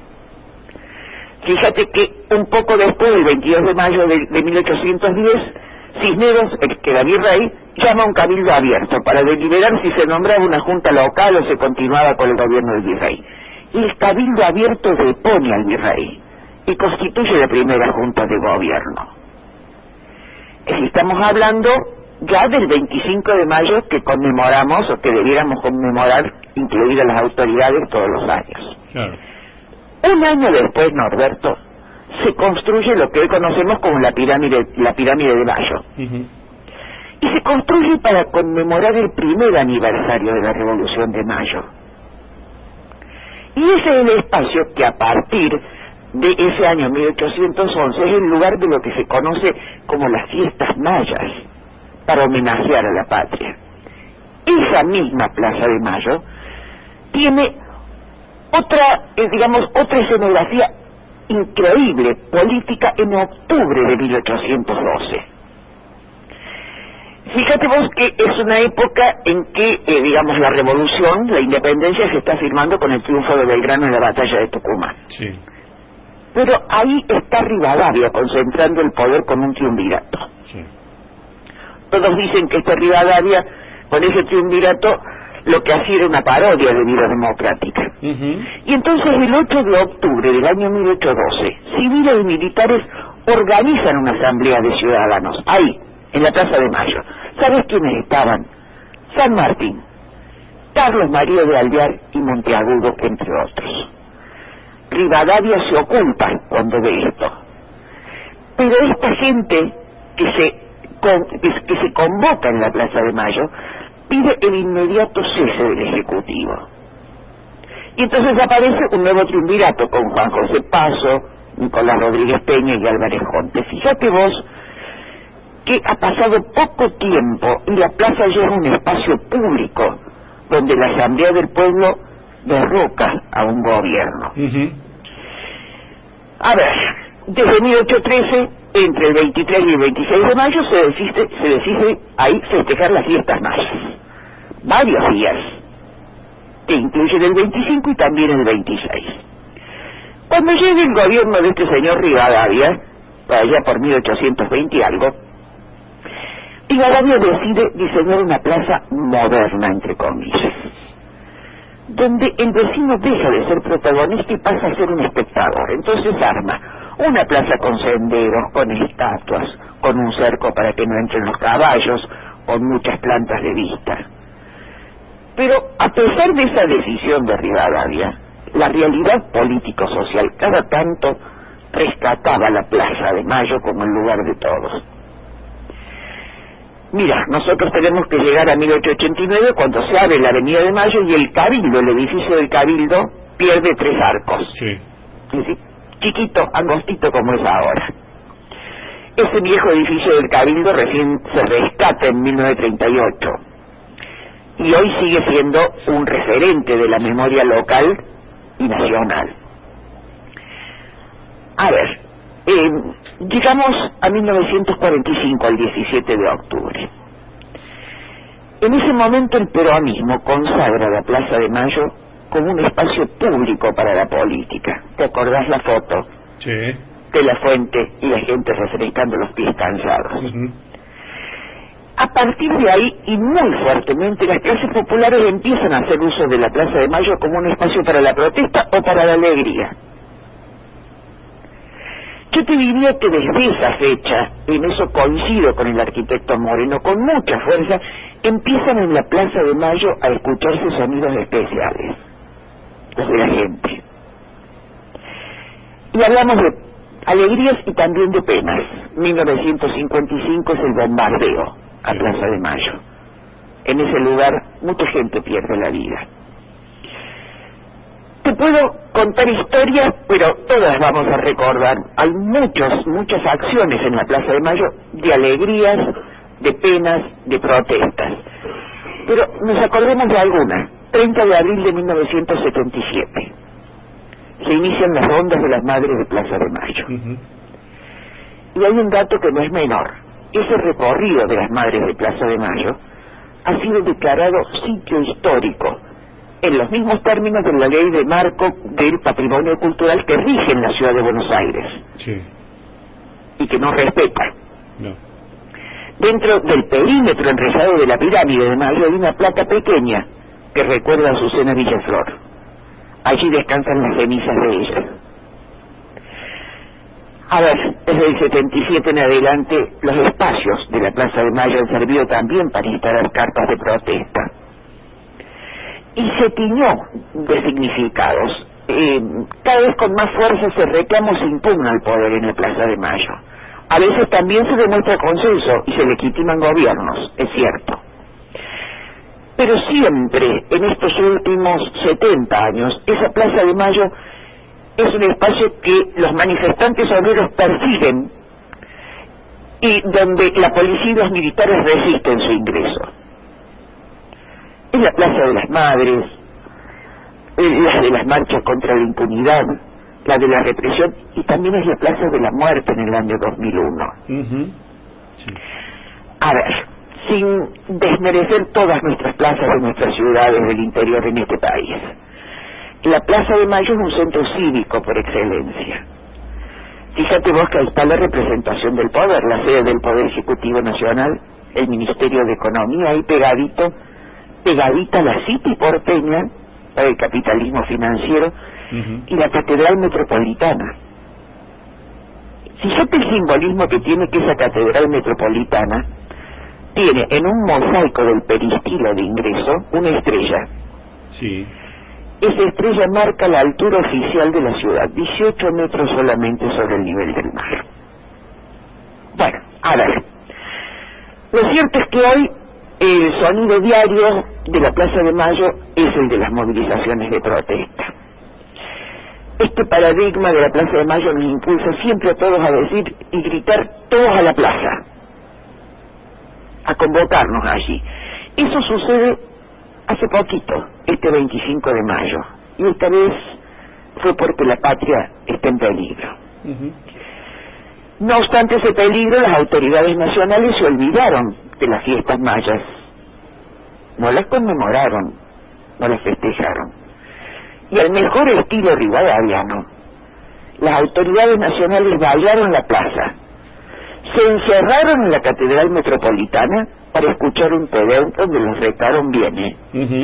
Fíjate que un poco después, el 22 de mayo de 1810, Cisneros, el que era virrey, llama a un cabildo abierto para deliberar si se nombraba una junta local o se continuaba con el gobierno del virrey. Y el cabildo abierto depone al virrey y constituye la primera junta de gobierno. Estamos hablando ya del 25 de mayo que conmemoramos o que debiéramos conmemorar, incluidas las autoridades, todos los años. Claro. Un año después, Norberto, se construye lo que hoy conocemos como la pirámide de Mayo. Y se construye para conmemorar el primer aniversario de la Revolución de Mayo. Y ese es el espacio que a partir de ese año 1811 es el lugar de lo que se conoce como las fiestas mayas, para homenajear a la patria. Esa misma Plaza de Mayo tiene otra escenografía increíble, política, en octubre de 1812. Fíjate vos que es una época en que, la revolución, la independencia se está firmando con el triunfo de Belgrano en la batalla de Tucumán. Sí. Pero ahí está Rivadavia concentrando el poder con un triunvirato. Sí. Todos dicen que esta Rivadavia, con ese triunvirato, lo que hacía era una parodia de vida democrática. Y entonces el 8 de octubre del año 1812, civiles y militares organizan una asamblea de ciudadanos, ahí, en la Plaza de Mayo. ¿Sabes quiénes estaban? San Martín, Carlos María de Alvear y Monteagudo, entre otros. Rivadavia se oculta cuando ve esto. Pero esta gente que se convoca en la Plaza de Mayo pide el inmediato cese del Ejecutivo. Y entonces aparece un nuevo triunvirato con Juan José Paso, Nicolás Rodríguez Peña y Álvarez Jonte. Fíjate vos que ha pasado poco tiempo y la plaza ya es un espacio público donde la Asamblea del Pueblo derroca a un gobierno. A ver, desde 1813, entre el 23 y el 26 de mayo, se decide ahí festejar las fiestas mayas. Varios días, que incluyen el 25 y también el 26. Cuando llega el gobierno de este señor Rivadavia, para allá por 1820 y algo, Rivadavia decide diseñar una plaza moderna, entre comillas, donde el vecino deja de ser protagonista y pasa a ser un espectador. Entonces arma una plaza con senderos, con estatuas, con un cerco para que no entren los caballos, con muchas plantas de vista. Pero a pesar de esa decisión de Rivadavia, la realidad político-social cada tanto rescataba la Plaza de Mayo como el lugar de todos. Mira, nosotros tenemos que llegar a 1889 cuando se abre la Avenida de Mayo y el Cabildo, el edificio del Cabildo, pierde 3 arcos. Sí. ¿Sí? Chiquito, angostito como es ahora. Ese viejo edificio del Cabildo recién se rescata en 1938 y hoy sigue siendo un referente de la memoria local y nacional. A ver, llegamos a 1945, al 17 de octubre. En ese momento el peronismo consagra la Plaza de Mayo como un espacio público para la política. ¿Te acordás la foto? Sí. De la fuente y la gente refrescando los pies cansados. A partir de ahí, y muy fuertemente, las clases populares empiezan a hacer uso de la Plaza de Mayo como un espacio para la protesta o para la alegría. Yo te diría que desde esa fecha, en eso coincido con el arquitecto Moreno, con mucha fuerza, empiezan en la Plaza de Mayo a escucharse sonidos especiales, los de la gente. Y hablamos de alegrías y también de penas. 1955 es el bombardeo a Plaza de Mayo. En ese lugar mucha gente pierde la vida. Te puedo contar historias, pero todas vamos a recordar. Hay muchas acciones en la Plaza de Mayo de alegrías, de penas, de protestas. Pero nos acordemos de algunas. 30 de abril de 1977. Se inician las rondas de las madres de Plaza de Mayo. Y hay un dato que no es menor. Ese recorrido de las madres de Plaza de Mayo ha sido declarado sitio histórico en los mismos términos de la ley de marco del patrimonio cultural que rige en la ciudad de Buenos Aires. Sí. Y que no respeta. No. Dentro del perímetro enrejado de la pirámide de Mayo hay una placa pequeña que recuerda a Azucena Villaflor. Allí descansan las cenizas de ella. A ver, desde el 77 en adelante, los espacios de la Plaza de Mayo han servido también para instalar carpas de protesta. Y se tiñó de significados. Cada vez con más fuerza ese reclamo se impugna al poder en la Plaza de Mayo. A veces también se demuestra consenso y se legitiman gobiernos, es cierto. Pero siempre, en estos últimos 70 años, esa Plaza de Mayo es un espacio que los manifestantes obreros persiguen y donde la policía y los militares resisten su ingreso. Es la Plaza de las Madres, la de las marchas contra la impunidad, la de la represión, y también es la Plaza de la Muerte en el año 2001. Sí. A ver, sin desmerecer todas nuestras plazas de nuestras ciudades del interior en este país, la Plaza de Mayo es un centro cívico por excelencia. Fíjate vos que ahí está la representación del poder, la sede del Poder Ejecutivo Nacional, el Ministerio de Economía, ahí pegadita la City porteña, el capitalismo financiero, y la Catedral Metropolitana. Fíjate el simbolismo que tiene que esa Catedral Metropolitana tiene en un mosaico del peristilo de ingreso una estrella. Sí. Esa estrella marca la altura oficial de la ciudad, 18 metros solamente sobre el nivel del mar. Bueno, a ver, lo cierto es que hoy el sonido diario de la Plaza de Mayo es el de las movilizaciones de protesta. Este paradigma de la Plaza de Mayo nos impulsa siempre a todos a decir y gritar todos a la plaza, a convocarnos allí. Eso sucede hace poquito, este 25 de mayo, y esta vez fue porque la patria está en peligro. No obstante ese peligro, las autoridades nacionales se olvidaron de las fiestas mayas, no las conmemoraron, no las festejaron, y al mejor estilo rivadaviano las autoridades nacionales balearon la plaza, se encerraron en la Catedral Metropolitana para escuchar un TED donde los retaron bien,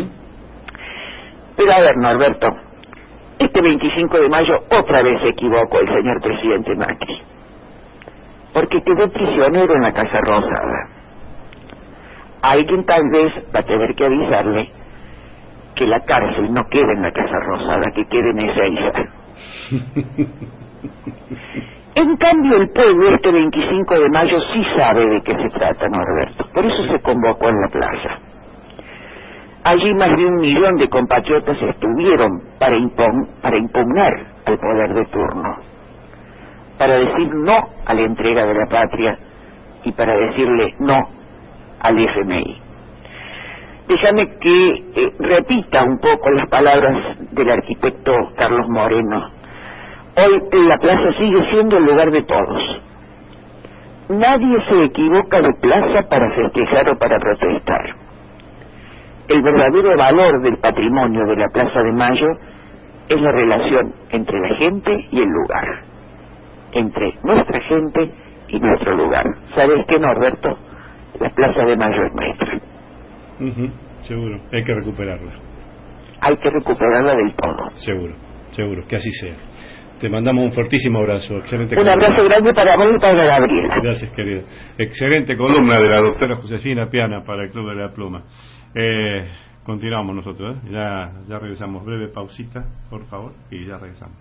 Pero a ver, Norberto, este 25 de mayo otra vez se equivocó el señor presidente Macri, porque quedó prisionero en la Casa Rosada. Alguien tal vez va a tener que avisarle que la cárcel no quede en la Casa Rosada, que quede en Ezeiza. En cambio, el pueblo este 25 de mayo sí sabe de qué se trata, Norberto. Por eso se convocó en la plaza. Allí más de 1 millón de compatriotas estuvieron para impugnar al poder de turno, para decir no a la entrega de la patria y para decirle no al FMI. Déjame que repita un poco las palabras del arquitecto Carlos Moreno. Hoy la plaza sigue siendo el lugar de todos. Nadie se equivoca de plaza para festejar o para protestar. El verdadero valor del patrimonio de la Plaza de Mayo es la relación entre la gente y el lugar, entre nuestra gente y nuestro lugar. ¿Sabes qué, Norberto? La Plaza de Mayo es nuestra. Seguro, hay que recuperarla. Hay que recuperarla del todo. Seguro, que así sea. Te mandamos un fortísimo abrazo. Excelente un columna. Abrazo grande para vos y para Gabriela. Gracias, querido. Excelente columna de la doctora Josefina Piana para el Club de la Pluma. Continuamos nosotros, ya regresamos. Breve pausita, por favor, y ya regresamos.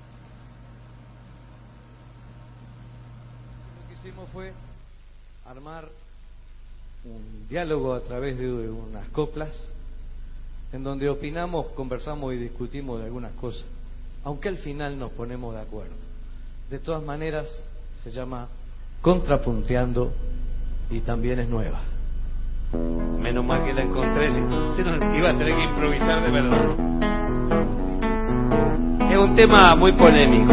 Lo que hicimos fue armar un diálogo a través de unas coplas en donde opinamos, conversamos y discutimos de algunas cosas, aunque al final nos ponemos de acuerdo. De todas maneras se llama Contrapunteando y también es nueva. Menos mal que la encontré, si no iba a tener que improvisar de verdad. Es un tema muy polémico.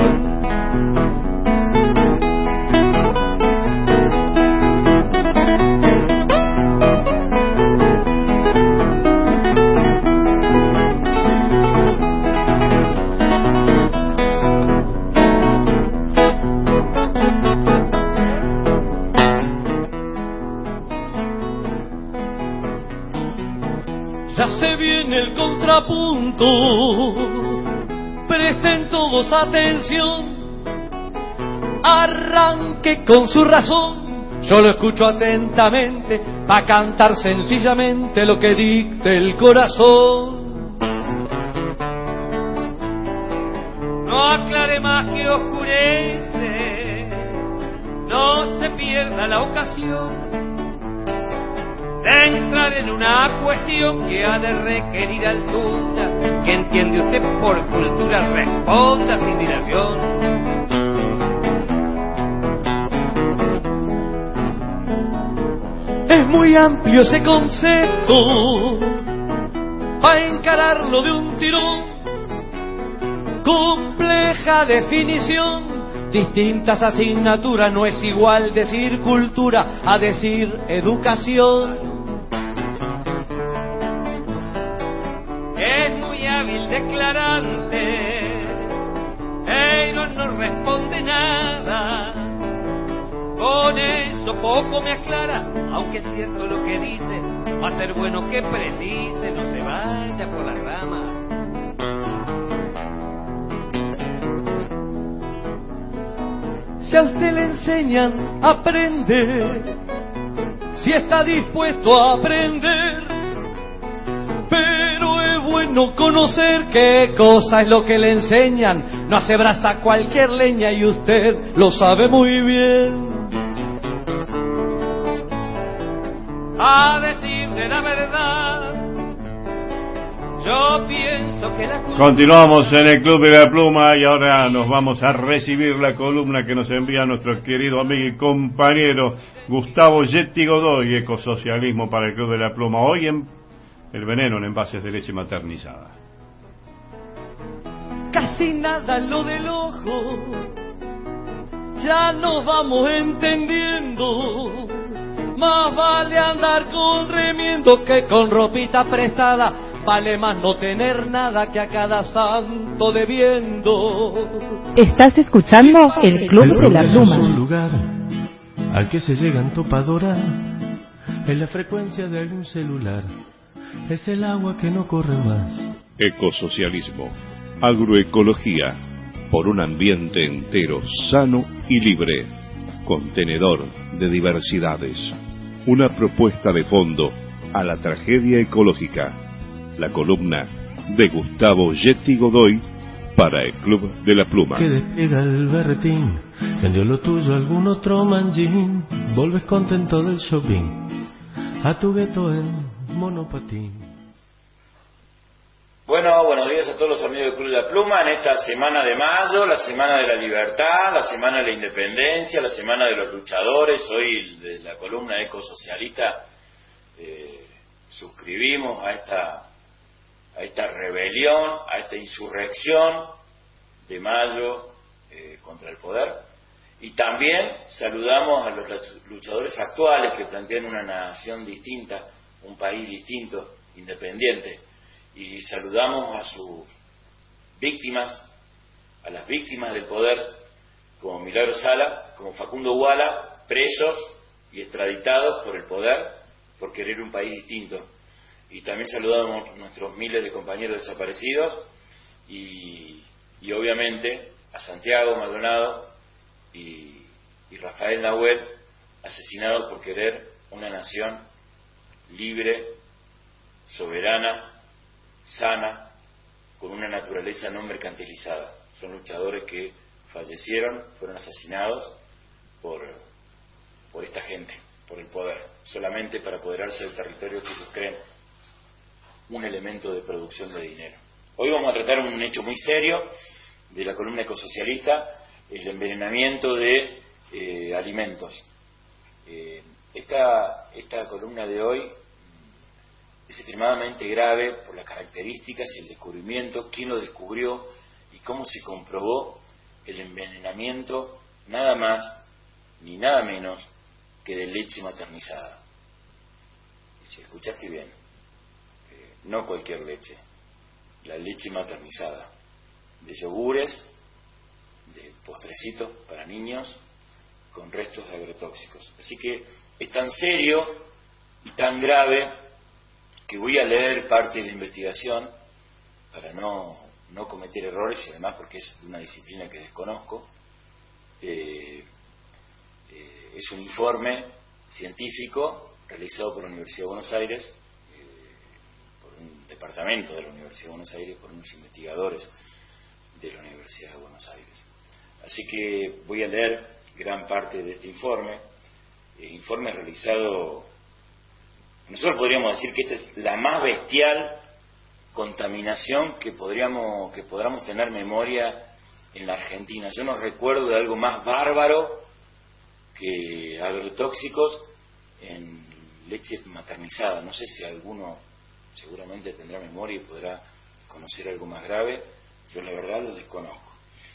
Ya se viene el contrapunto, presten todos atención, arranque con su razón, yo lo escucho atentamente, pa' cantar sencillamente lo que dicte el corazón. No aclare más que oscurece, no se pierda la ocasión de entrar en una cuestión que ha de requerir altura, que entiende usted por cultura, responda sin dilación. Es muy amplio ese concepto, para encararlo de un tirón, compleja definición, distintas asignaturas, no es igual decir cultura a decir educación. Es muy hábil declarante, no responde nada, con eso poco me aclara, aunque es cierto lo que dice, va a ser bueno que precise, no se vaya por la rama. Si a usted le enseñan, aprende, si está dispuesto a aprender, pero es bueno conocer qué cosa es lo que le enseñan, no hace brasa cualquier leña y usted lo sabe muy bien. A decir de la verdad, yo pienso que la cultura... Continuamos en el Club de la Pluma y ahora nos vamos a recibir la columna que nos envía nuestro querido amigo y compañero Gustavo Yetti Godoy, Ecosocialismo para el Club de la Pluma. Hoy en El veneno en envases de leche maternizada. Casi nada en lo del ojo, ya nos vamos entendiendo. Más vale andar con remiendo que con ropita prestada, vale más no tener nada que a cada santo debiendo. Estás escuchando el Club de la Pluma. Es un lugar al que se llegan topadoras en la frecuencia de algún celular. Es el agua que no corre más. Ecosocialismo, agroecología, por un ambiente entero, sano y libre, contenedor de diversidades. Una propuesta de fondo a la tragedia ecológica. La columna de Gustavo Yeti Godoy para el Club de la Pluma. Que despega el berretín, vendió lo tuyo algún otro manjín, volves contento del shopping, a tu gueto en monopatín. Bueno, buenos días a todos los amigos del Club de la Pluma en esta semana de mayo, la semana de la libertad, la semana de la independencia, la semana de los luchadores. Hoy de la columna ecosocialista suscribimos a esta rebelión, a esta insurrección de mayo contra el poder. Y también saludamos a los luchadores actuales que plantean una nación distinta, un país distinto, independiente. Y saludamos a sus víctimas, a las víctimas del poder, como Milagro Sala, como Facundo Guala, presos y extraditados por el poder, por querer un país distinto. Y también saludamos a nuestros miles de compañeros desaparecidos y obviamente a Santiago Maldonado y Rafael Nahuel, asesinados por querer una nación libre, soberana, sana, con una naturaleza no mercantilizada. Son luchadores que fallecieron, fueron asesinados por esta gente, por el poder, solamente para apoderarse del territorio que ellos creen un elemento de producción de dinero. Hoy vamos a tratar un hecho muy serio de la columna ecosocialista, el envenenamiento de alimentos. Esta columna de hoy es extremadamente grave por las características y el descubrimiento, quién lo descubrió y cómo se comprobó el envenenamiento nada más ni nada menos que de leche maternizada. Y si escuchaste bien, no cualquier leche, la leche maternizada, de yogures, de postrecitos para niños, con restos de agrotóxicos. Así que es tan serio y tan grave que voy a leer parte de la investigación para no cometer errores y además porque es una disciplina que desconozco. Es un informe científico realizado por la Universidad de Buenos Aires, por un departamento de la Universidad de Buenos Aires, por unos investigadores de la Universidad de Buenos Aires. Así que voy a leer gran parte de este informe realizado. Nosotros podríamos decir que esta es la más bestial contaminación que podamos tener memoria en la Argentina. Yo no recuerdo de algo más bárbaro que agrotóxicos en leche maternizada. No sé si alguno seguramente tendrá memoria y podrá conocer algo más grave. Yo la verdad lo desconozco.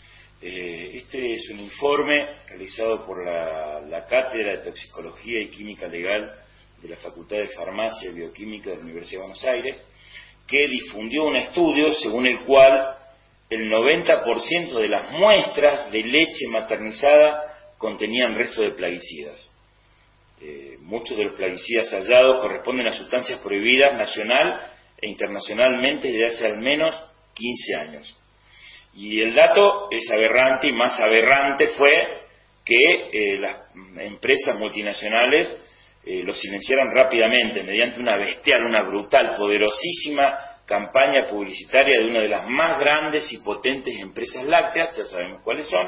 Este es un informe realizado por la Cátedra de Toxicología y Química Legal de la Facultad de Farmacia y Bioquímica de la Universidad de Buenos Aires, que difundió un estudio según el cual el 90% de las muestras de leche maternizada contenían restos de plaguicidas. Muchos de los plaguicidas hallados corresponden a sustancias prohibidas nacional e internacionalmente desde hace al menos 15 años. Y el dato es aberrante, y más aberrante fue que las empresas multinacionales lo silenciaron rápidamente mediante una bestial, una brutal, poderosísima campaña publicitaria de una de las más grandes y potentes empresas lácteas, ya sabemos cuáles son,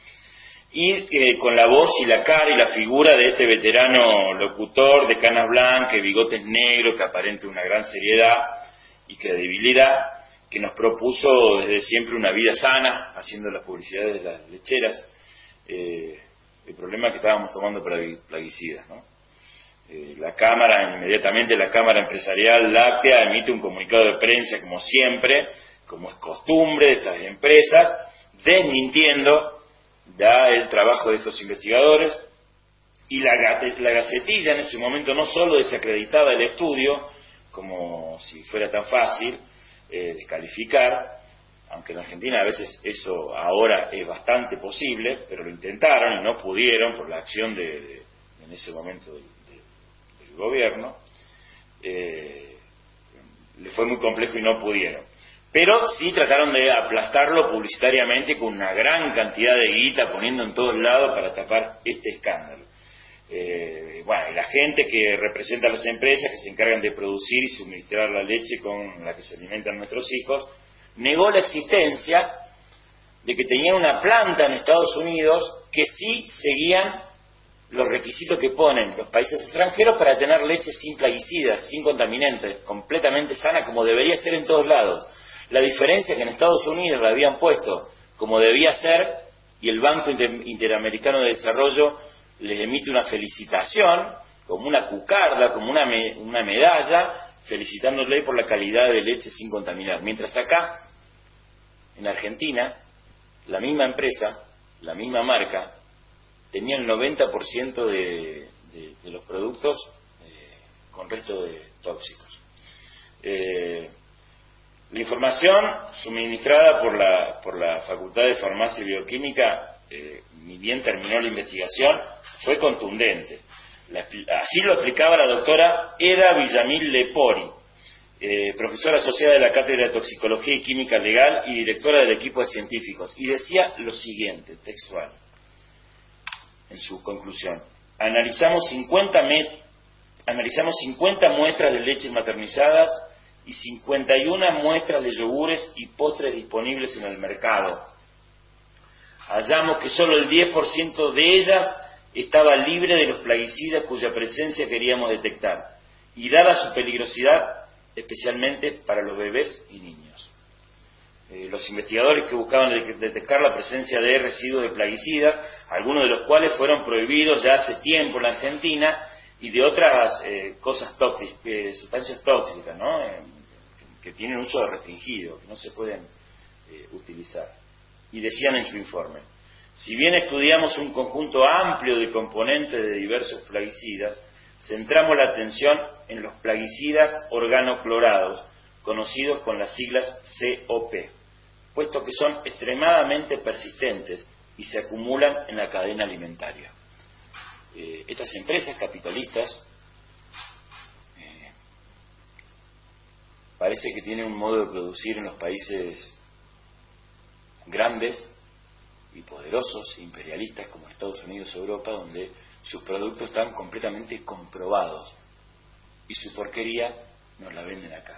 y con la voz y la cara y la figura de este veterano locutor de canas blancas y bigotes negros que aparenta una gran seriedad y credibilidad, que nos propuso desde siempre una vida sana, haciendo las publicidades de las lecheras. El problema es que estábamos tomando plaguicidas, ¿no? Inmediatamente la Cámara Empresarial Láctea emite un comunicado de prensa, como siempre, como es costumbre de estas empresas, desmintiendo el trabajo de estos investigadores, y la Gacetilla en ese momento no solo desacreditaba el estudio, como si fuera tan fácil descalificar, aunque en Argentina a veces eso ahora es bastante posible, pero lo intentaron y no pudieron por la acción en ese momento del gobierno, le fue muy complejo y no pudieron. Pero sí trataron de aplastarlo publicitariamente con una gran cantidad de guita, poniendo en todos lados para tapar este escándalo. Bueno, y la gente que representa a las empresas que se encargan de producir y suministrar la leche con la que se alimentan nuestros hijos, negó la existencia de que tenían una planta en Estados Unidos que sí seguían los requisitos que ponen los países extranjeros para tener leche sin plaguicidas, sin contaminantes, completamente sana, como debería ser en todos lados. La diferencia es que en Estados Unidos la habían puesto como debía ser, y el Banco Interamericano de Desarrollo les emite una felicitación, como una cucarda, como una medalla, felicitándole por la calidad de leche sin contaminar. Mientras acá, en Argentina, la misma empresa, la misma marca, tenía el 90% de los productos con resto de tóxicos. La información suministrada por la Facultad de Farmacia y Bioquímica, ni bien terminó la investigación, fue contundente. Así lo explicaba la doctora Eda Villamil Lepori, profesora asociada de la Cátedra de Toxicología y Química Legal y directora del equipo de científicos, y decía lo siguiente, textual, en su conclusión: analizamos 50 muestras de leches maternizadas y 51 muestras de yogures y postres disponibles en el mercado. Hallamos que solo el 10% de ellas estaba libre de los plaguicidas cuya presencia queríamos detectar, y dada su peligrosidad, especialmente para los bebés y niños. Los investigadores que buscaban detectar la presencia de residuos de plaguicidas, algunos de los cuales fueron prohibidos ya hace tiempo en la Argentina, y de otras cosas tóxicas, sustancias tóxicas, ¿no? Que tienen uso restringido, que no se pueden utilizar. Y decían en su informe: si bien estudiamos un conjunto amplio de componentes de diversos plaguicidas, centramos la atención en los plaguicidas organoclorados, conocidos con las siglas COP, puesto que son extremadamente persistentes y se acumulan en la cadena alimentaria. Estas empresas capitalistas parece que tienen un modo de producir en los países grandes y poderosos, imperialistas como Estados Unidos o Europa, donde sus productos están completamente comprobados y su porquería nos la venden acá.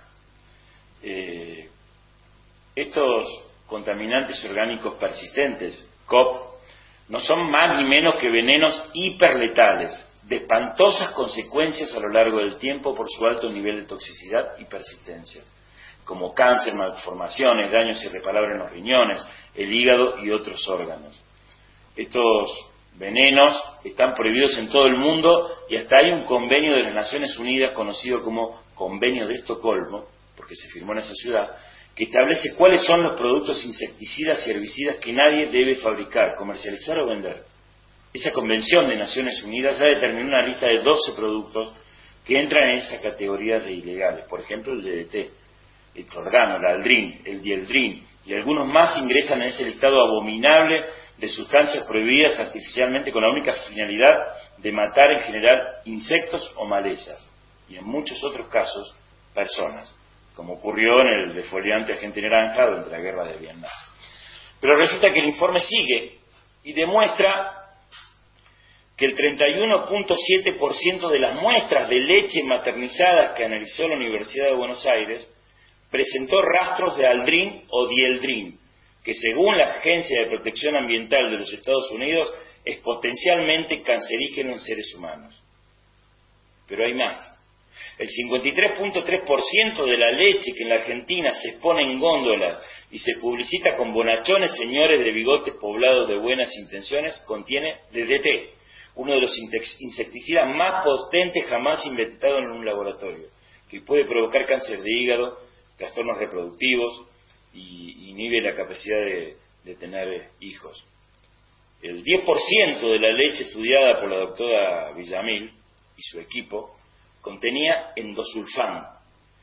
Estos contaminantes orgánicos persistentes, COP, no son más ni menos que venenos hiperletales, de espantosas consecuencias a lo largo del tiempo por su alto nivel de toxicidad y persistencia, como cáncer, malformaciones, daños irreparables en los riñones, el hígado y otros órganos. Estos venenos están prohibidos en todo el mundo, y hasta hay un convenio de las Naciones Unidas conocido como Convenio de Estocolmo, porque se firmó en esa ciudad, que establece cuáles son los productos insecticidas y herbicidas que nadie debe fabricar, comercializar o vender. Esa Convención de Naciones Unidas ya determinó una lista de 12 productos que entran en esa categoría de ilegales. Por ejemplo, el DDT, el clorgano, el aldrin, el dieldrin, y algunos más ingresan en ese listado abominable de sustancias prohibidas artificialmente con la única finalidad de matar en general insectos o malezas, y en muchos otros casos, personas, como ocurrió en el defoliante Agente Naranja durante la guerra de Vietnam. Pero resulta que el informe sigue y demuestra que el 31.7% de las muestras de leche maternizadas que analizó la Universidad de Buenos Aires presentó rastros de aldrin o dieldrin, que según la Agencia de Protección Ambiental de los Estados Unidos es potencialmente cancerígeno en seres humanos. Pero hay más. El 53.3% de la leche que en la Argentina se expone en góndolas y se publicita con bonachones señores de bigotes poblados de buenas intenciones contiene DDT, uno de los insecticidas más potentes jamás inventados en un laboratorio, que puede provocar cáncer de hígado, trastornos reproductivos y inhibe la capacidad de tener hijos. El 10% de la leche estudiada por la doctora Villamil y su equipo contenía endosulfán,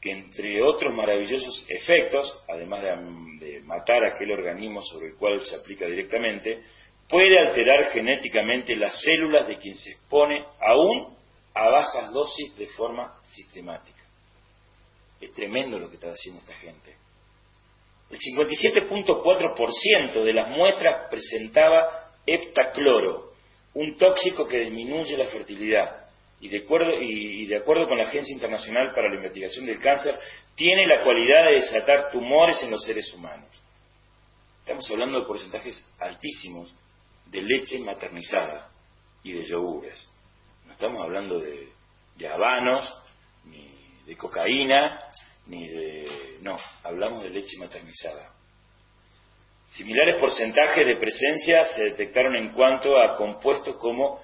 que entre otros maravillosos efectos, además de matar aquel organismo sobre el cual se aplica directamente, puede alterar genéticamente las células de quien se expone aún a bajas dosis de forma sistemática. Es tremendo lo que está haciendo esta gente. El 57.4% de las muestras presentaba heptacloro, un tóxico que disminuye la fertilidad, y de acuerdo con la Agencia Internacional para la Investigación del Cáncer, tiene la cualidad de desatar tumores en los seres humanos. Estamos hablando de porcentajes altísimos de leche maternizada y de yogures. No estamos hablando de habanos, ni de cocaína, no, hablamos de leche maternizada. Similares porcentajes de presencia se detectaron en cuanto a compuestos como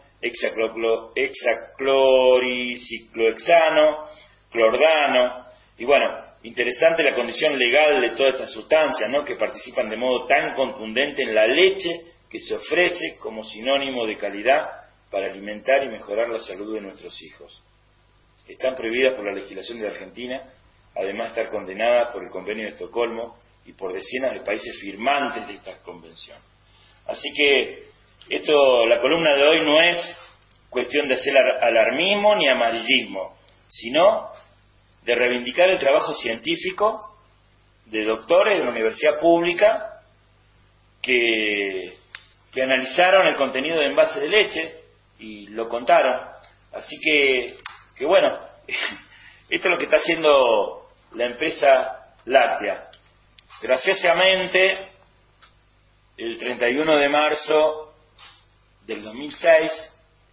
hexacloriciclohexano, clordano, y bueno, interesante la condición legal de todas estas sustancias, ¿no?, que participan de modo tan contundente en la leche que se ofrece como sinónimo de calidad para alimentar y mejorar la salud de nuestros hijos. Están prohibidas por la legislación de Argentina, además de estar condenadas por el Convenio de Estocolmo y por decenas de países firmantes de esta convención. Así que la columna de hoy no es cuestión de hacer alarmismo ni amarillismo, sino de reivindicar el trabajo científico de doctores de la universidad pública que analizaron el contenido de envases de leche y lo contaron. Así que bueno, esto es lo que está haciendo la empresa láctea. Graciosamente, el 31 de marzo del 2006,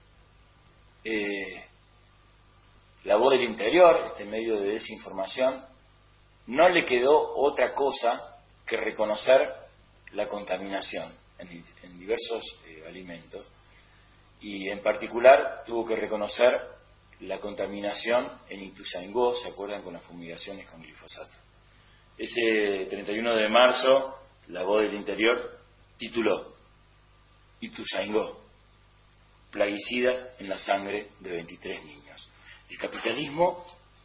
La Voz del Interior, este medio de desinformación, no le quedó otra cosa que reconocer la contaminación en diversos alimentos, y en particular tuvo que reconocer la contaminación en Ituzaingó, ¿se acuerdan?, con las fumigaciones con glifosato. Ese 31 de marzo, La Voz del Interior tituló Ituzaingó, plaguicidas en la sangre de 23 niños. El capitalismo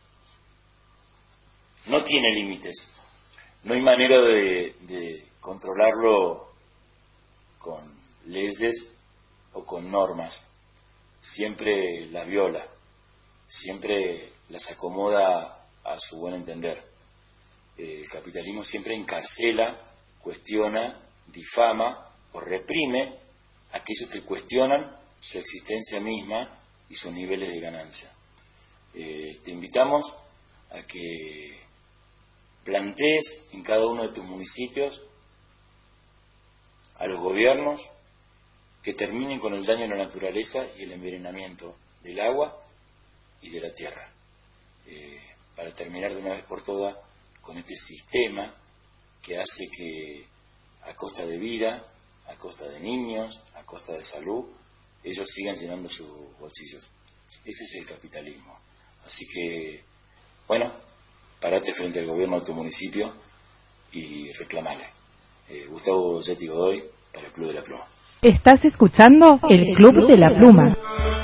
no tiene límites, no hay manera de controlarlo con leyes o con normas, siempre las viola, siempre las acomoda a su buen entender. El capitalismo siempre encarcela, cuestiona, difama o reprime a aquellos que cuestionan su existencia misma y sus niveles de ganancia. Te invitamos a que plantees en cada uno de tus municipios a los gobiernos que terminen con el daño a la naturaleza y el envenenamiento del agua y de la tierra, para terminar de una vez por todas con este sistema que hace que a costa de vida, a costa de niños, a costa de salud, ellos sigan llenando sus bolsillos. Ese es el capitalismo. Así que, bueno, parate frente al gobierno de tu municipio y reclamale. Gustavo Yetti Godoy, para el Club de la Pluma. Estás escuchando el Club de la Pluma.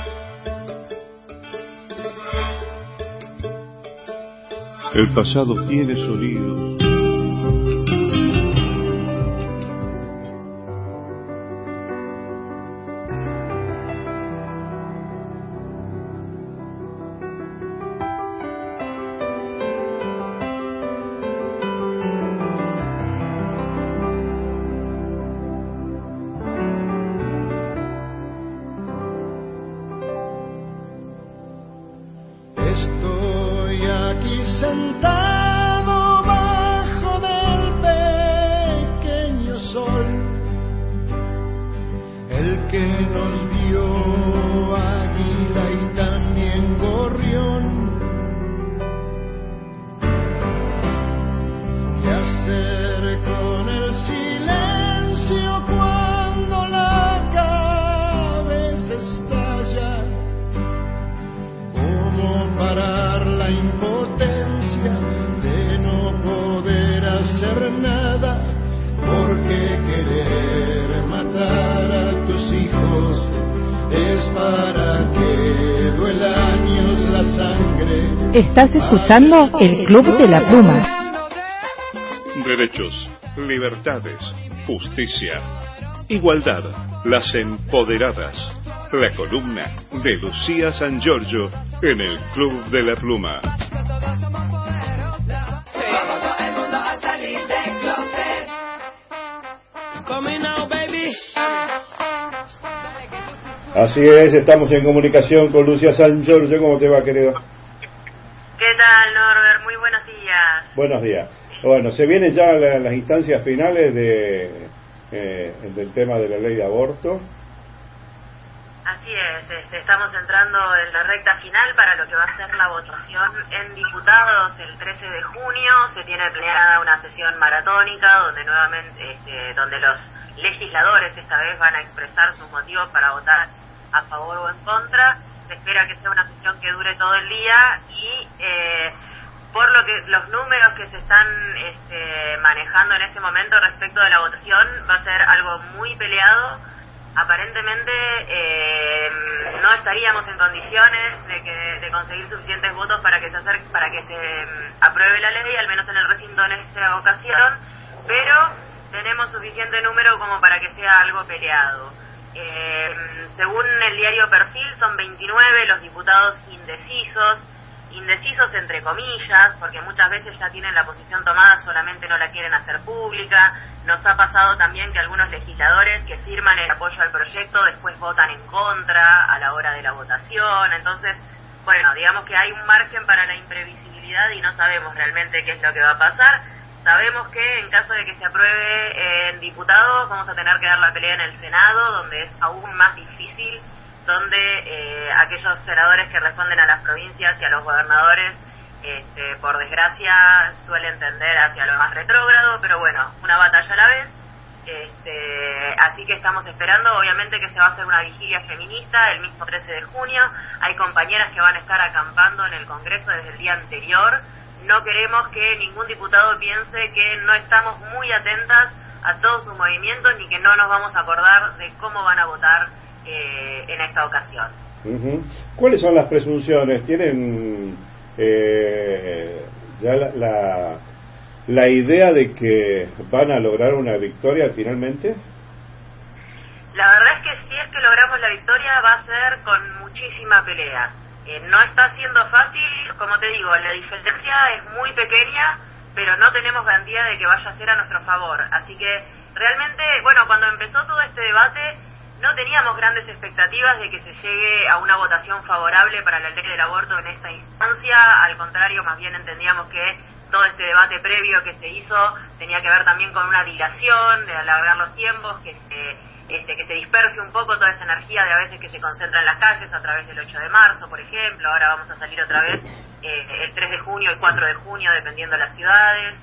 El pasado tiene sonidos. Para que duela años la sangre Estás escuchando el Club de la Pluma. Derechos, libertades, justicia, igualdad, las empoderadas. La columna de Lucía San Giorgio en el Club de la Pluma. Así es, estamos en comunicación con Lucía San Giorgio. ¿Cómo te va, querido? ¿Qué tal, Norbert? Muy buenos días. Buenos días. Bueno, se vienen ya las instancias finales del tema de la ley de aborto. Así es, estamos entrando en la recta final para lo que va a ser la votación en diputados el 13 de junio. Se tiene planeada una sesión maratónica donde nuevamente, donde los legisladores esta vez van a expresar sus motivos para votar a favor o en contra. Se espera que sea una sesión que dure todo el día y por lo que los números que se están manejando en este momento respecto de la votación va a ser algo muy peleado. Aparentemente no estaríamos en condiciones de conseguir suficientes votos para que se apruebe la ley, al menos en el recinto en esta ocasión, pero tenemos suficiente número como para que sea algo peleado. Según el diario Perfil, son 29 los diputados indecisos entre comillas, porque muchas veces ya tienen la posición tomada, solamente no la quieren hacer pública. Nos ha pasado también que algunos legisladores que firman el apoyo al proyecto después votan en contra a la hora de la votación. Entonces, bueno, digamos que hay un margen para la imprevisibilidad y no sabemos realmente qué es lo que va a pasar. Sabemos que en caso de que se apruebe en diputados vamos a tener que dar la pelea en el Senado, donde es aún más difícil, donde aquellos senadores que responden a las provincias y a los gobernadores, por desgracia, suelen tender hacia lo más retrógrado, pero bueno, una batalla a la vez. Así que estamos esperando, obviamente que se va a hacer una vigilia feminista el mismo 13 de junio. Hay compañeras que van a estar acampando en el Congreso desde el día anterior. No queremos que ningún diputado piense que no estamos muy atentas a todos sus movimientos ni que no nos vamos a acordar de cómo van a votar en esta ocasión. ¿Cuáles son las presunciones? ¿Tienen ya la idea de que van a lograr una victoria finalmente? La verdad es que si es que logramos la victoria va a ser con muchísima pelea. No está siendo fácil, como te digo, la diferencia es muy pequeña, pero no tenemos garantía de que vaya a ser a nuestro favor. Así que realmente, bueno, cuando empezó todo este debate no teníamos grandes expectativas de que se llegue a una votación favorable para la ley del aborto en esta instancia. Al contrario, más bien entendíamos que todo este debate previo que se hizo tenía que ver también con una dilación, de alargar los tiempos, que se disperse un poco toda esa energía de a veces que se concentra en las calles a través del 8 de marzo, por ejemplo. Ahora vamos a salir otra vez el 3 de junio y 4 de junio, dependiendo de las ciudades.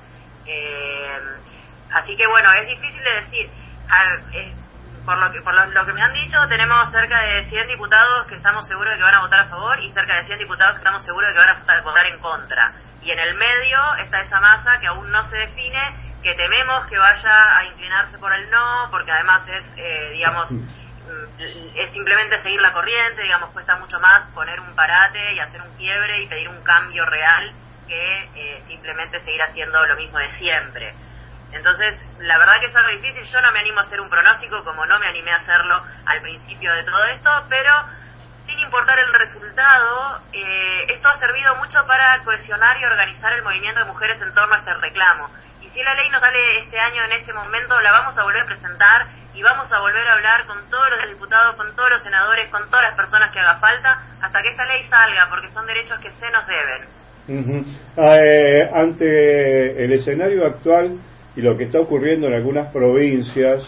Así que bueno, es difícil de decir. Por lo que me han dicho, tenemos cerca de 100 diputados que estamos seguros de que van a votar a favor y cerca de 100 diputados que estamos seguros de que van a votar en contra. Y en el medio está esa masa que aún no se define, que tememos que vaya a inclinarse por el no, porque además es simplemente seguir la corriente, cuesta mucho más poner un parate y hacer un quiebre y pedir un cambio real que simplemente seguir haciendo lo mismo de siempre. Entonces, la verdad que es algo difícil. Yo no me animo a hacer un pronóstico como no me animé a hacerlo al principio de todo esto, pero sin importar el resultado, esto ha servido mucho para cohesionar y organizar el movimiento de mujeres en torno a este reclamo. Y si la ley no sale este año, en este momento, la vamos a volver a presentar y vamos a volver a hablar con todos los diputados, con todos los senadores, con todas las personas que haga falta, hasta que esta ley salga, porque son derechos que se nos deben. Ante el escenario actual y lo que está ocurriendo en algunas provincias,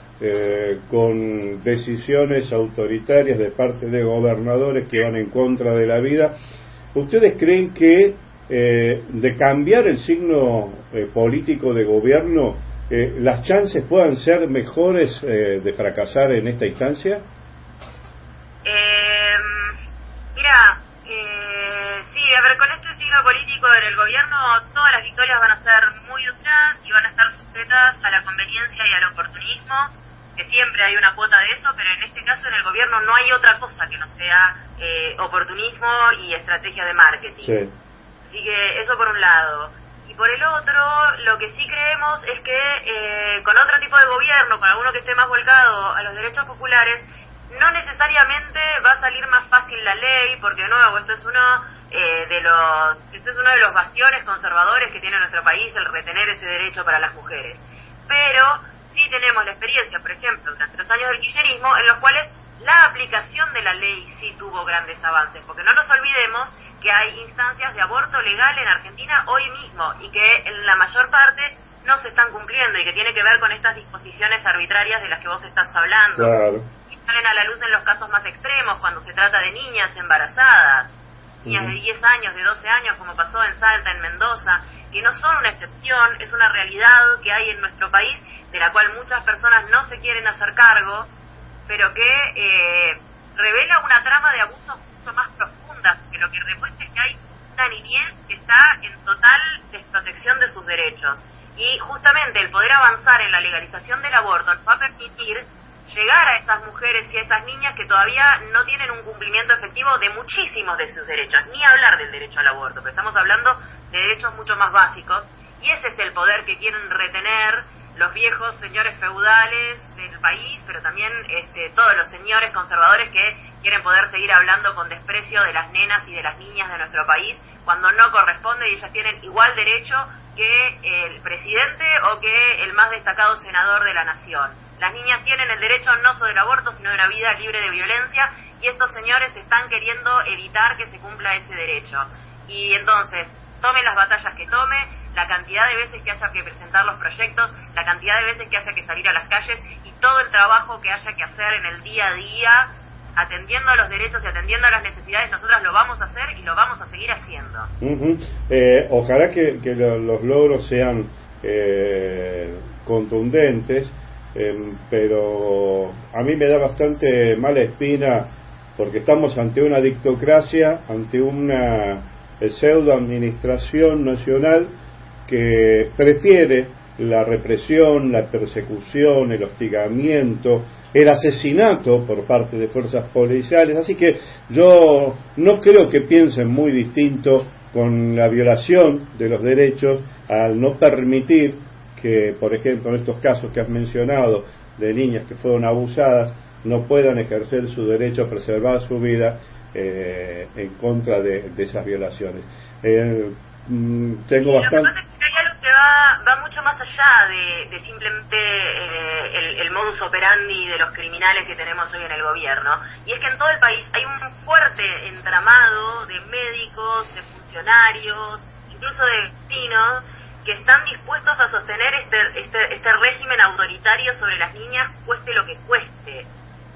con decisiones autoritarias de parte de gobernadores que van en contra de la vida, ¿ustedes creen que de cambiar el signo político de gobierno, las chances puedan ser mejores de fracasar en esta instancia? Mira, sí, a ver, con este signo político en el gobierno, todas las victorias van a ser muy duras y van a estar sujetas a la conveniencia y al oportunismo, que siempre hay una cuota de eso, pero en este caso en el gobierno no hay otra cosa que no sea oportunismo y estrategia de marketing. Sí. Así que eso por un lado. Y por el otro, lo que sí creemos es que con otro tipo de gobierno, con alguno que esté más volcado a los derechos populares, no necesariamente va a salir más fácil la ley, porque de nuevo, esto es uno de los bastiones conservadores que tiene nuestro país, el retener ese derecho para las mujeres. Pero sí tenemos la experiencia, por ejemplo, durante los años del kirchnerismo, en los cuales la aplicación de la ley sí tuvo grandes avances, porque no nos olvidemos que hay instancias de aborto legal en Argentina hoy mismo y que en la mayor parte no se están cumpliendo y que tiene que ver con estas disposiciones arbitrarias de las que vos estás hablando. Claro. Y salen a la luz en los casos más extremos, cuando se trata de niñas embarazadas, niñas de 10 años, de 12 años, como pasó en Salta, en Mendoza, que no son una excepción, es una realidad que hay en nuestro país, de la cual muchas personas no se quieren hacer cargo, pero que revela una trama de abusos mucho más profunda, que lo que demuestra es que hay una niñez que está en total desprotección de sus derechos. Y justamente el poder avanzar en la legalización del aborto nos va a permitir llegar a esas mujeres y a esas niñas que todavía no tienen un cumplimiento efectivo de muchísimos de sus derechos, ni hablar del derecho al aborto, pero estamos hablando de derechos mucho más básicos, y ese es el poder que quieren retener los viejos señores feudales del país, pero también todos los señores conservadores que quieren poder seguir hablando con desprecio de las nenas y de las niñas de nuestro país, cuando no corresponde y ellas tienen igual derecho que el presidente o que el más destacado senador de la nación. Las niñas tienen el derecho no solo del aborto, sino de una vida libre de violencia, y estos señores están queriendo evitar que se cumpla ese derecho. Y entonces, tome las batallas que tome, la cantidad de veces que haya que presentar los proyectos, la cantidad de veces que haya que salir a las calles y todo el trabajo que haya que hacer en el día a día, atendiendo a los derechos y atendiendo a las necesidades, nosotras lo vamos a hacer y lo vamos a seguir haciendo. Ojalá que los logros sean contundentes, pero a mí me da bastante mala espina porque estamos ante una dictocracia, ante una pseudo administración nacional que prefiere la represión, la persecución, el hostigamiento, el asesinato por parte de fuerzas policiales. Así que yo no creo que piensen muy distinto con la violación de los derechos al no permitir que, por ejemplo, en estos casos que has mencionado de niñas que fueron abusadas, no puedan ejercer su derecho a preservar su vida en contra de esas violaciones. Tengo bastante... Lo que pasa es que hay algo que va mucho más allá de simplemente el modus operandi de los criminales que tenemos hoy en el gobierno, y es que en todo el país hay un fuerte entramado de médicos, de funcionarios, incluso de vecinos, que están dispuestos a sostener este régimen autoritario sobre las niñas, cueste lo que cueste.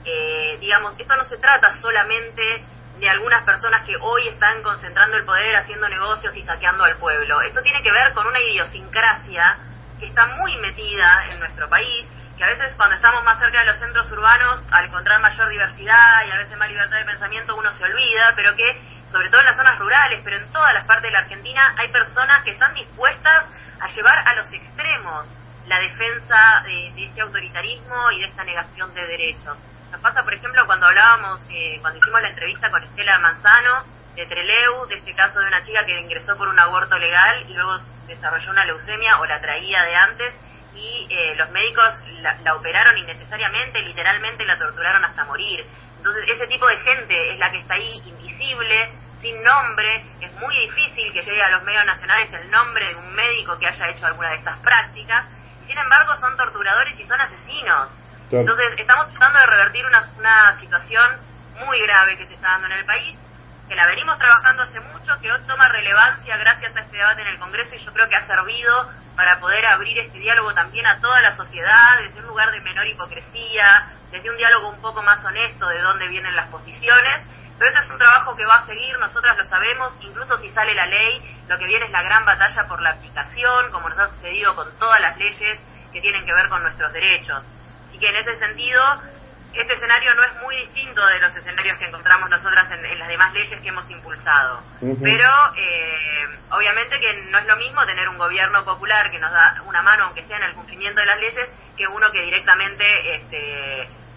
Digamos, esto no se trata solamente de algunas personas que hoy están concentrando el poder, haciendo negocios y saqueando al pueblo. Esto tiene que ver con una idiosincrasia que está muy metida en nuestro país, que a veces cuando estamos más cerca de los centros urbanos, al encontrar mayor diversidad y a veces más libertad de pensamiento, uno se olvida, pero que, sobre todo en las zonas rurales, pero en todas las partes de la Argentina, hay personas que están dispuestas a llevar a los extremos la defensa de este autoritarismo y de esta negación de derechos. Nos pasa, por ejemplo, cuando hablábamos, cuando hicimos la entrevista con Estela Manzano, de Trelew, de este caso de una chica que ingresó por un aborto legal y luego desarrolló una leucemia o la traía de antes, y los médicos la operaron innecesariamente, literalmente la torturaron hasta morir. Entonces ese tipo de gente es la que está ahí invisible, sin nombre. Es muy difícil que llegue a los medios nacionales el nombre de un médico que haya hecho alguna de estas prácticas, y sin embargo son torturadores y son asesinos. Claro. Entonces estamos tratando de revertir una situación muy grave que se está dando en el país, que la venimos trabajando hace mucho, que hoy toma relevancia gracias a este debate en el Congreso, y yo creo que ha servido para poder abrir este diálogo también a toda la sociedad, desde un lugar de menor hipocresía, desde un diálogo un poco más honesto de dónde vienen las posiciones. Pero este es un trabajo que va a seguir, nosotras lo sabemos, incluso si sale la ley, lo que viene es la gran batalla por la aplicación, como nos ha sucedido con todas las leyes que tienen que ver con nuestros derechos. Así que en ese sentido, este escenario no es muy distinto de los escenarios que encontramos nosotras en las demás leyes que hemos impulsado. Pero obviamente que no es lo mismo tener un gobierno popular que nos da una mano, aunque sea en el cumplimiento de las leyes, que uno que directamente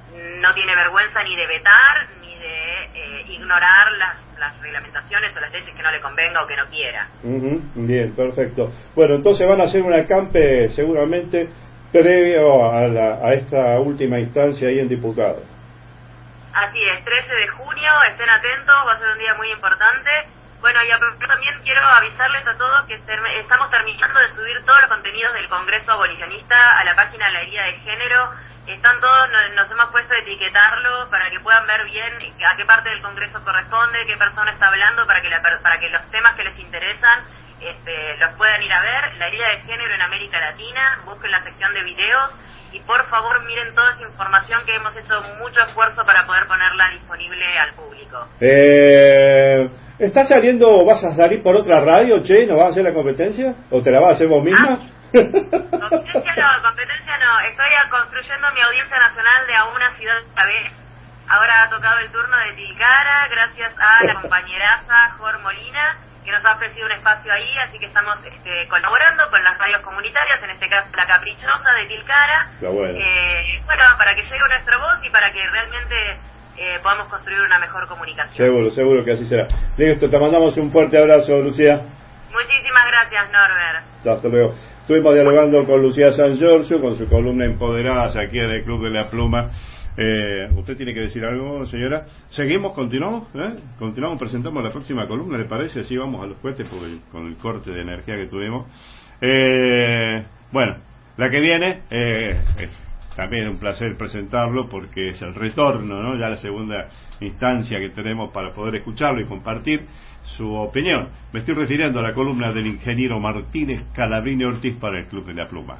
no tiene vergüenza ni de vetar ni de ignorar las reglamentaciones o las leyes que no le convenga o que no quiera. Bien, perfecto. Bueno, entonces van a hacer un acampe seguramente previo a esta última instancia ahí en diputados. Así es, 13 de junio, estén atentos, va a ser un día muy importante. Bueno, y también quiero avisarles a todos que estamos terminando de subir todos los contenidos del Congreso Abolicionista a la página de la Herida de Género. Están todos, nos hemos puesto a etiquetarlo para que puedan ver bien a qué parte del Congreso corresponde, qué persona está hablando, para que los temas que les interesan los puedan ir a ver. La Herida de Género en América Latina, busquen la sección de videos y por favor miren toda esa información que hemos hecho mucho esfuerzo para poder ponerla disponible al público. ¿Estás saliendo, vas a salir por otra radio, che? ¿No vas a hacer la competencia? ¿O te la vas a hacer vos misma? Competencia no. Estoy construyendo mi audiencia nacional de a una ciudad a la vez. Ahora ha tocado el turno de Tilcara, gracias a la compañeraza Jor Molina, que nos ha ofrecido un espacio ahí, así que estamos colaborando con las radios comunitarias, en este caso La Caprichosa de Tilcara, bueno, para que llegue nuestra voz y para que realmente podamos construir una mejor comunicación. Seguro que así será. Listo, te mandamos un fuerte abrazo, Lucía. Muchísimas gracias, Norbert. Hasta luego. Estuvimos dialogando con Lucía San Giorgio, con su columna Empoderadas aquí en el Club de la Pluma. ¿Usted tiene que decir algo, señora? ¿Seguimos? ¿Continuamos? Continuamos, presentamos la próxima columna, ¿le parece? Así vamos a los cohetes con el corte de energía que tuvimos. Bueno, la que viene es también un placer presentarlo porque es el retorno, ¿no? Ya la segunda instancia que tenemos para poder escucharlo y compartir su opinión. Me estoy refiriendo a la columna del ingeniero Martínez Calabrini Ortiz para el Club de la Pluma.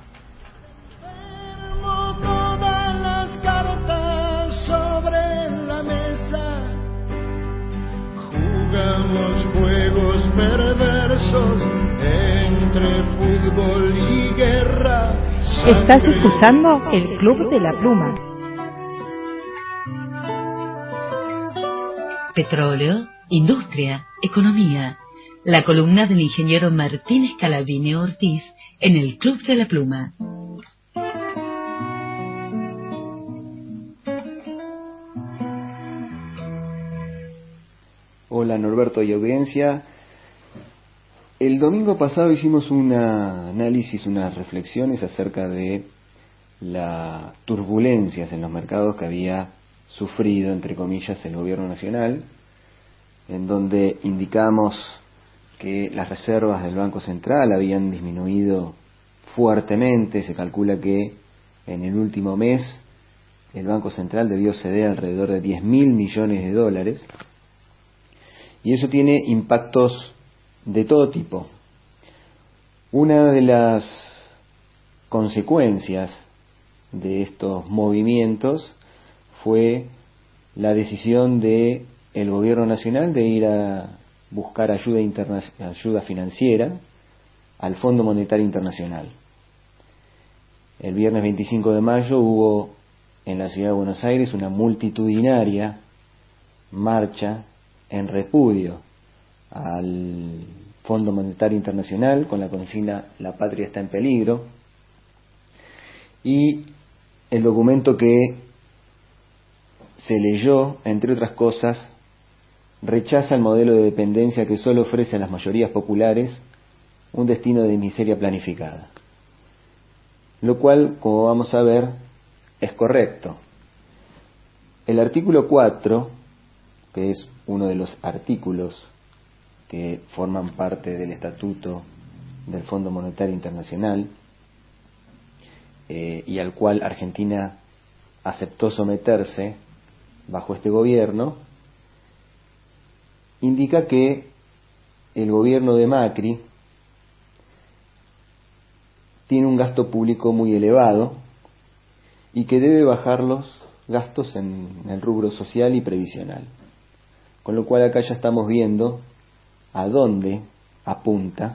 Todas las cartas sobre la mesa, jugamos juegos perversos entre fútbol y guerra. Estás escuchando el Club de la Pluma. Petróleo, industria, economía. La columna del ingeniero Martínez Calabrini Ortiz en el Club de la Pluma. Hola Norberto y audiencia. El domingo pasado hicimos un análisis, unas reflexiones acerca de las turbulencias en los mercados que había sufrido, entre comillas, el gobierno nacional, en donde indicamos que las reservas del Banco Central habían disminuido fuertemente. Se calcula que en el último mes el Banco Central debió ceder alrededor de 10.000 millones de dólares, y eso tiene impactos de todo tipo. Una de las consecuencias de estos movimientos fue la decisión de el gobierno nacional de ir a buscar ayuda financiera al Fondo Monetario Internacional. El viernes 25 de mayo hubo en la ciudad de Buenos Aires una multitudinaria marcha en repudio al Fondo Monetario Internacional con la consigna "La patria está en peligro", y el documento que se leyó, entre otras cosas, rechaza el modelo de dependencia que solo ofrece a las mayorías populares un destino de miseria planificada, lo cual, como vamos a ver, es correcto. El artículo 4, que es uno de los artículos que forman parte del estatuto del Fondo Monetario Internacional, y al cual Argentina aceptó someterse bajo este gobierno, indica que el gobierno de Macri tiene un gasto público muy elevado y que debe bajar los gastos en el rubro social y previsional. Con lo cual acá ya estamos viendo a dónde apunta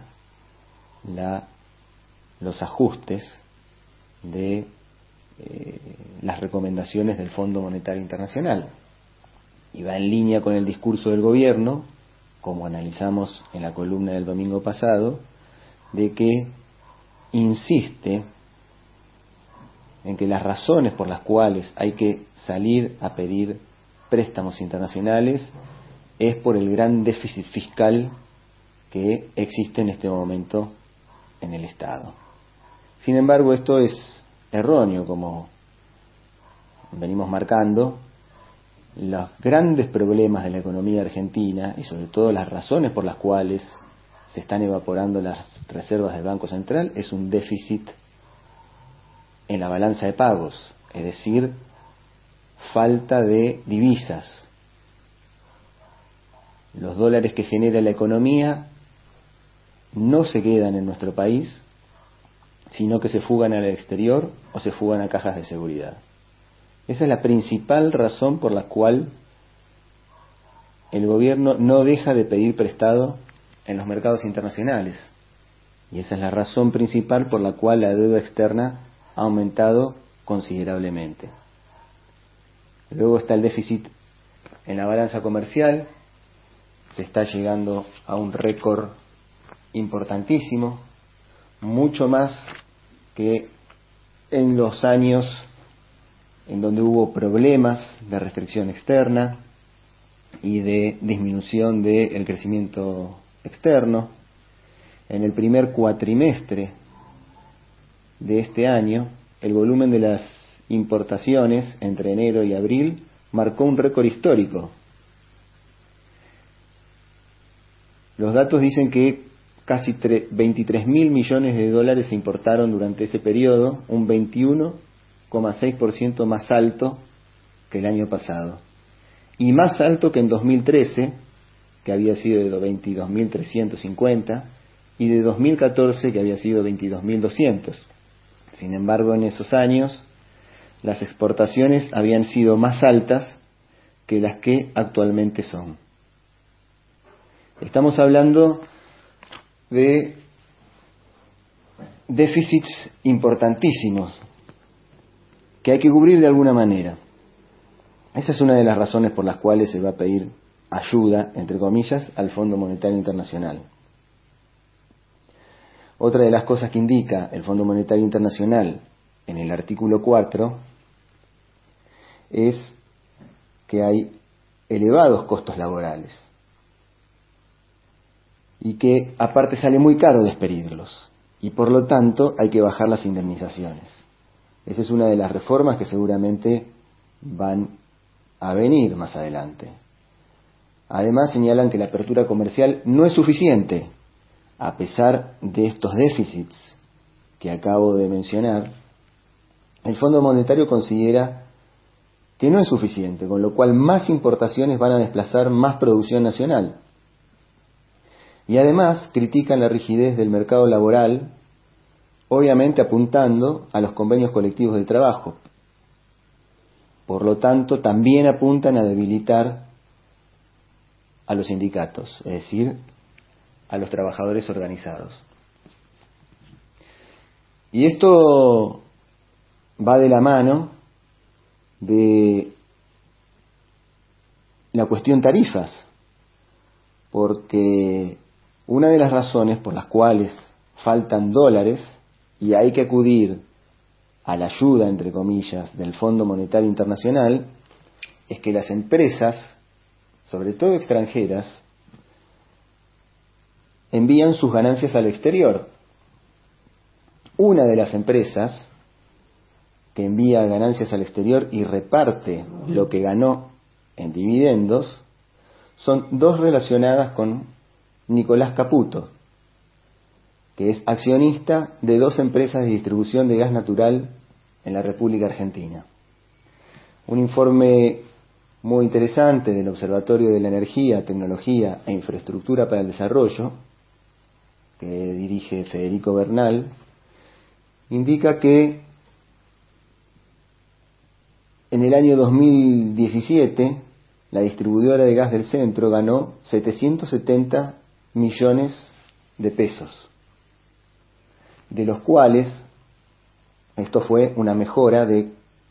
los ajustes de las recomendaciones del Fondo Monetario Internacional. Y va en línea con el discurso del gobierno, como analizamos en la columna del domingo pasado, de que insiste en que las razones por las cuales hay que salir a pedir préstamos internacionales es por el gran déficit fiscal que existe en este momento en el Estado. Sin embargo, esto es erróneo, como venimos marcando. Los grandes problemas de la economía argentina y sobre todo las razones por las cuales se están evaporando las reservas del Banco Central es un déficit en la balanza de pagos, es decir, falta de divisas. Los dólares que genera la economía no se quedan en nuestro país, sino que se fugan al exterior o se fugan a cajas de seguridad. Esa es la principal razón por la cual el gobierno no deja de pedir prestado en los mercados internacionales. Y esa es la razón principal por la cual la deuda externa ha aumentado considerablemente. Luego está el déficit en la balanza comercial. Se está llegando a un récord importantísimo, mucho más que en los años en donde hubo problemas de restricción externa y de disminución del crecimiento externo. En el primer cuatrimestre de este año, el volumen de las importaciones entre enero y abril marcó un récord histórico. Los datos dicen que casi 23.000 millones de dólares se importaron durante ese periodo, un 21,6% más alto que el año pasado, y más alto que en 2013, que había sido de 22.350, y de 2014, que había sido 22.200. Sin embargo, en esos años, las exportaciones habían sido más altas que las que actualmente son. Estamos hablando de déficits importantísimos que hay que cubrir de alguna manera. Esa es una de las razones por las cuales se va a pedir ayuda, entre comillas, al Fondo Monetario Internacional. Otra de las cosas que indica el Fondo Monetario Internacional en el artículo 4 es que hay elevados costos laborales y que aparte sale muy caro despedirlos y por lo tanto hay que bajar las indemnizaciones. Esa es una de las reformas que seguramente van a venir más adelante. Además señalan que la apertura comercial no es suficiente. A pesar de estos déficits que acabo de mencionar, el Fondo Monetario considera que no es suficiente, con lo cual más importaciones van a desplazar más producción nacional. Y además critican la rigidez del mercado laboral, obviamente apuntando a los convenios colectivos de trabajo. Por lo tanto, también apuntan a debilitar a los sindicatos, es decir, a los trabajadores organizados. Y esto va de la mano de la cuestión tarifas, porque una de las razones por las cuales faltan dólares y hay que acudir a la ayuda, entre comillas, del Fondo Monetario Internacional, es que las empresas, sobre todo extranjeras, envían sus ganancias al exterior. Una de las empresas que envía ganancias al exterior y reparte lo que ganó en dividendos son dos relacionadas con Nicolás Caputo, que es accionista de dos empresas de distribución de gas natural en la República Argentina. Un informe muy interesante del Observatorio de la Energía, Tecnología e Infraestructura para el Desarrollo, que dirige Federico Bernal, indica que en el año 2017 la distribuidora de gas del centro ganó 770 millones de pesos, de los cuales esto fue una mejora de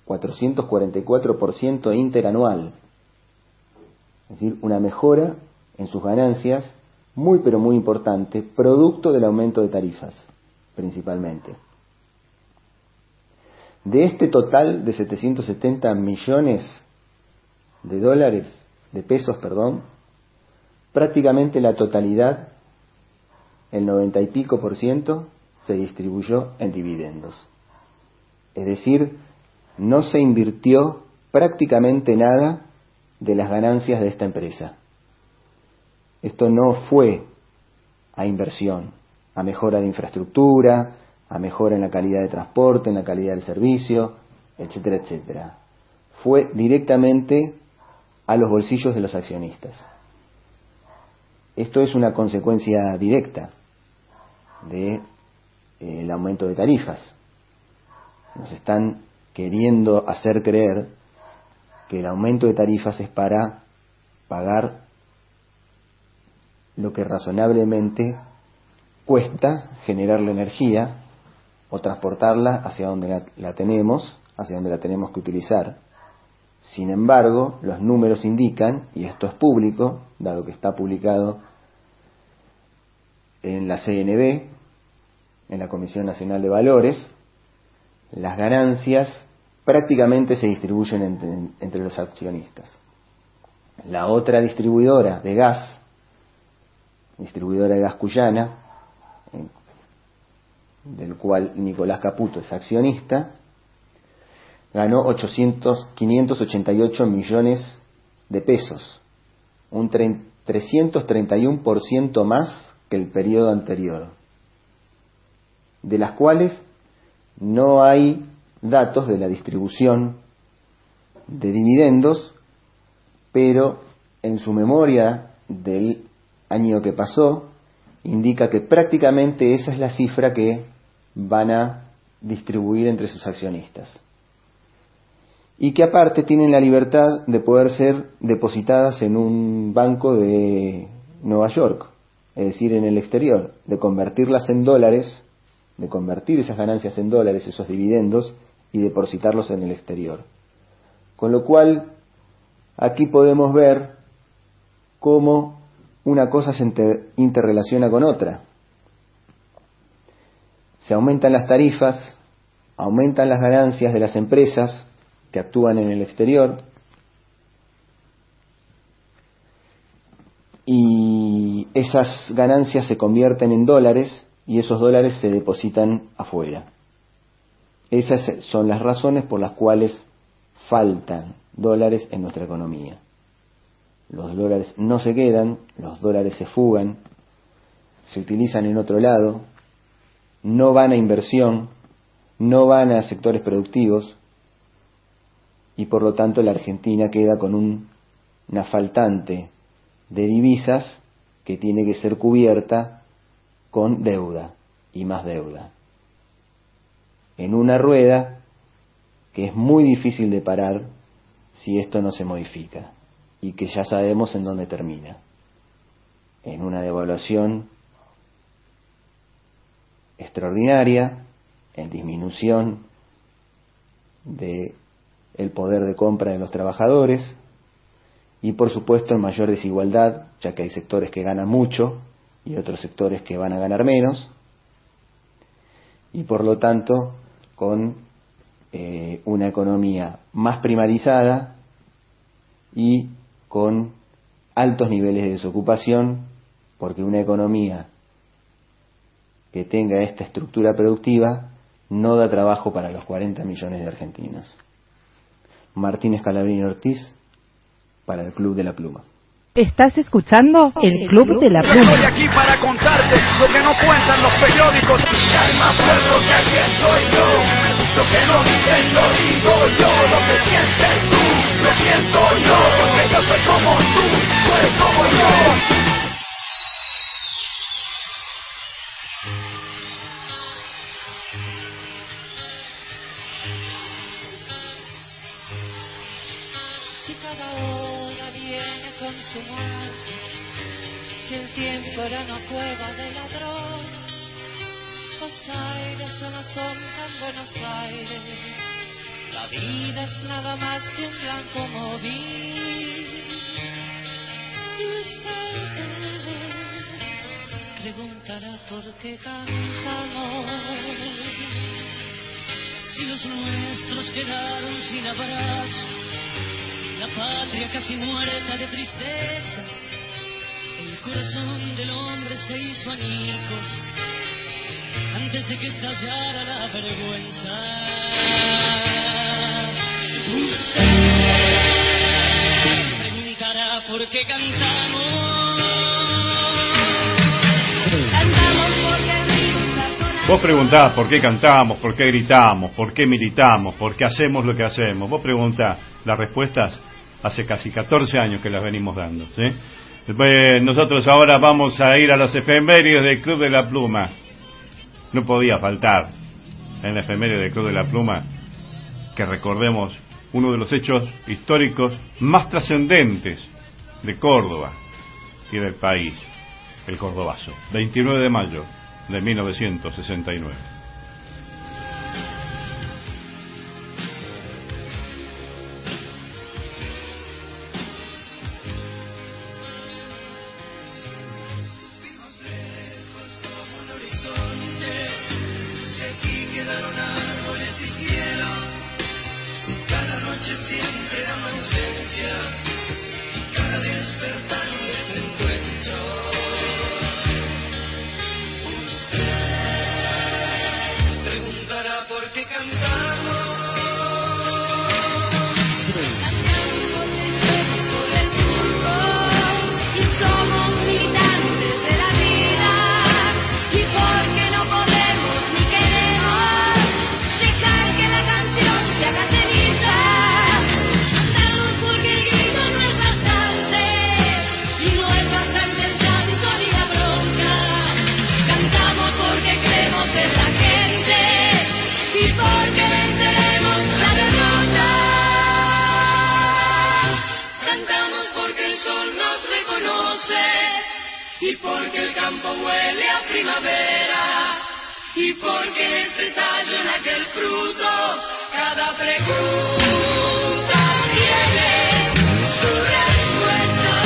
444% interanual, es decir, una mejora en sus ganancias muy pero muy importante, producto del aumento de tarifas, principalmente. De este total de 770 millones de dólares, de pesos, perdón, prácticamente la totalidad, el 90 y pico %, se distribuyó en dividendos. Es decir, no se invirtió prácticamente nada de las ganancias de esta empresa. Esto no fue a inversión, a mejora de infraestructura, a mejora en la calidad de transporte, en la calidad del servicio, etcétera, etcétera. Fue directamente a los bolsillos de los accionistas. Esto es una consecuencia directa del aumento de tarifas. Nos están queriendo hacer creer que el aumento de tarifas es para pagar lo que razonablemente cuesta generar la energía o transportarla hacia donde la tenemos, hacia donde la tenemos que utilizar. Sin embargo, los números indican, y esto es público, dado que está publicado en la CNB, en la Comisión Nacional de Valores, las ganancias prácticamente se distribuyen entre los accionistas. La otra distribuidora de gas Cuyana, del cual Nicolás Caputo es accionista, ganó 588 millones de pesos, un 331% más que el periodo anterior, de las cuales no hay datos de la distribución de dividendos, pero en su memoria del año que pasó indica que prácticamente esa es la cifra que van a distribuir entre sus accionistas, y que aparte tienen la libertad de poder ser depositadas en un banco de Nueva York, es decir, en el exterior, de convertirlas en dólares, de convertir esas ganancias en dólares, esos dividendos, y depositarlos en el exterior. Con lo cual, aquí podemos ver cómo una cosa se interrelaciona con otra. Se aumentan las tarifas, aumentan las ganancias de las empresas que actúan en el exterior, y esas ganancias se convierten en dólares y esos dólares se depositan afuera. Esas son las razones por las cuales faltan dólares en nuestra economía. Los dólares no se quedan, los dólares se fugan, se utilizan en otro lado, no van a inversión, no van a sectores productivos, y por lo tanto la Argentina queda con una faltante de divisas que tiene que ser cubierta con deuda y más deuda, en una rueda que es muy difícil de parar si esto no se modifica, y que ya sabemos en dónde termina, en una devaluación extraordinaria, en disminución de el poder de compra de los trabajadores, y por supuesto en mayor desigualdad, ya que hay sectores que ganan mucho y otros sectores que van a ganar menos, y por lo tanto con una economía más primarizada y con altos niveles de desocupación, porque una economía que tenga esta estructura productiva no da trabajo para los 40 millones de argentinos. Martín Scalabrini Ortiz, para el Club de la Pluma. Estás escuchando el Club de la Pluma. Estoy aquí para contarte lo que no cuentan los periódicos. Hay más pueblo que aquí estoy yo. Lo que no dicen lo digo yo. Lo que sientes tú, lo siento yo. Porque yo soy como tú eres como yo. Si cada hora viene con su mal, si el tiempo era una cueva de ladrón, los aires ya no son tan Buenos Aires, la vida es nada más que un blanco móvil. Y usted preguntará por qué cantamos, Si los nuestros quedaron sin abrazo, la patria casi muerta de tristeza, el corazón del hombre se hizo añicos antes de que estallara la vergüenza. Usted preguntará por qué cantamos. Cantamos porque risa con Vos preguntás por qué cantamos, por qué gritamos, por qué militamos, por qué hacemos lo que hacemos. Vos preguntás, las respuestas hace casi 14 años que las venimos dando, ¿sí? Después, nosotros ahora vamos a ir a las efemérides del Club de la Pluma. No podía faltar en la efeméride del Club de la Pluma que recordemos uno de los hechos históricos más trascendentes de Córdoba y del país, el Cordobazo, 29 de mayo de 1969. y porque el campo huele a primavera, y porque este tallo en aquel fruto, cada pregunta tiene su respuesta.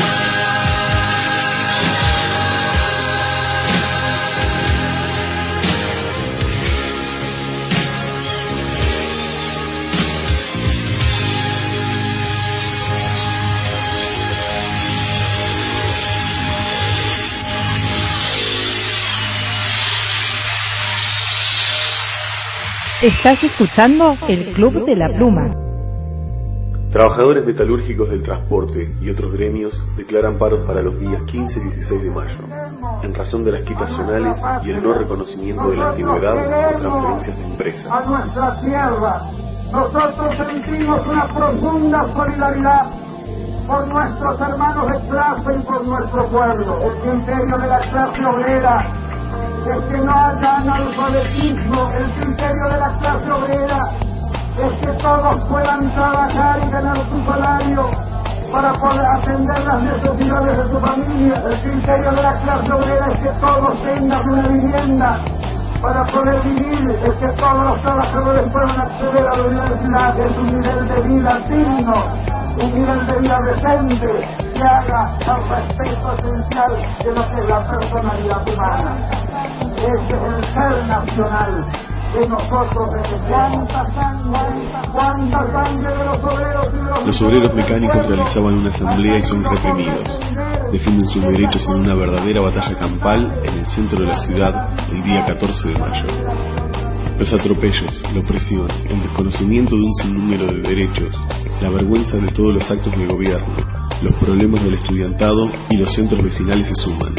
Estás escuchando el Club de la Pluma. Trabajadores metalúrgicos del transporte y otros gremios declaran paros para los días 15 y 16 de mayo, en razón de las quitas zonales y el no reconocimiento de la antigüedad por transferencias de empresas. A nuestra tierra, nosotros sentimos una profunda solidaridad por nuestros hermanos de clase y por nuestro pueblo. El criterio de la clase obrera es que no haya analfabetismo. El criterio de la clase obrera es que todos puedan trabajar y ganar su salario para poder atender las necesidades de su familia. El criterio de la clase obrera es que todos tengan una vivienda para poder vivir, es que todos los trabajadores puedan acceder a la universidad. Es un nivel de vida digno, un nivel de vida decente que haga al respeto esencial de lo que es la personalidad humana. Ese es el ser nacional que nosotros representamos. ¿Cuánta sangre de los obreros y de Los obreros mecánicos realizaban una asamblea y son reprimidos. Defienden sus derechos en una verdadera batalla campal en el centro de la ciudad el día 14 de mayo. Los atropellos, la opresión, el desconocimiento de un sinnúmero de derechos, la vergüenza de todos los actos de gobierno, los problemas del estudiantado y los centros vecinales se suman.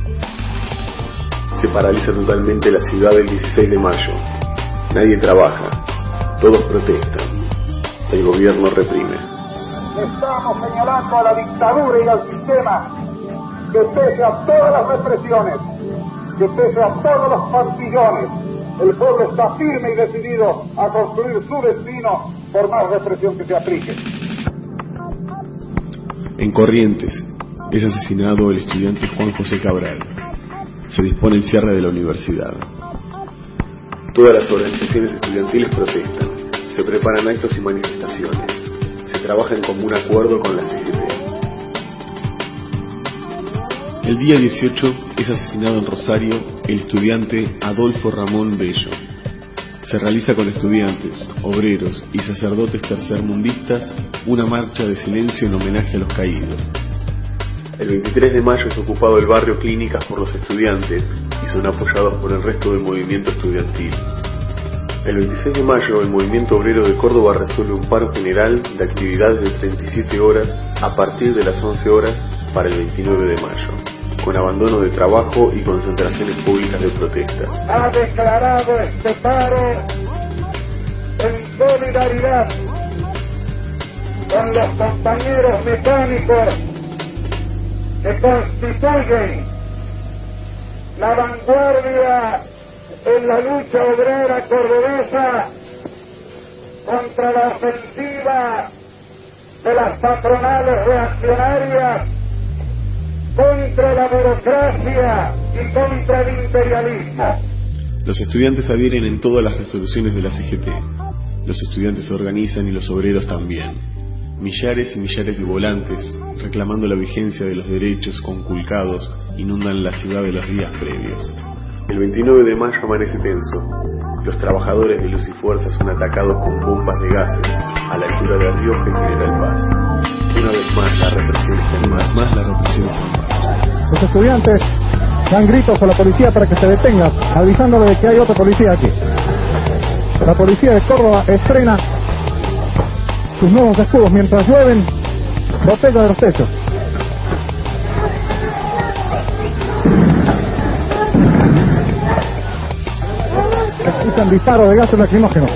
Se paraliza totalmente la ciudad el 16 de mayo. Nadie trabaja, todos protestan. El gobierno reprime. Estamos señalando a la dictadura y al sistema que pese a todas las represiones, que pese a todos los partillones, el pueblo está firme y decidido a construir su destino por más represión que se aplique. En Corrientes es asesinado el estudiante Juan José Cabral. Se dispone el cierre de la universidad. Todas las organizaciones estudiantiles protestan. Se preparan actos y manifestaciones. Se trabaja en común acuerdo con la CGT. El día 18 es asesinado en Rosario el estudiante Adolfo Ramón Bello. Se realiza con estudiantes, obreros y sacerdotes tercermundistas una marcha de silencio en homenaje a los caídos. El 23 de mayo es ocupado el barrio Clínicas por los estudiantes y son apoyados por el resto del movimiento estudiantil. El 26 de mayo el movimiento obrero de Córdoba resuelve un paro general de actividades de 37 horas a partir de las 11 horas para el 29 de mayo, con abandono de trabajo y concentraciones públicas de protesta. Ha declarado este paro en solidaridad con los compañeros mecánicos que constituyen la vanguardia en la lucha obrera cordobesa contra la ofensiva de las patronales reaccionarias, contra la burocracia y contra el imperialismo. Los estudiantes adhieren en todas las resoluciones de la CGT. Los estudiantes se organizan y los obreros también. Millares y millares de volantes, reclamando la vigencia de los derechos conculcados, inundan la ciudad de los días previos. El 29 de mayo amanece tenso. Los trabajadores de Luz y Fuerza son atacados con bombas de gases a la altura de Rioja y General Paz. Una vez más la represión está en marcha. Los estudiantes dan gritos a la policía para que se detenga, avisándole de que hay otro policía aquí. La policía de Córdoba estrena sus nuevos escudos mientras llueven botellas de los techos. Escuchan disparos de gases lacrimógenos.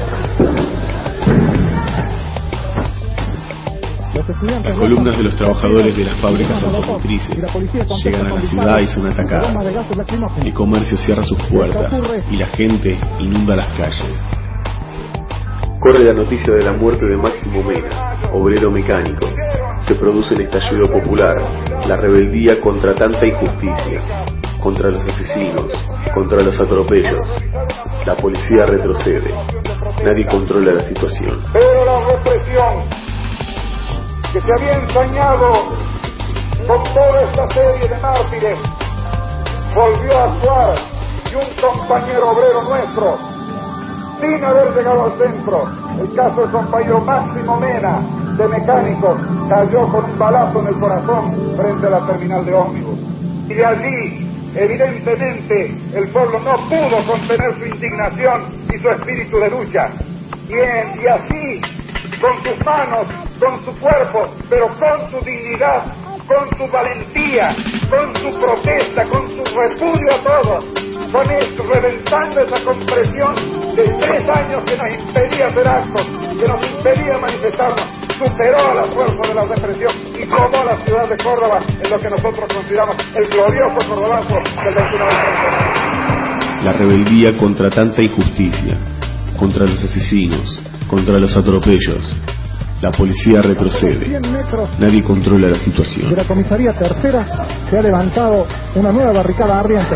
Las columnas de los trabajadores de las fábricas automotrices llegan a la ciudad y son atacadas. El comercio cierra sus puertas y la gente inunda las calles. Corre la noticia de la muerte de Máximo Mena, obrero mecánico. Se produce el estallido popular, la rebeldía contra tanta injusticia, contra los asesinos, contra los atropellos. La policía retrocede. Nadie controla la situación. Pero la represión que se había ensañado con toda esta serie de mártires volvió a actuar y un compañero obrero nuestro, sin haber llegado al centro, el caso del compañero Máximo Mena, de mecánico, cayó con un balazo en el corazón frente a la terminal de ómnibus. Y de allí, evidentemente, el pueblo no pudo contener su indignación y su espíritu de lucha. Y así, con sus manos, con su cuerpo, pero con su dignidad, con su valentía, con su protesta, con su repudio a todos, con esto, reventando esa compresión de 3 años que nos impedía hacer actos, que nos impedía manifestarnos, superó a la fuerza de la represión y tomó la ciudad de Córdoba en lo que nosotros consideramos el glorioso cordobazo del 29 de febrero. La rebeldía contra tanta injusticia, contra los asesinos, contra los atropellos. La policía retrocede. Nadie controla la situación. De la comisaría tercera se ha levantado una nueva barricada ardiente.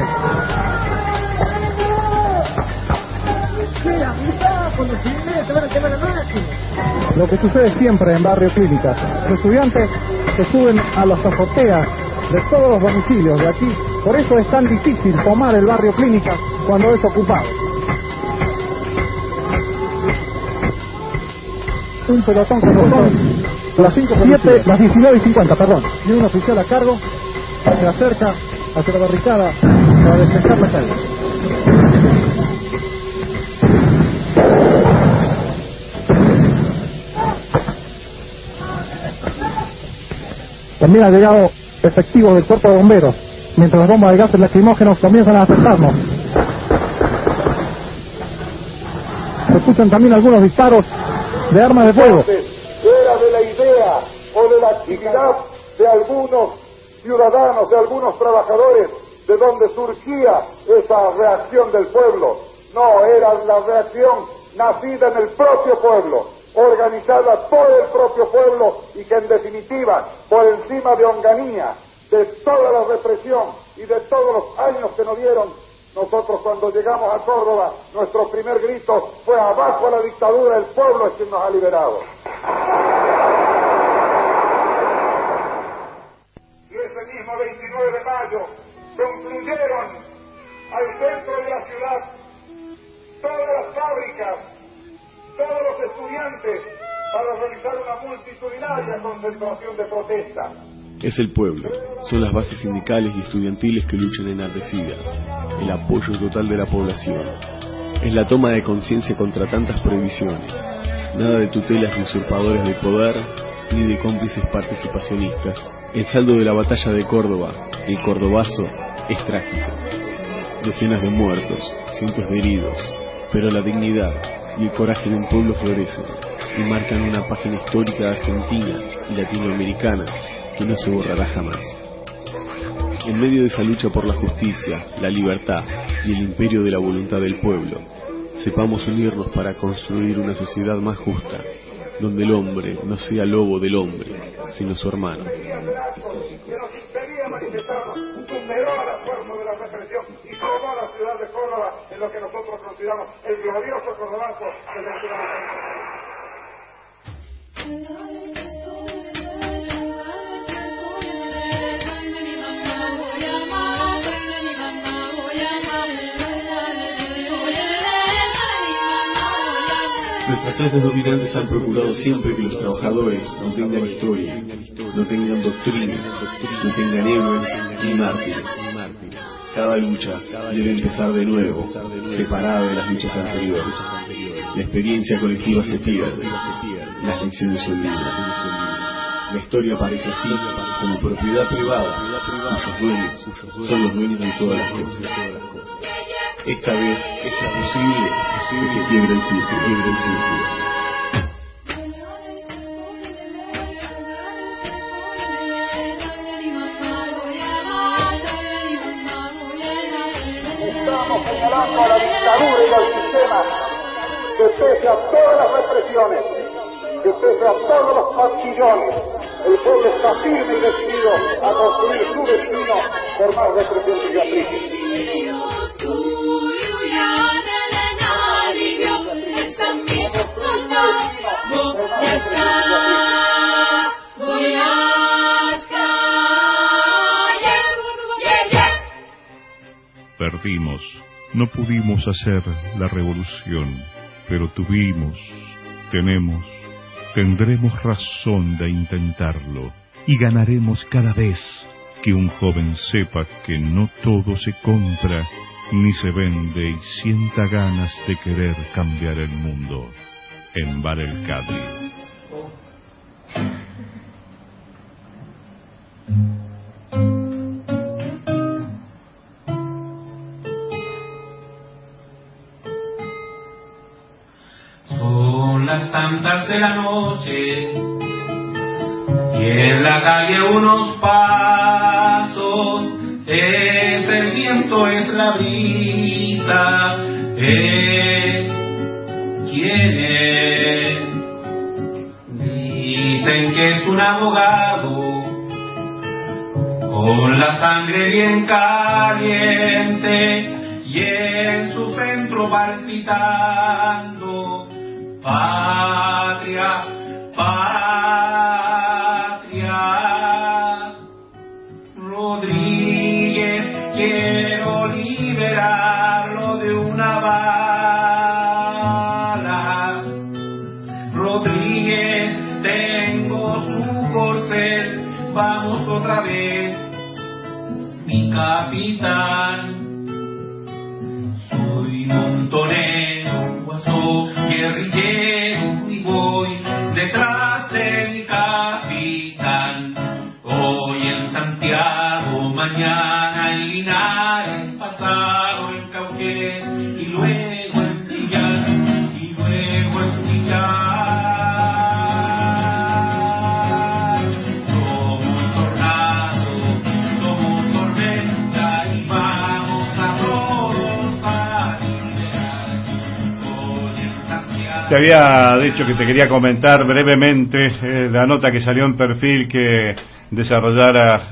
Lo que sucede siempre en Barrio Clínicas. Los estudiantes se suben a las azoteas de todos los domicilios de aquí. Por eso es tan difícil tomar el Barrio Clínicas cuando es ocupado. Un pelotón con las 5:07, las 19:50, perdón. Y un oficial a cargo se acerca hacia la barricada para despejar la calle. También ha llegado efectivos del cuerpo de bomberos, mientras las bombas de gases lacrimógenos comienzan a afectarnos. Se escuchan también algunos disparos de armas de fuego. Era de la idea o de la actividad de algunos ciudadanos, de algunos trabajadores, de donde surgía esa reacción del pueblo. No, era la reacción nacida en el propio pueblo, organizada por el propio pueblo y que en definitiva, por encima de onganía, de toda la represión y de todos los años que nos dieron, nosotros cuando llegamos a Córdoba, nuestro primer grito fue abajo a la dictadura, el pueblo es quien nos ha liberado. Y ese mismo 29 de mayo concluyeron al centro de la ciudad todas las fábricas, todos los estudiantes, para realizar una multitudinaria concentración de protesta. Es el pueblo, son las bases sindicales y estudiantiles que luchan enardecidas, el apoyo total de la población. Es la toma de conciencia contra tantas prohibiciones, nada de tutelas de usurpadores de poder, ni de cómplices participacionistas. El saldo de la batalla de Córdoba, el cordobazo, es trágico. Decenas de muertos, cientos de heridos, pero la dignidad y el coraje de un pueblo florecen y marcan una página histórica argentina y latinoamericana que no se borrará jamás. En medio de esa lucha por la justicia, la libertad y el imperio de la voluntad del pueblo, sepamos unirnos para construir una sociedad más justa, donde el hombre no sea lobo del hombre, sino su hermano. Que nos impedía manifestarnos, superó a la fuerza de la represión y tomó a la ciudad de Córdoba en lo que nosotros consideramos el glorioso cordobazo desde el ciudad. Nuestras clases dominantes han procurado siempre que los trabajadores no tengan historia, no tengan doctrina, no tengan héroes ni mártires. Cada lucha debe empezar de nuevo, separada de las luchas anteriores. La experiencia colectiva se pierde, las lecciones se olvidan. La historia aparece así como propiedad privada, cuyos dueños son los dueños de todas las cosas. Esta vez es posible que se quiebre el círculo. Estamos señalando a la dictadura y al sistema que pese a todas las represiones, que pese a todos los marchillones, el pueblo está firme y decidido a construir su destino por más represión que se aplique. Perdimos, no pudimos hacer la revolución, pero tuvimos, tenemos, tendremos razón de intentarlo y ganaremos cada vez que un joven sepa que no todo se compra ni se vende y sienta ganas de querer cambiar el mundo. En Bar El Cadí. Son las tantas de la noche y en la calle unos pasos, es el viento, es la brisa, es quien es. Dicen que es un abogado con la sangre bien caliente y en su centro palpitando: patria, patria. Rodríguez, quiero liberarlo de una bala. Rodríguez, tengo su corcel, vamos otra vez, mi capitán. Soy montonero, guaso, guerrillero y voy detrás de mi capitán. Hoy en Santiago, mañana en Linares, pasado en Cauqués y luego en Chillán, y luego en Chillán. Somos tornado, somos tormenta y vamos a todos a liberar. Hoy en Santiago. Te había dicho que te quería comentar brevemente la nota que salió en Perfil que desarrollara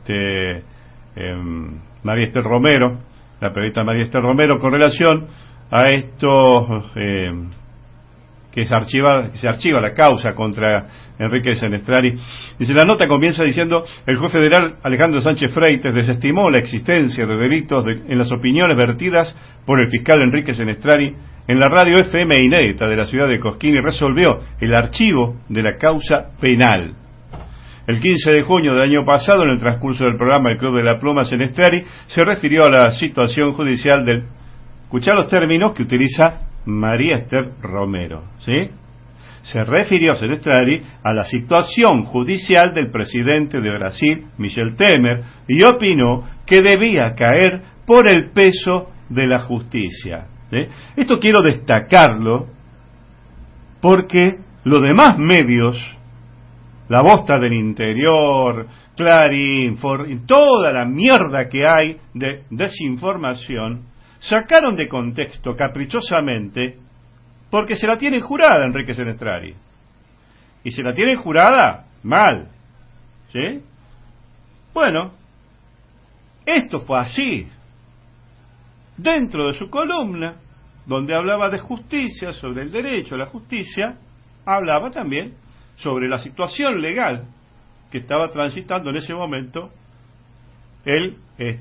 María Esther Romero, la periodista María Esther Romero, con relación a estos que se archiva la causa contra Enrique Senestrari. Dice, la nota comienza diciendo: el juez federal Alejandro Sánchez Freites desestimó la existencia de delitos en las opiniones vertidas por el fiscal Enrique Senestrari en la radio FM inédita de la ciudad de Cosquín y resolvió el archivo de la causa penal. El 15 de junio del año pasado, en el transcurso del programa El Club de la Pluma, Senestrari se refirió a la situación judicial del... Escuchá los términos que utiliza María Esther Romero, ¿sí? Se refirió Senestrari a la situación judicial del presidente de Brasil, Michel Temer, y opinó que debía caer por el peso de la justicia, ¿sí? Esto quiero destacarlo porque los demás medios, La Bosta del Interior, Clarín, toda la mierda que hay de desinformación, sacaron de contexto caprichosamente porque se la tienen jurada Enrique Senestrari. Y se la tienen jurada mal, ¿sí? Bueno, esto fue así. Dentro de su columna, donde hablaba de justicia, sobre el derecho a la justicia, hablaba también sobre la situación legal que estaba transitando en ese momento el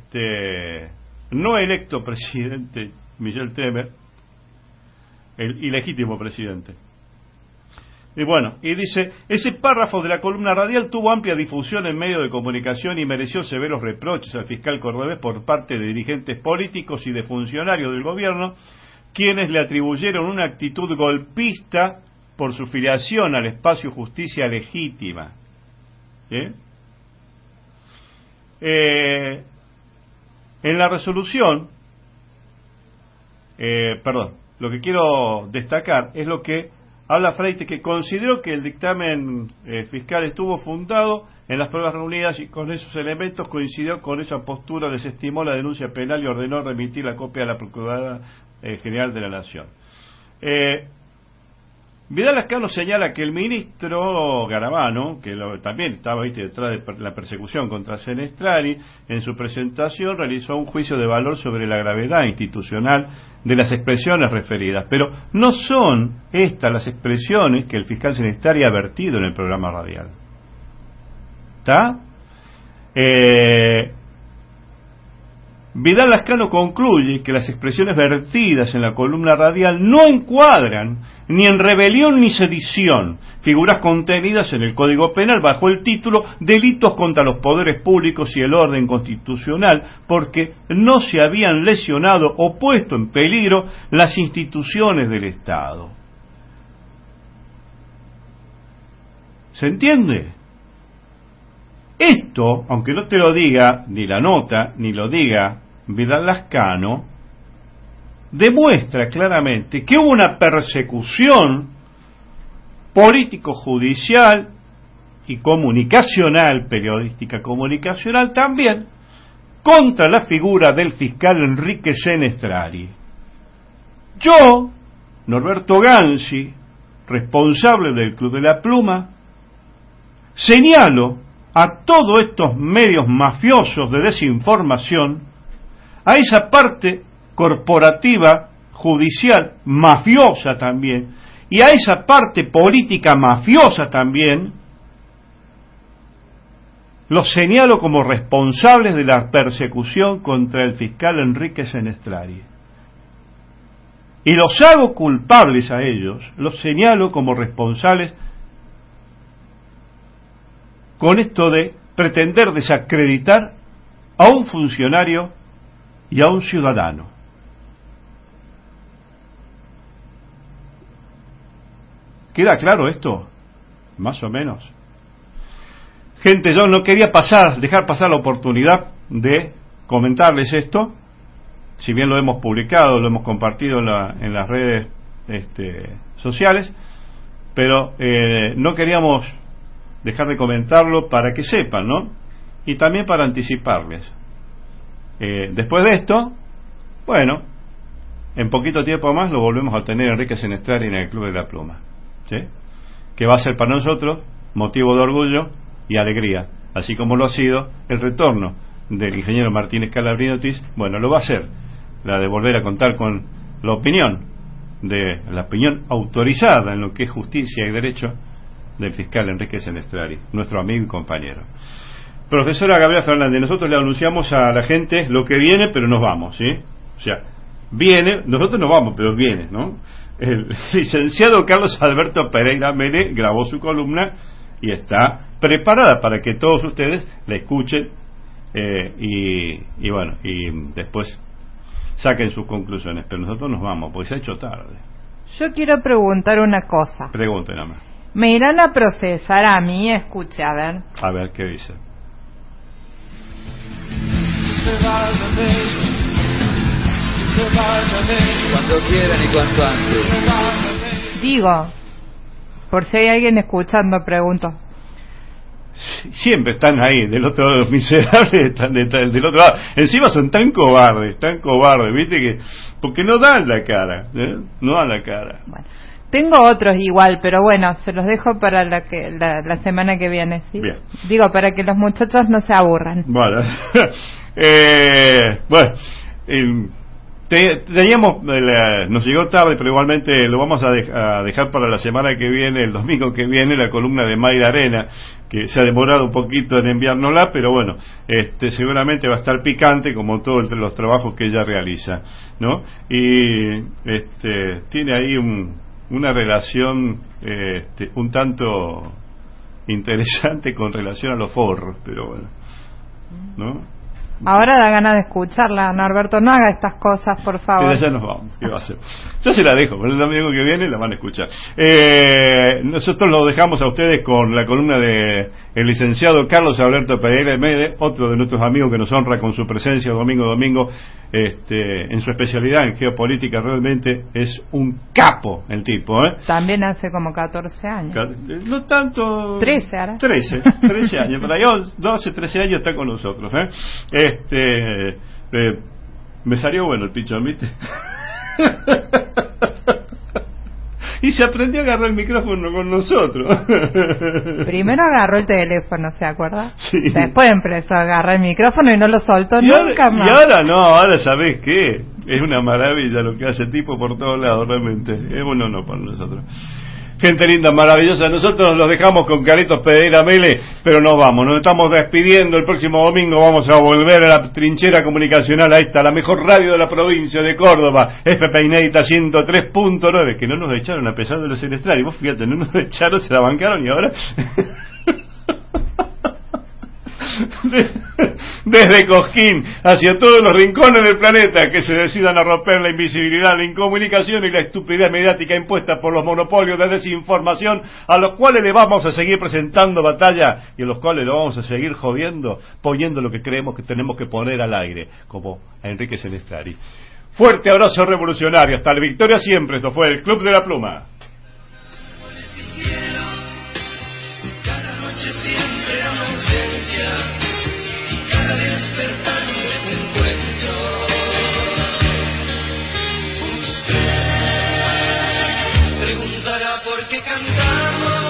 no electo presidente Michel Temer, el ilegítimo presidente. Y bueno, y dice, ese párrafo de la columna radial tuvo amplia difusión en medios de comunicación y mereció severos reproches al fiscal cordobés por parte de dirigentes políticos y de funcionarios del gobierno, quienes le atribuyeron una actitud golpista por su filiación al espacio justicia legítima. ¿Sí? En la resolución, lo que quiero destacar es lo que habla Freites, que consideró que el dictamen fiscal estuvo fundado en las pruebas reunidas y con esos elementos coincidió con esa postura, desestimó la denuncia penal y ordenó remitir la copia a la Procuradora General de la Nación. Vidal Lascano señala que el ministro Garabano, que también estaba detrás de la persecución contra Senestrari, en su presentación realizó un juicio de valor sobre la gravedad institucional de las expresiones referidas, pero no son estas las expresiones que el fiscal Senestrari ha vertido en el programa radial. ¿Está? Vidal Lascano concluye que las expresiones vertidas en la columna radial no encuadran ni en rebelión ni sedición, figuras contenidas en el Código Penal bajo el título Delitos contra los poderes públicos y el orden constitucional, porque no se habían lesionado o puesto en peligro las instituciones del Estado. ¿Se entiende? Esto, aunque no te lo diga ni la nota, ni lo diga Vidal Lascano, demuestra claramente que hubo una persecución político-judicial y comunicacional, periodística comunicacional también, contra la figura del fiscal Enrique Senestrari. Yo, Norberto Gansi, responsable del Club de la Pluma, señalo a todos estos medios mafiosos de desinformación, a esa parte corporativa, judicial, mafiosa también, y a esa parte política mafiosa también, los señalo como responsables de la persecución contra el fiscal Enrique Senestrari. Y los hago culpables a ellos, los señalo como responsables con esto de pretender desacreditar a un funcionario y a un ciudadano. ¿Queda claro esto? Más o menos. Gente, yo no quería dejar pasar la oportunidad de comentarles esto, si bien lo hemos publicado, lo hemos compartido en las redes sociales, pero no queríamos dejar de comentarlo para que sepan, ¿no? Y también para anticiparles. Después de esto, bueno, en poquito tiempo más lo volvemos a tener Enrique Senestrari en el Club de la Pluma, ¿sí? Que va a ser para nosotros motivo de orgullo y alegría, así como lo ha sido el retorno del ingeniero Martínez Scalabrini Ortiz. Bueno, lo va a ser, la de volver a contar con la opinión de la opinión autorizada en lo que es justicia y derecho del fiscal Enrique Senestrari, nuestro amigo y compañero. Profesora Gabriela Fernández, nosotros le anunciamos a la gente lo que viene, pero nos vamos, ¿sí? O sea, viene, nosotros nos vamos, pero viene, ¿no? El licenciado Carlos Alberto Pereira Mele grabó su columna y está preparada para que todos ustedes la escuchen y bueno, y después saquen sus conclusiones, pero nosotros nos vamos, porque se ha hecho tarde. Yo quiero preguntar una cosa. Pregunten nada más. ¿Me irán a procesar a mí? Escuche, a ver. A ver, ¿qué dice? Cuando quieran y cuanto antes. Digo, por si hay alguien escuchando, pregunto. Siempre están ahí, del otro lado, los miserables están del otro lado. Encima son tan cobardes, viste, que porque no dan la cara, no dan la cara. Bueno, tengo otros igual, pero bueno, se los dejo para la semana que viene, ¿sí? Bien. Digo, para que los muchachos no se aburran. Bueno, teníamos, nos llegó tarde, pero igualmente lo vamos a dejar para la semana que viene, el domingo que viene, la columna de Mayra Arena, que se ha demorado un poquito en enviárnosla, pero bueno, seguramente va a estar picante como todos los trabajos que ella realiza, ¿no? Y tiene ahí una relación un tanto interesante con relación a los forros, pero bueno, ¿no? Ahora da ganas de escucharla, Norberto, no haga estas cosas, por favor. Pero ya nos vamos, ¿qué va a hacer? Yo se la dejo, pero el domingo que viene la van a escuchar. Nosotros lo dejamos a ustedes con la columna de el licenciado Carlos Alberto Pereira Mele, otro de nuestros amigos que nos honra con su presencia domingo a domingo, en su especialidad en geopolítica. Realmente es un capo el tipo, También hace como 14 años. No tanto. 13 ahora. 13 años, por ahí 12, 13 años está con nosotros, me salió bueno el pichón, ¿viste? Y se aprendió a agarrar el micrófono con nosotros. Primero agarró el teléfono, ¿se acuerda? Sí. Después empezó a agarrar el micrófono y no lo soltó nunca más. Y ahora no, ahora ¿sabés qué? Es una maravilla lo que hace el tipo por todos lados, realmente. Es un honor para nosotros. Gente linda, maravillosa. Nosotros los dejamos con Carlitos Pereira Mele, pero nos vamos, nos estamos despidiendo. El próximo domingo vamos a volver a la trinchera comunicacional, a esta, la mejor radio de la provincia de Córdoba, FP Inédita 103.9, que no nos echaron a pesar de los Senestrari. Vos fíjate, no nos echaron, se la bancaron y ahora... Desde Cosquín hacia todos los rincones del planeta que se decidan a romper la invisibilidad, la incomunicación y la estupidez mediática impuesta por los monopolios de desinformación, a los cuales le vamos a seguir presentando batalla y a los cuales lo vamos a seguir jodiendo, poniendo lo que creemos que tenemos que poner al aire, como a Enrique Senestrari. Fuerte abrazo revolucionario, hasta la victoria siempre. Esto fue el Club de la Pluma. Cada noche siempre ausencia y cada despertar un desencuentro. Usted preguntará por qué cantamos.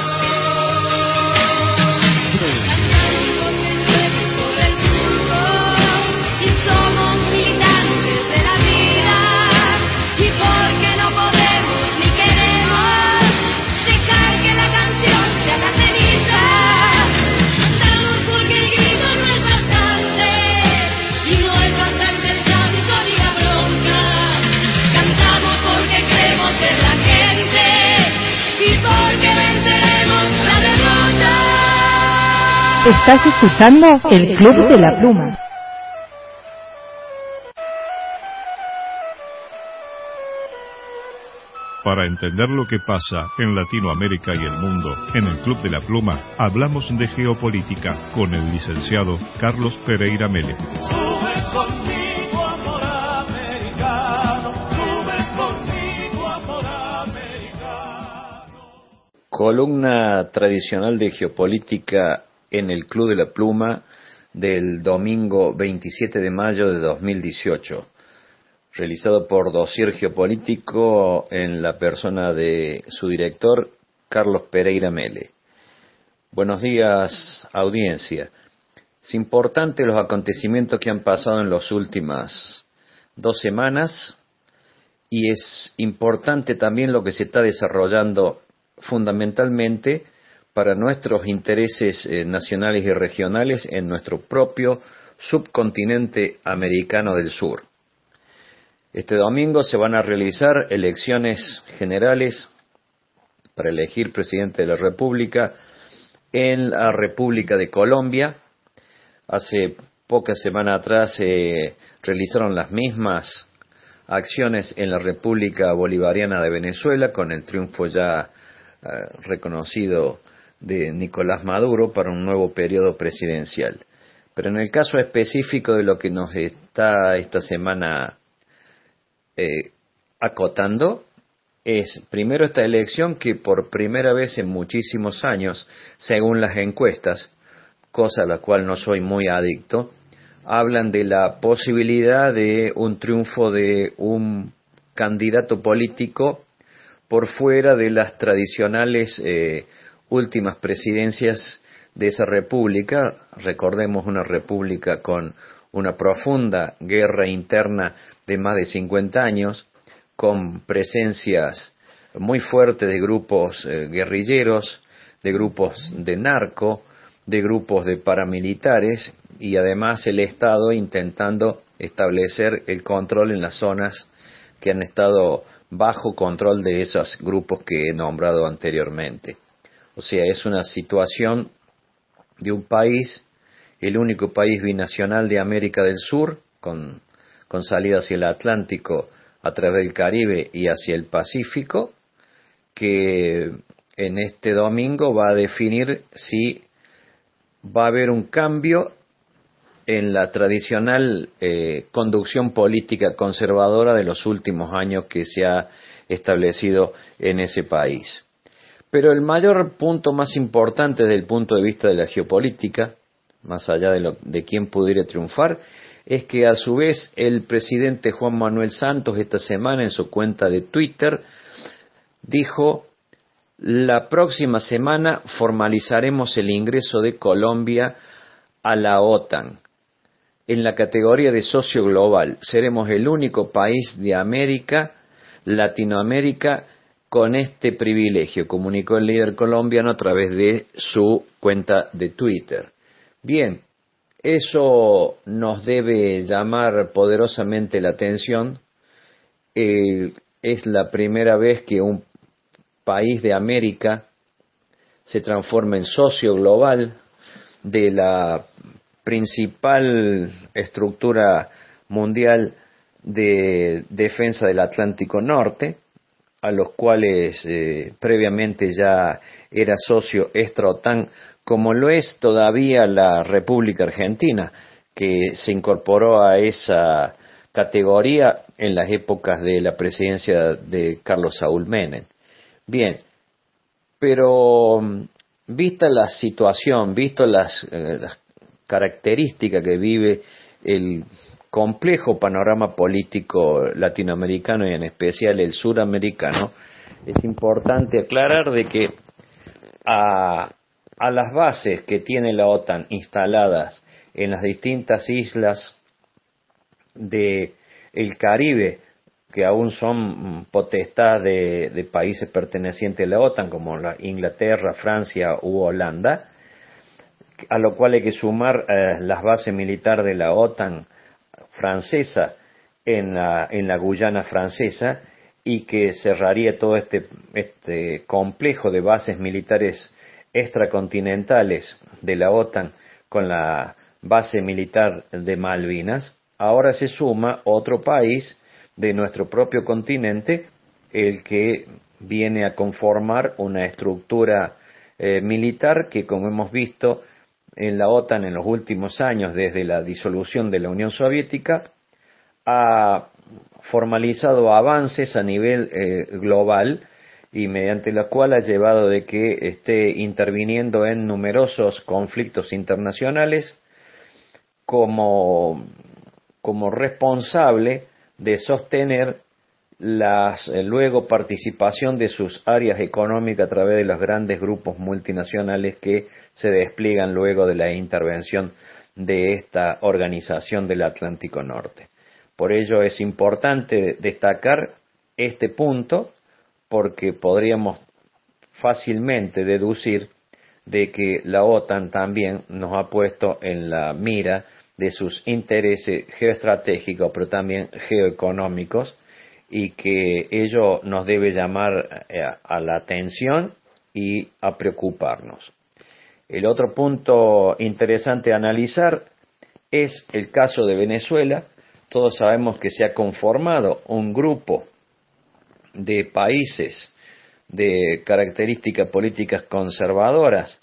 Por el mundo y somos militantes de la vida y porque no podemos ni queremos dejar que la canción se haga ceniza. Cantamos porque el grito no es bastante y no es bastante el llanto ni la bronca. Cantamos porque creemos en la gente y porque venceremos la derrota. Estás escuchando el Club de la Pluma. Para entender lo que pasa en Latinoamérica y el mundo, en el Club de la Pluma, hablamos de geopolítica con el licenciado Carlos Pereira Mele. Sube conmigo, amor americano. Sube conmigo, amor americano. Columna tradicional de geopolítica en el Club de la Pluma del domingo 27 de mayo de 2018. Realizado por Dossier Geopolítico en la persona de su director, Carlos Pereira Mele. Buenos días, audiencia. Es importante los acontecimientos que han pasado en las últimas 2 semanas y es importante también lo que se está desarrollando fundamentalmente para nuestros intereses nacionales y regionales en nuestro propio subcontinente americano del sur. Este domingo se van a realizar elecciones generales para elegir presidente de la República en la República de Colombia. Hace pocas semanas atrás se realizaron las mismas acciones en la República Bolivariana de Venezuela, con el triunfo ya reconocido de Nicolás Maduro para un nuevo periodo presidencial. Pero en el caso específico de lo que nos está esta semana acotando, es primero esta elección que por primera vez en muchísimos años, según las encuestas, cosa a la cual no soy muy adicto, hablan de la posibilidad de un triunfo de un candidato político por fuera de las tradicionales últimas presidencias de esa república. Recordemos, una república con una profunda guerra interna de más de 50 años, con presencias muy fuertes de grupos guerrilleros, de grupos de narco, de grupos de paramilitares, y además el Estado intentando establecer el control en las zonas que han estado bajo control de esos grupos que he nombrado anteriormente. O sea, es una situación de un país, el único país binacional de América del Sur, con salida hacia el Atlántico a través del Caribe y hacia el Pacífico, que en este domingo va a definir si va a haber un cambio en la tradicional conducción política conservadora de los últimos años que se ha establecido en ese país. Pero el mayor punto más importante desde el punto de vista de la geopolítica, más allá de quién pudiera triunfar, es que a su vez el presidente Juan Manuel Santos esta semana en su cuenta de Twitter dijo: la próxima semana formalizaremos el ingreso de Colombia a la OTAN. En la categoría de socio global seremos el único país de América, Latinoamérica, con este privilegio, comunicó el líder colombiano a través de su cuenta de Twitter. Bien, eso nos debe llamar poderosamente la atención. Es la primera vez que un país de América se transforma en socio global de la principal estructura mundial de defensa del Atlántico Norte, a los cuales previamente ya era socio extra-OTAN, como lo es todavía la República Argentina, que se incorporó a esa categoría en las épocas de la presidencia de Carlos Saúl Menem. Bien, pero vista la situación, visto las características que vive el complejo panorama político latinoamericano y en especial el suramericano, es importante aclarar de que a las bases que tiene la OTAN instaladas en las distintas islas del Caribe, que aún son potestad de países pertenecientes a la OTAN, como la Inglaterra, Francia u Holanda, a lo cual hay que sumar las bases militares de la OTAN francesa en la Guyana francesa, y que cerraría todo este complejo de bases militares extracontinentales de la OTAN con la base militar de Malvinas. Ahora se suma otro país de nuestro propio continente, el que viene a conformar una estructura militar que, como hemos visto en la OTAN en los últimos años, desde la disolución de la Unión Soviética, ha formalizado avances a nivel global, y mediante la cual ha llevado de que esté interviniendo en numerosos conflictos internacionales como responsable de sostener luego participación de sus áreas económicas a través de los grandes grupos multinacionales que se despliegan luego de la intervención de esta organización del Atlántico Norte. Por ello es importante destacar este punto porque podríamos fácilmente deducir de que la OTAN también nos ha puesto en la mira de sus intereses geoestratégicos, pero también geoeconómicos, y que ello nos debe llamar a la atención y a preocuparnos. El otro punto interesante a analizar es el caso de Venezuela. Todos sabemos que se ha conformado un grupo de países de características políticas conservadoras,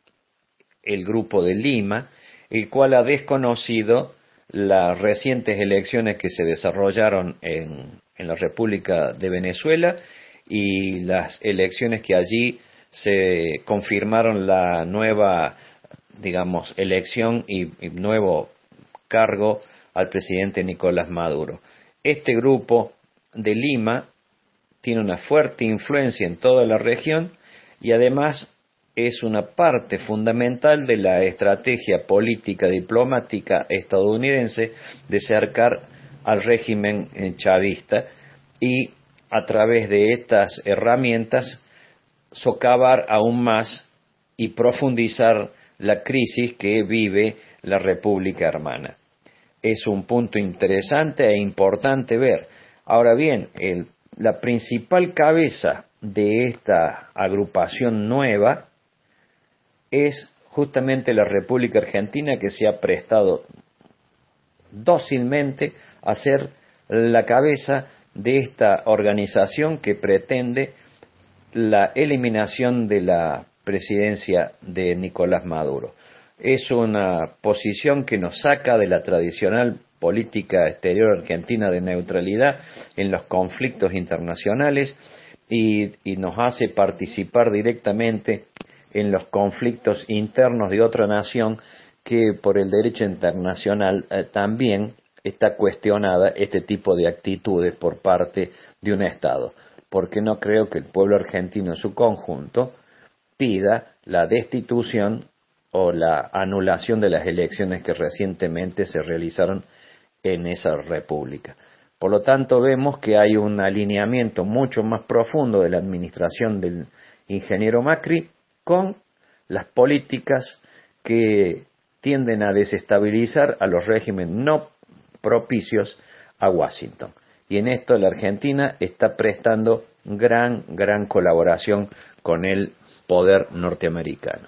el Grupo de Lima, el cual ha desconocido las recientes elecciones que se desarrollaron en la República de Venezuela y las elecciones que allí se confirmaron la nueva, digamos, elección y nuevo cargo al presidente Nicolás Maduro. Este Grupo de Lima tiene una fuerte influencia en toda la región y además es una parte fundamental de la estrategia política diplomática estadounidense de cercar al régimen chavista y a través de estas herramientas socavar aún más y profundizar la crisis que vive la República Hermana. Es un punto interesante e importante ver. Ahora bien, la principal cabeza de esta agrupación nueva es justamente la República Argentina, que se ha prestado dócilmente a ser la cabeza de esta organización que pretende la eliminación de la presidencia de Nicolás Maduro. Es una posición que nos saca de la tradicional política exterior argentina de neutralidad en los conflictos internacionales y nos hace participar directamente en los conflictos internos de otra nación que por el derecho internacional también está cuestionada este tipo de actitudes por parte de un Estado, porque no creo que el pueblo argentino en su conjunto pida la destitución o la anulación de las elecciones que recientemente se realizaron en esa república. Por lo tanto, vemos que hay un alineamiento mucho más profundo de la administración del ingeniero Macri con las políticas que tienden a desestabilizar a los regímenes no propicios a Washington. Y en esto la Argentina está prestando gran colaboración con el poder norteamericano.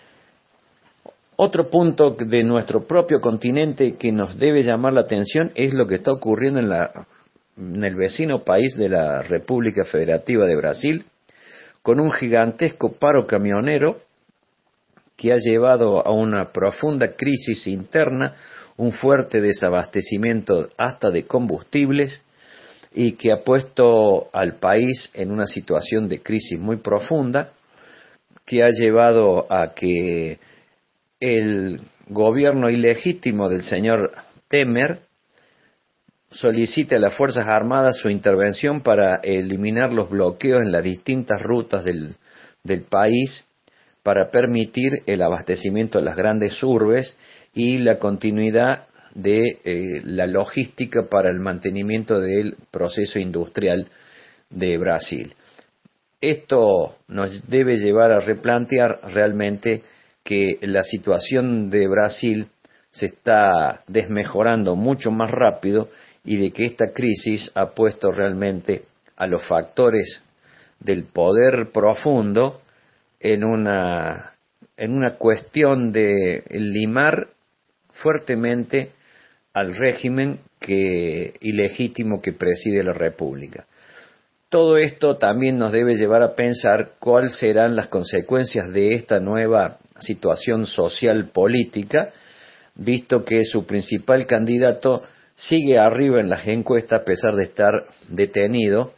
Otro punto de nuestro propio continente que nos debe llamar la atención es lo que está ocurriendo en el vecino país de la República Federativa de Brasil, con un gigantesco paro camionero que ha llevado a una profunda crisis interna, un fuerte desabastecimiento hasta de combustibles y que ha puesto al país en una situación de crisis muy profunda, que ha llevado a que el gobierno ilegítimo del señor Temer solicite a las Fuerzas Armadas su intervención para eliminar los bloqueos en las distintas rutas del país para permitir el abastecimiento de las grandes urbes y la continuidad de la logística para el mantenimiento del proceso industrial de Brasil. Esto nos debe llevar a replantear realmente que la situación de Brasil se está desmejorando mucho más rápido y de que esta crisis ha puesto realmente a los factores del poder profundo en una cuestión de limar fuertemente al régimen ilegítimo que preside la República. Todo esto también nos debe llevar a pensar cuáles serán las consecuencias de esta nueva situación social política, visto que su principal candidato sigue arriba en las encuestas a pesar de estar detenido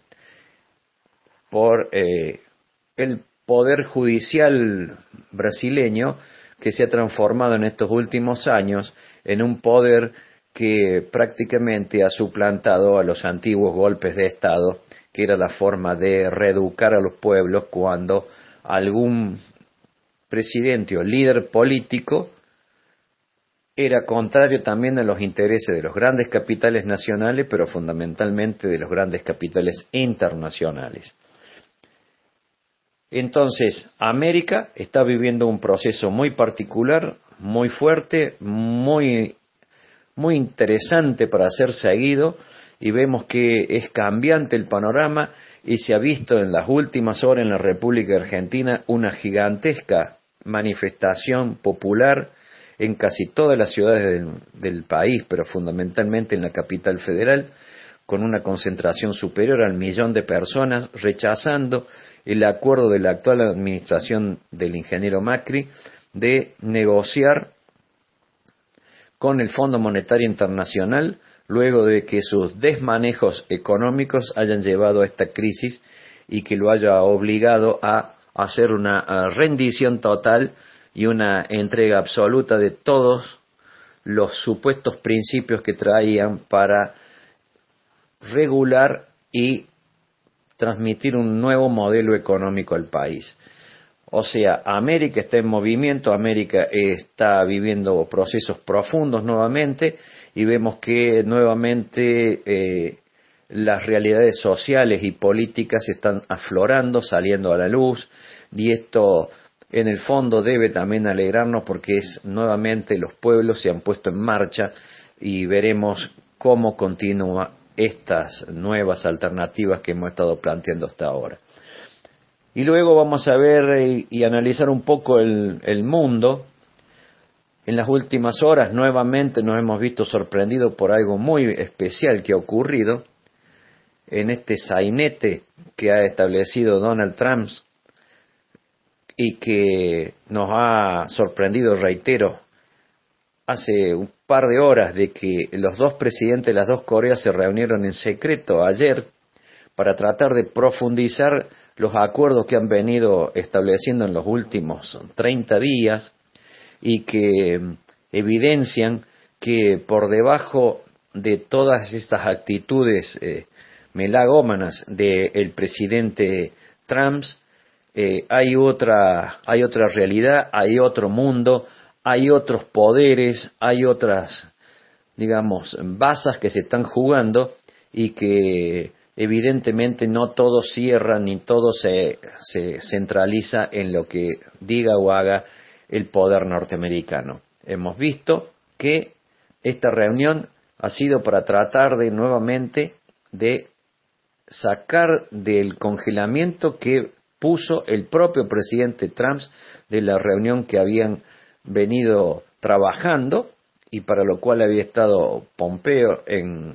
por el poder judicial brasileño, que se ha transformado en estos últimos años en un poder que prácticamente ha suplantado a los antiguos golpes de Estado, que era la forma de reeducar a los pueblos cuando algún presidente o líder político era contrario también a los intereses de los grandes capitales nacionales, pero fundamentalmente de los grandes capitales internacionales. Entonces, América está viviendo un proceso muy particular, muy fuerte, muy interesante para ser seguido, y vemos que es cambiante el panorama, y se ha visto en las últimas horas en la República Argentina una gigantesca manifestación popular en casi todas las ciudades del país, pero fundamentalmente en la capital federal, con una concentración superior al 1.000.000 de personas rechazando el acuerdo de la actual administración del ingeniero Macri de negociar con el Fondo Monetario Internacional luego de que sus desmanejos económicos hayan llevado a esta crisis y que lo haya obligado a hacer una rendición total y una entrega absoluta de todos los supuestos principios que traían para regular y transmitir un nuevo modelo económico al país. O sea, América está en movimiento, América está viviendo procesos profundos nuevamente, y vemos que nuevamente las realidades sociales y políticas están aflorando, saliendo a la luz, y esto en el fondo debe también alegrarnos porque nuevamente los pueblos se han puesto en marcha, y veremos cómo continúa estas nuevas alternativas que hemos estado planteando hasta ahora. Y luego vamos a ver y analizar un poco el mundo. En las últimas horas nuevamente nos hemos visto sorprendidos por algo muy especial que ha ocurrido en este sainete que ha establecido Donald Trump, y que nos ha sorprendido, reitero, hace un par de horas, de que los dos presidentes de las dos Coreas se reunieron en secreto ayer para tratar de profundizar los acuerdos que han venido estableciendo en los últimos 30 días y que evidencian que por debajo de todas estas actitudes melagómanas del presidente Trump hay otra realidad, hay otro mundo, hay otros poderes, hay otras, digamos, bazas que se están jugando, y que evidentemente no todo cierra ni todo se centraliza en lo que diga o haga el poder norteamericano. Hemos visto que esta reunión ha sido para tratar de nuevamente de sacar del congelamiento que puso el propio presidente Trump de la reunión que habían venido trabajando, y para lo cual había estado Pompeo en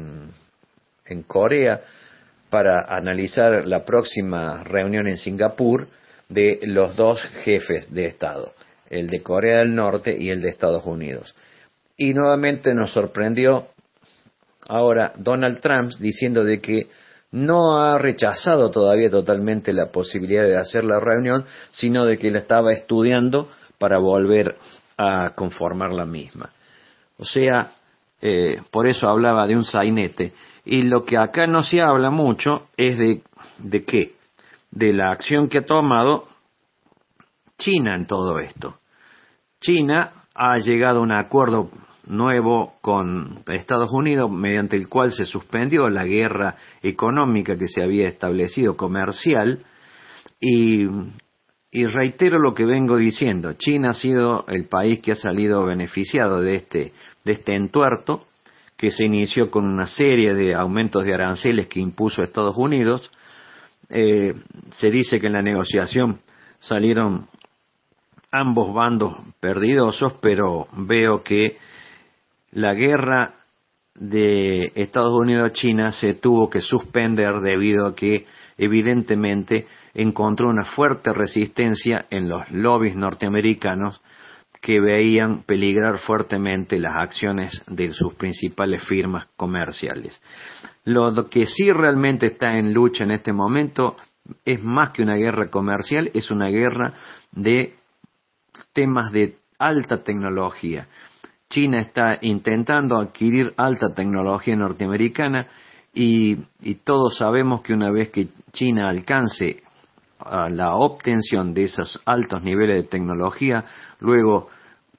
Corea para analizar la próxima reunión en Singapur de los dos jefes de Estado, el de Corea del Norte y el de Estados Unidos. Y nuevamente nos sorprendió ahora Donald Trump diciendo de que no ha rechazado todavía totalmente la posibilidad de hacer la reunión, sino de que la estaba estudiando para volver a conformar la misma. O sea, por eso hablaba de un sainete. Y lo que acá no se habla mucho es de qué, de la acción que ha tomado China en todo esto. China ha llegado a un acuerdo nuevo con Estados Unidos mediante el cual se suspendió la guerra económica que se había establecido, comercial, y reitero lo que vengo diciendo, China ha sido el país que ha salido beneficiado de este entuerto que se inició con una serie de aumentos de aranceles que impuso Estados Unidos. Se dice que en la negociación salieron ambos bandos perdidosos, pero veo que la guerra de Estados Unidos-China se tuvo que suspender debido a que evidentemente encontró una fuerte resistencia en los lobbies norteamericanos que veían peligrar fuertemente las acciones de sus principales firmas comerciales. Lo que sí realmente está en lucha en este momento es más que una guerra comercial, es una guerra de temas de alta tecnología. China está intentando adquirir alta tecnología norteamericana y todos sabemos que una vez que China alcance a la obtención de esos altos niveles de tecnología, luego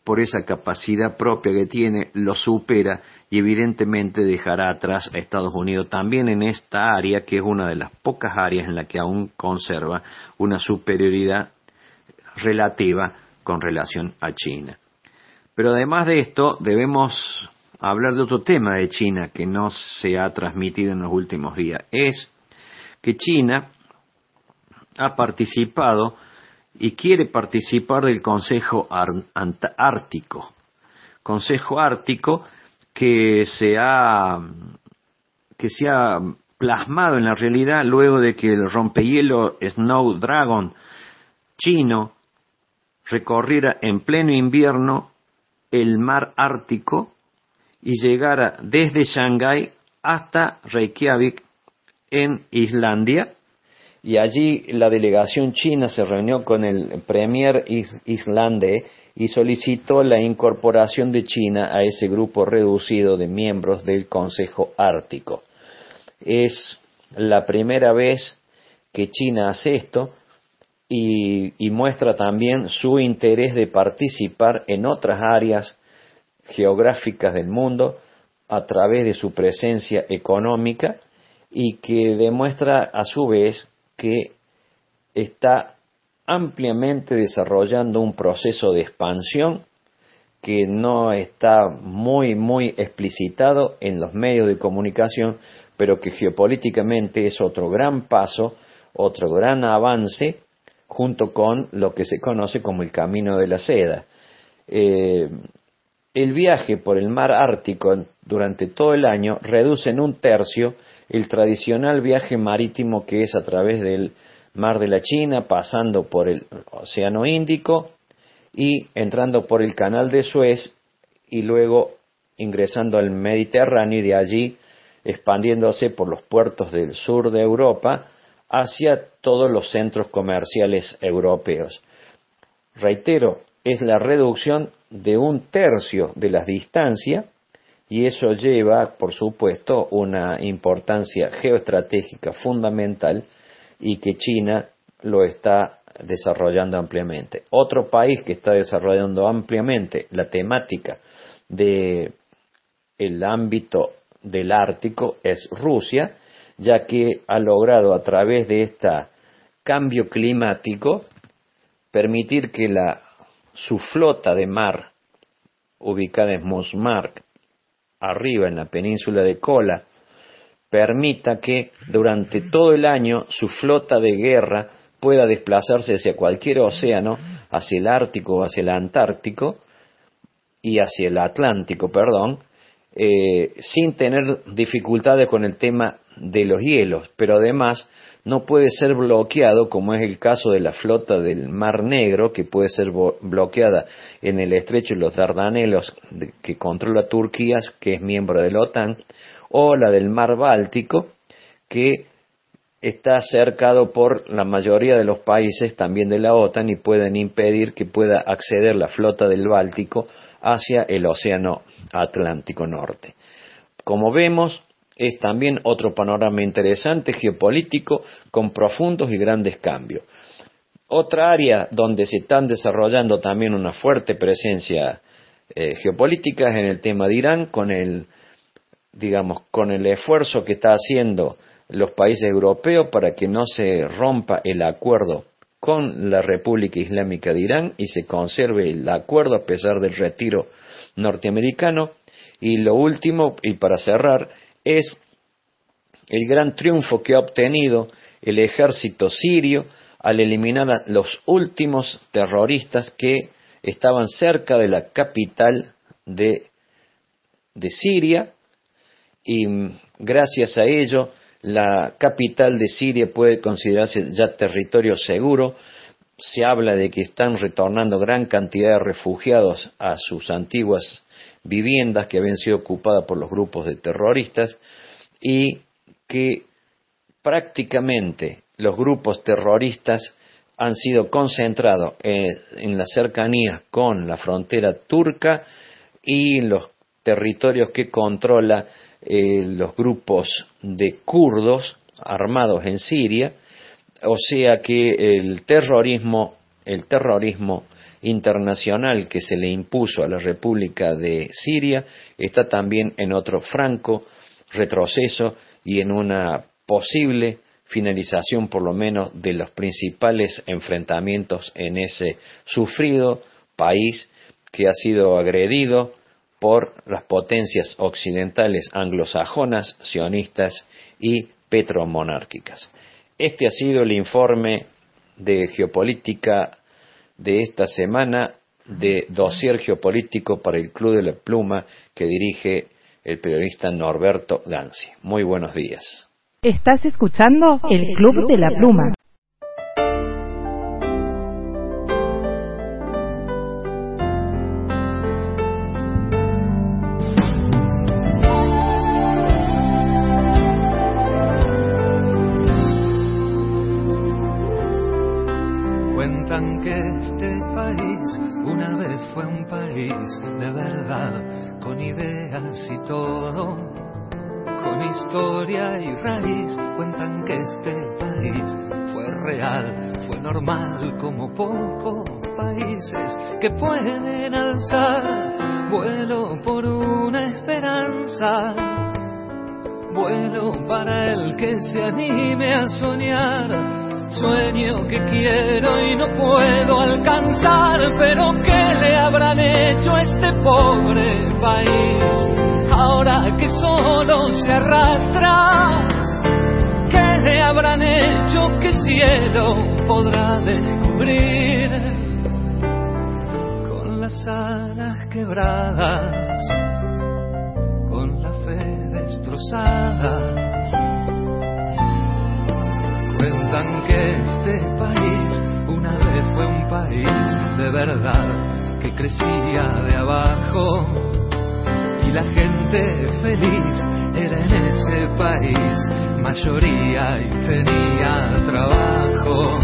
por esa capacidad propia que tiene, lo supera y evidentemente dejará atrás a Estados Unidos también en esta área, que es una de las pocas áreas en la que aún conserva una superioridad relativa con relación a China. Pero además de esto, debemos hablar de otro tema de China que no se ha transmitido en los últimos días. Es que China ha participado y quiere participar del Consejo Ártico. Consejo Ártico que se ha plasmado en la realidad luego de que el rompehielo Snowdragon chino recorriera en pleno invierno el mar Ártico y llegara desde Shanghái hasta Reykjavik en Islandia, y allí la delegación china se reunió con el premier islandés y solicitó la incorporación de China a ese grupo reducido de miembros del Consejo Ártico. Es la primera vez que China hace esto y muestra también su interés de participar en otras áreas geográficas del mundo a través de su presencia económica, y que demuestra a su vez que está ampliamente desarrollando un proceso de expansión que no está muy explicitado en los medios de comunicación, pero que geopolíticamente es otro gran paso, otro gran avance, junto con lo que se conoce como el Camino de la Seda. El viaje por el mar Ártico durante todo el año reduce en 1/3 el tradicional viaje marítimo, que es a través del Mar de la China, pasando por el Océano Índico y entrando por el Canal de Suez y luego ingresando al Mediterráneo, y de allí expandiéndose por los puertos del sur de Europa hacia todos los centros comerciales europeos. Reitero, es la reducción de 1/3 de las distancias, y eso lleva, por supuesto, una importancia geoestratégica fundamental, y que China lo está desarrollando ampliamente. Otro país que está desarrollando ampliamente la temática del ámbito del Ártico es Rusia, ya que ha logrado a través de este cambio climático permitir que su flota de mar, ubicada en Mosmark, arriba en la península de Kola, permita que durante todo el año su flota de guerra pueda desplazarse hacia cualquier océano, hacia el Ártico o hacia el Antártico y hacia el Atlántico, sin tener dificultades con el tema de los hielos, pero además no puede ser bloqueado, como es el caso de la flota del Mar Negro, que puede ser bloqueada en el estrecho de los Dardanelos, que controla Turquía, que es miembro de la OTAN, o la del Mar Báltico, que está cercado por la mayoría de los países también de la OTAN, y pueden impedir que pueda acceder la flota del Báltico hacia el Océano Atlántico Norte. Como vemos, es también otro panorama interesante geopolítico con profundos y grandes cambios. Otra área donde se están desarrollando también una fuerte presencia geopolítica es en el tema de Irán, con el esfuerzo que está haciendo los países europeos para que no se rompa el acuerdo con la República Islámica de Irán y se conserve el acuerdo a pesar del retiro norteamericano. Y lo último, y para cerrar, es el gran triunfo que ha obtenido el ejército sirio al eliminar a los últimos terroristas que estaban cerca de la capital de Siria, y gracias a ello la capital de Siria puede considerarse ya territorio seguro. Se habla de que están retornando gran cantidad de refugiados a sus antiguas viviendas que habían sido ocupadas por los grupos de terroristas, y que prácticamente los grupos terroristas han sido concentrados en las cercanías con la frontera turca y los territorios que controla los grupos de kurdos armados en Siria. O sea que el terrorismo internacional que se le impuso a la República de Siria está también en otro franco retroceso y en una posible finalización por lo menos de los principales enfrentamientos en ese sufrido país que ha sido agredido por las potencias occidentales anglosajonas, sionistas y petromonárquicas. Este ha sido el informe de geopolítica de esta semana de Dossier Geopolítico para el Club de la Pluma que dirige el periodista Norberto Ganzi. Muy buenos días. Estás escuchando el Club de la Pluma. Cuentan que este país una vez fue un país de verdad, con ideas y todo, con historia y raíz. Cuentan que este país fue real, fue normal, como pocos países que pueden alzar vuelo por una esperanza, vuelo para el que se anime a soñar. Sueño que quiero y no puedo alcanzar, pero ¿qué le habrán hecho a este pobre país? Ahora que solo se arrastra, ¿qué le habrán hecho? ¿Qué cielo podrá descubrir? Con las alas quebradas, con la fe destrozada. Cuentan que este país una vez fue un país de verdad, que crecía de abajo y la gente feliz era en ese país mayoría y tenía trabajo.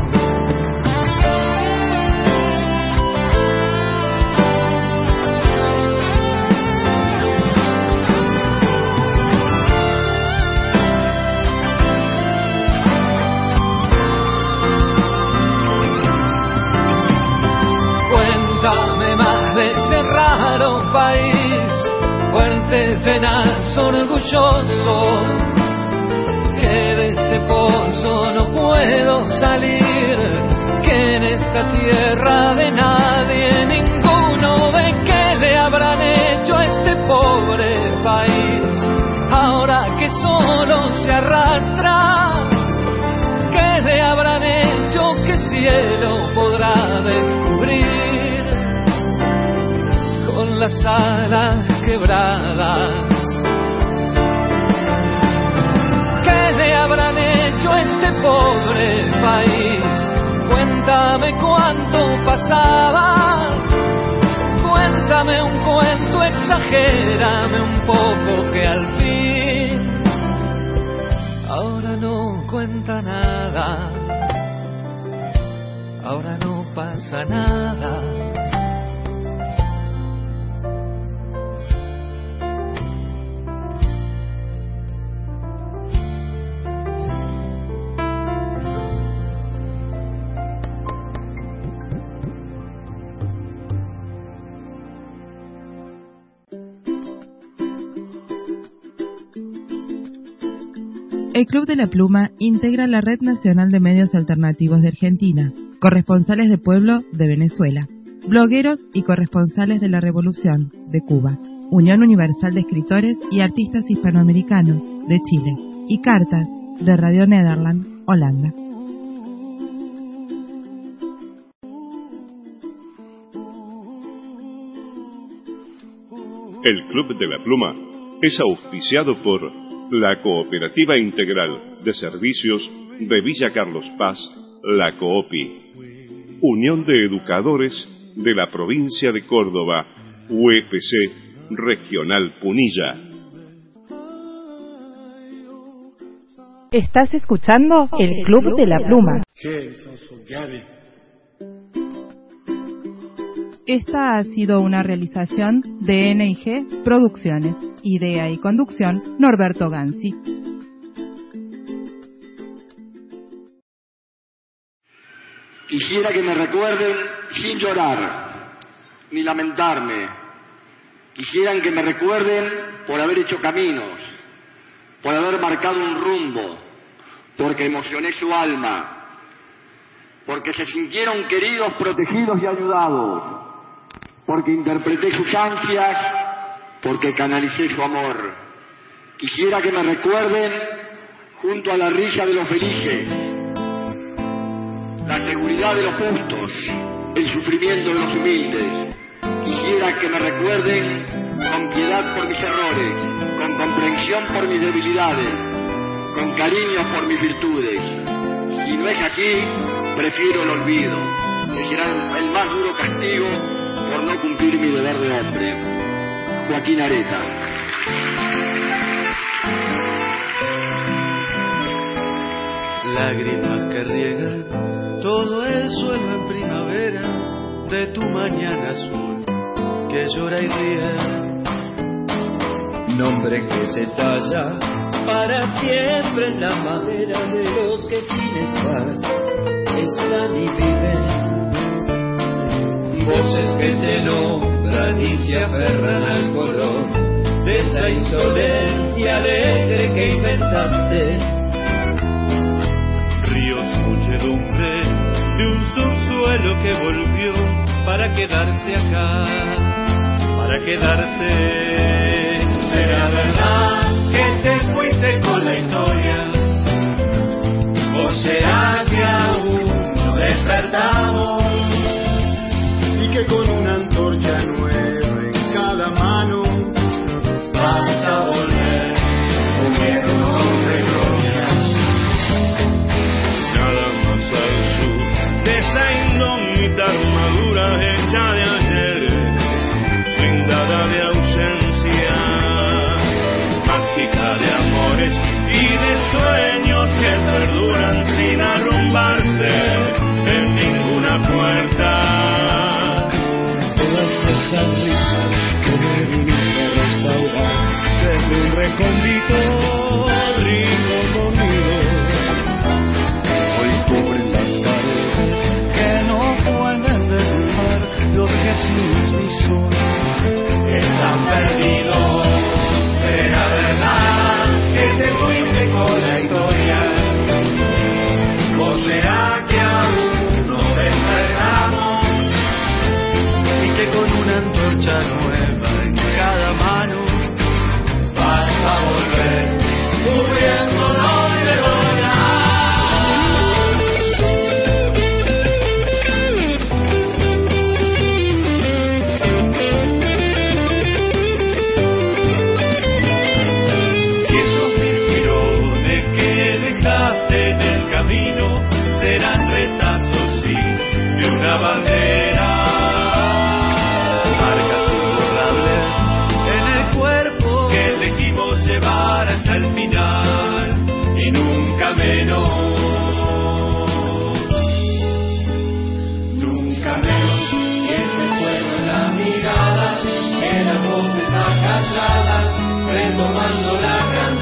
Cuéntame más de ese raro país, fuerte, tenaz, orgulloso, que de este pozo no puedo salir, que en esta tierra de nadie ninguno ve. ¿Qué le habrán hecho a este pobre país? Ahora que solo se arrastra, ¿qué le habrán hecho? ¿Qué cielo podrá descubrir? Con las alas quebradas, ¿qué le habrán hecho a este pobre país? Cuéntame cuánto pasaba, cuéntame un cuento, exagérame un poco que al fin ahora no cuenta nada, ahora no pasa nada. El Club de la Pluma integra la Red Nacional de Medios Alternativos de Argentina, corresponsales de pueblo de Venezuela, blogueros y corresponsales de la Revolución de Cuba, Unión Universal de Escritores y Artistas Hispanoamericanos de Chile y Cartas de Radio Nederland, Holanda. El Club de la Pluma es auspiciado por la Cooperativa Integral de Servicios de Villa Carlos Paz, la COOPI, Unión de Educadores de la Provincia de Córdoba, UEPC Regional Punilla. Estás escuchando el Club de la Pluma. Esta ha sido una realización de N&G Producciones. Idea y conducción, Norberto Ganzi. Quisiera que me recuerden sin llorar. ni lamentarme. Quisieran que me recuerden por haber hecho caminos, por haber marcado un rumbo, porque emocioné su alma, porque se sintieron queridos, protegidos y ayudados, porque interpreté sus ansias, porque canalicé su amor. Quisiera que me recuerden junto a la risa de los felices, la seguridad de los justos, el sufrimiento de los humildes. Quisiera que me recuerden con piedad por mis errores, con comprensión por mis debilidades, con cariño por mis virtudes. Si no es así, prefiero el olvido, que será el más duro castigo por no cumplir mi deber de hombre. Joaquín Areta. Lágrimas que riegan todo el suelo en primavera de tu mañana azul que llora y ríe. Nombre que se talla para siempre en la madera de los que sin estar están y viven. Voces que te nombran y se aferran al color de esa insolencia alegre que inventaste. Ríos, muchedumbre de un subsuelo que volvió para quedarse acá, para quedarse. ¿Será verdad que te fuiste con la historia? ¿O será que aún no despertamos? Y que con una antorcha nueva en cada mano vas a volver huyendo de glorias. Nada más al sur de esa indómita armadura hecha de ayer, blindada de ausencia, mágica de amores y de sueños que perduran sin arrumbarse en ninguna puerta. Todas esas risas que me viniste a restaurar desde un recóndito rico conmigo, hoy cubren las paredes que no pueden derrumbar los Jesús y son. Están perdidos. ¿Será verdad que te fuiste con la historia? ¿O será que aún no despertamos? Y que con una antorcha nueva en cada mano vas a volver cubriéndonos de en el camino serán retazos, sí, de una bandera, marcas imborrables en el cuerpo que elegimos llevar hasta el final y nunca menos, nunca menos. Y ese fuego en la mirada, que las voces acalladas retomando la canción.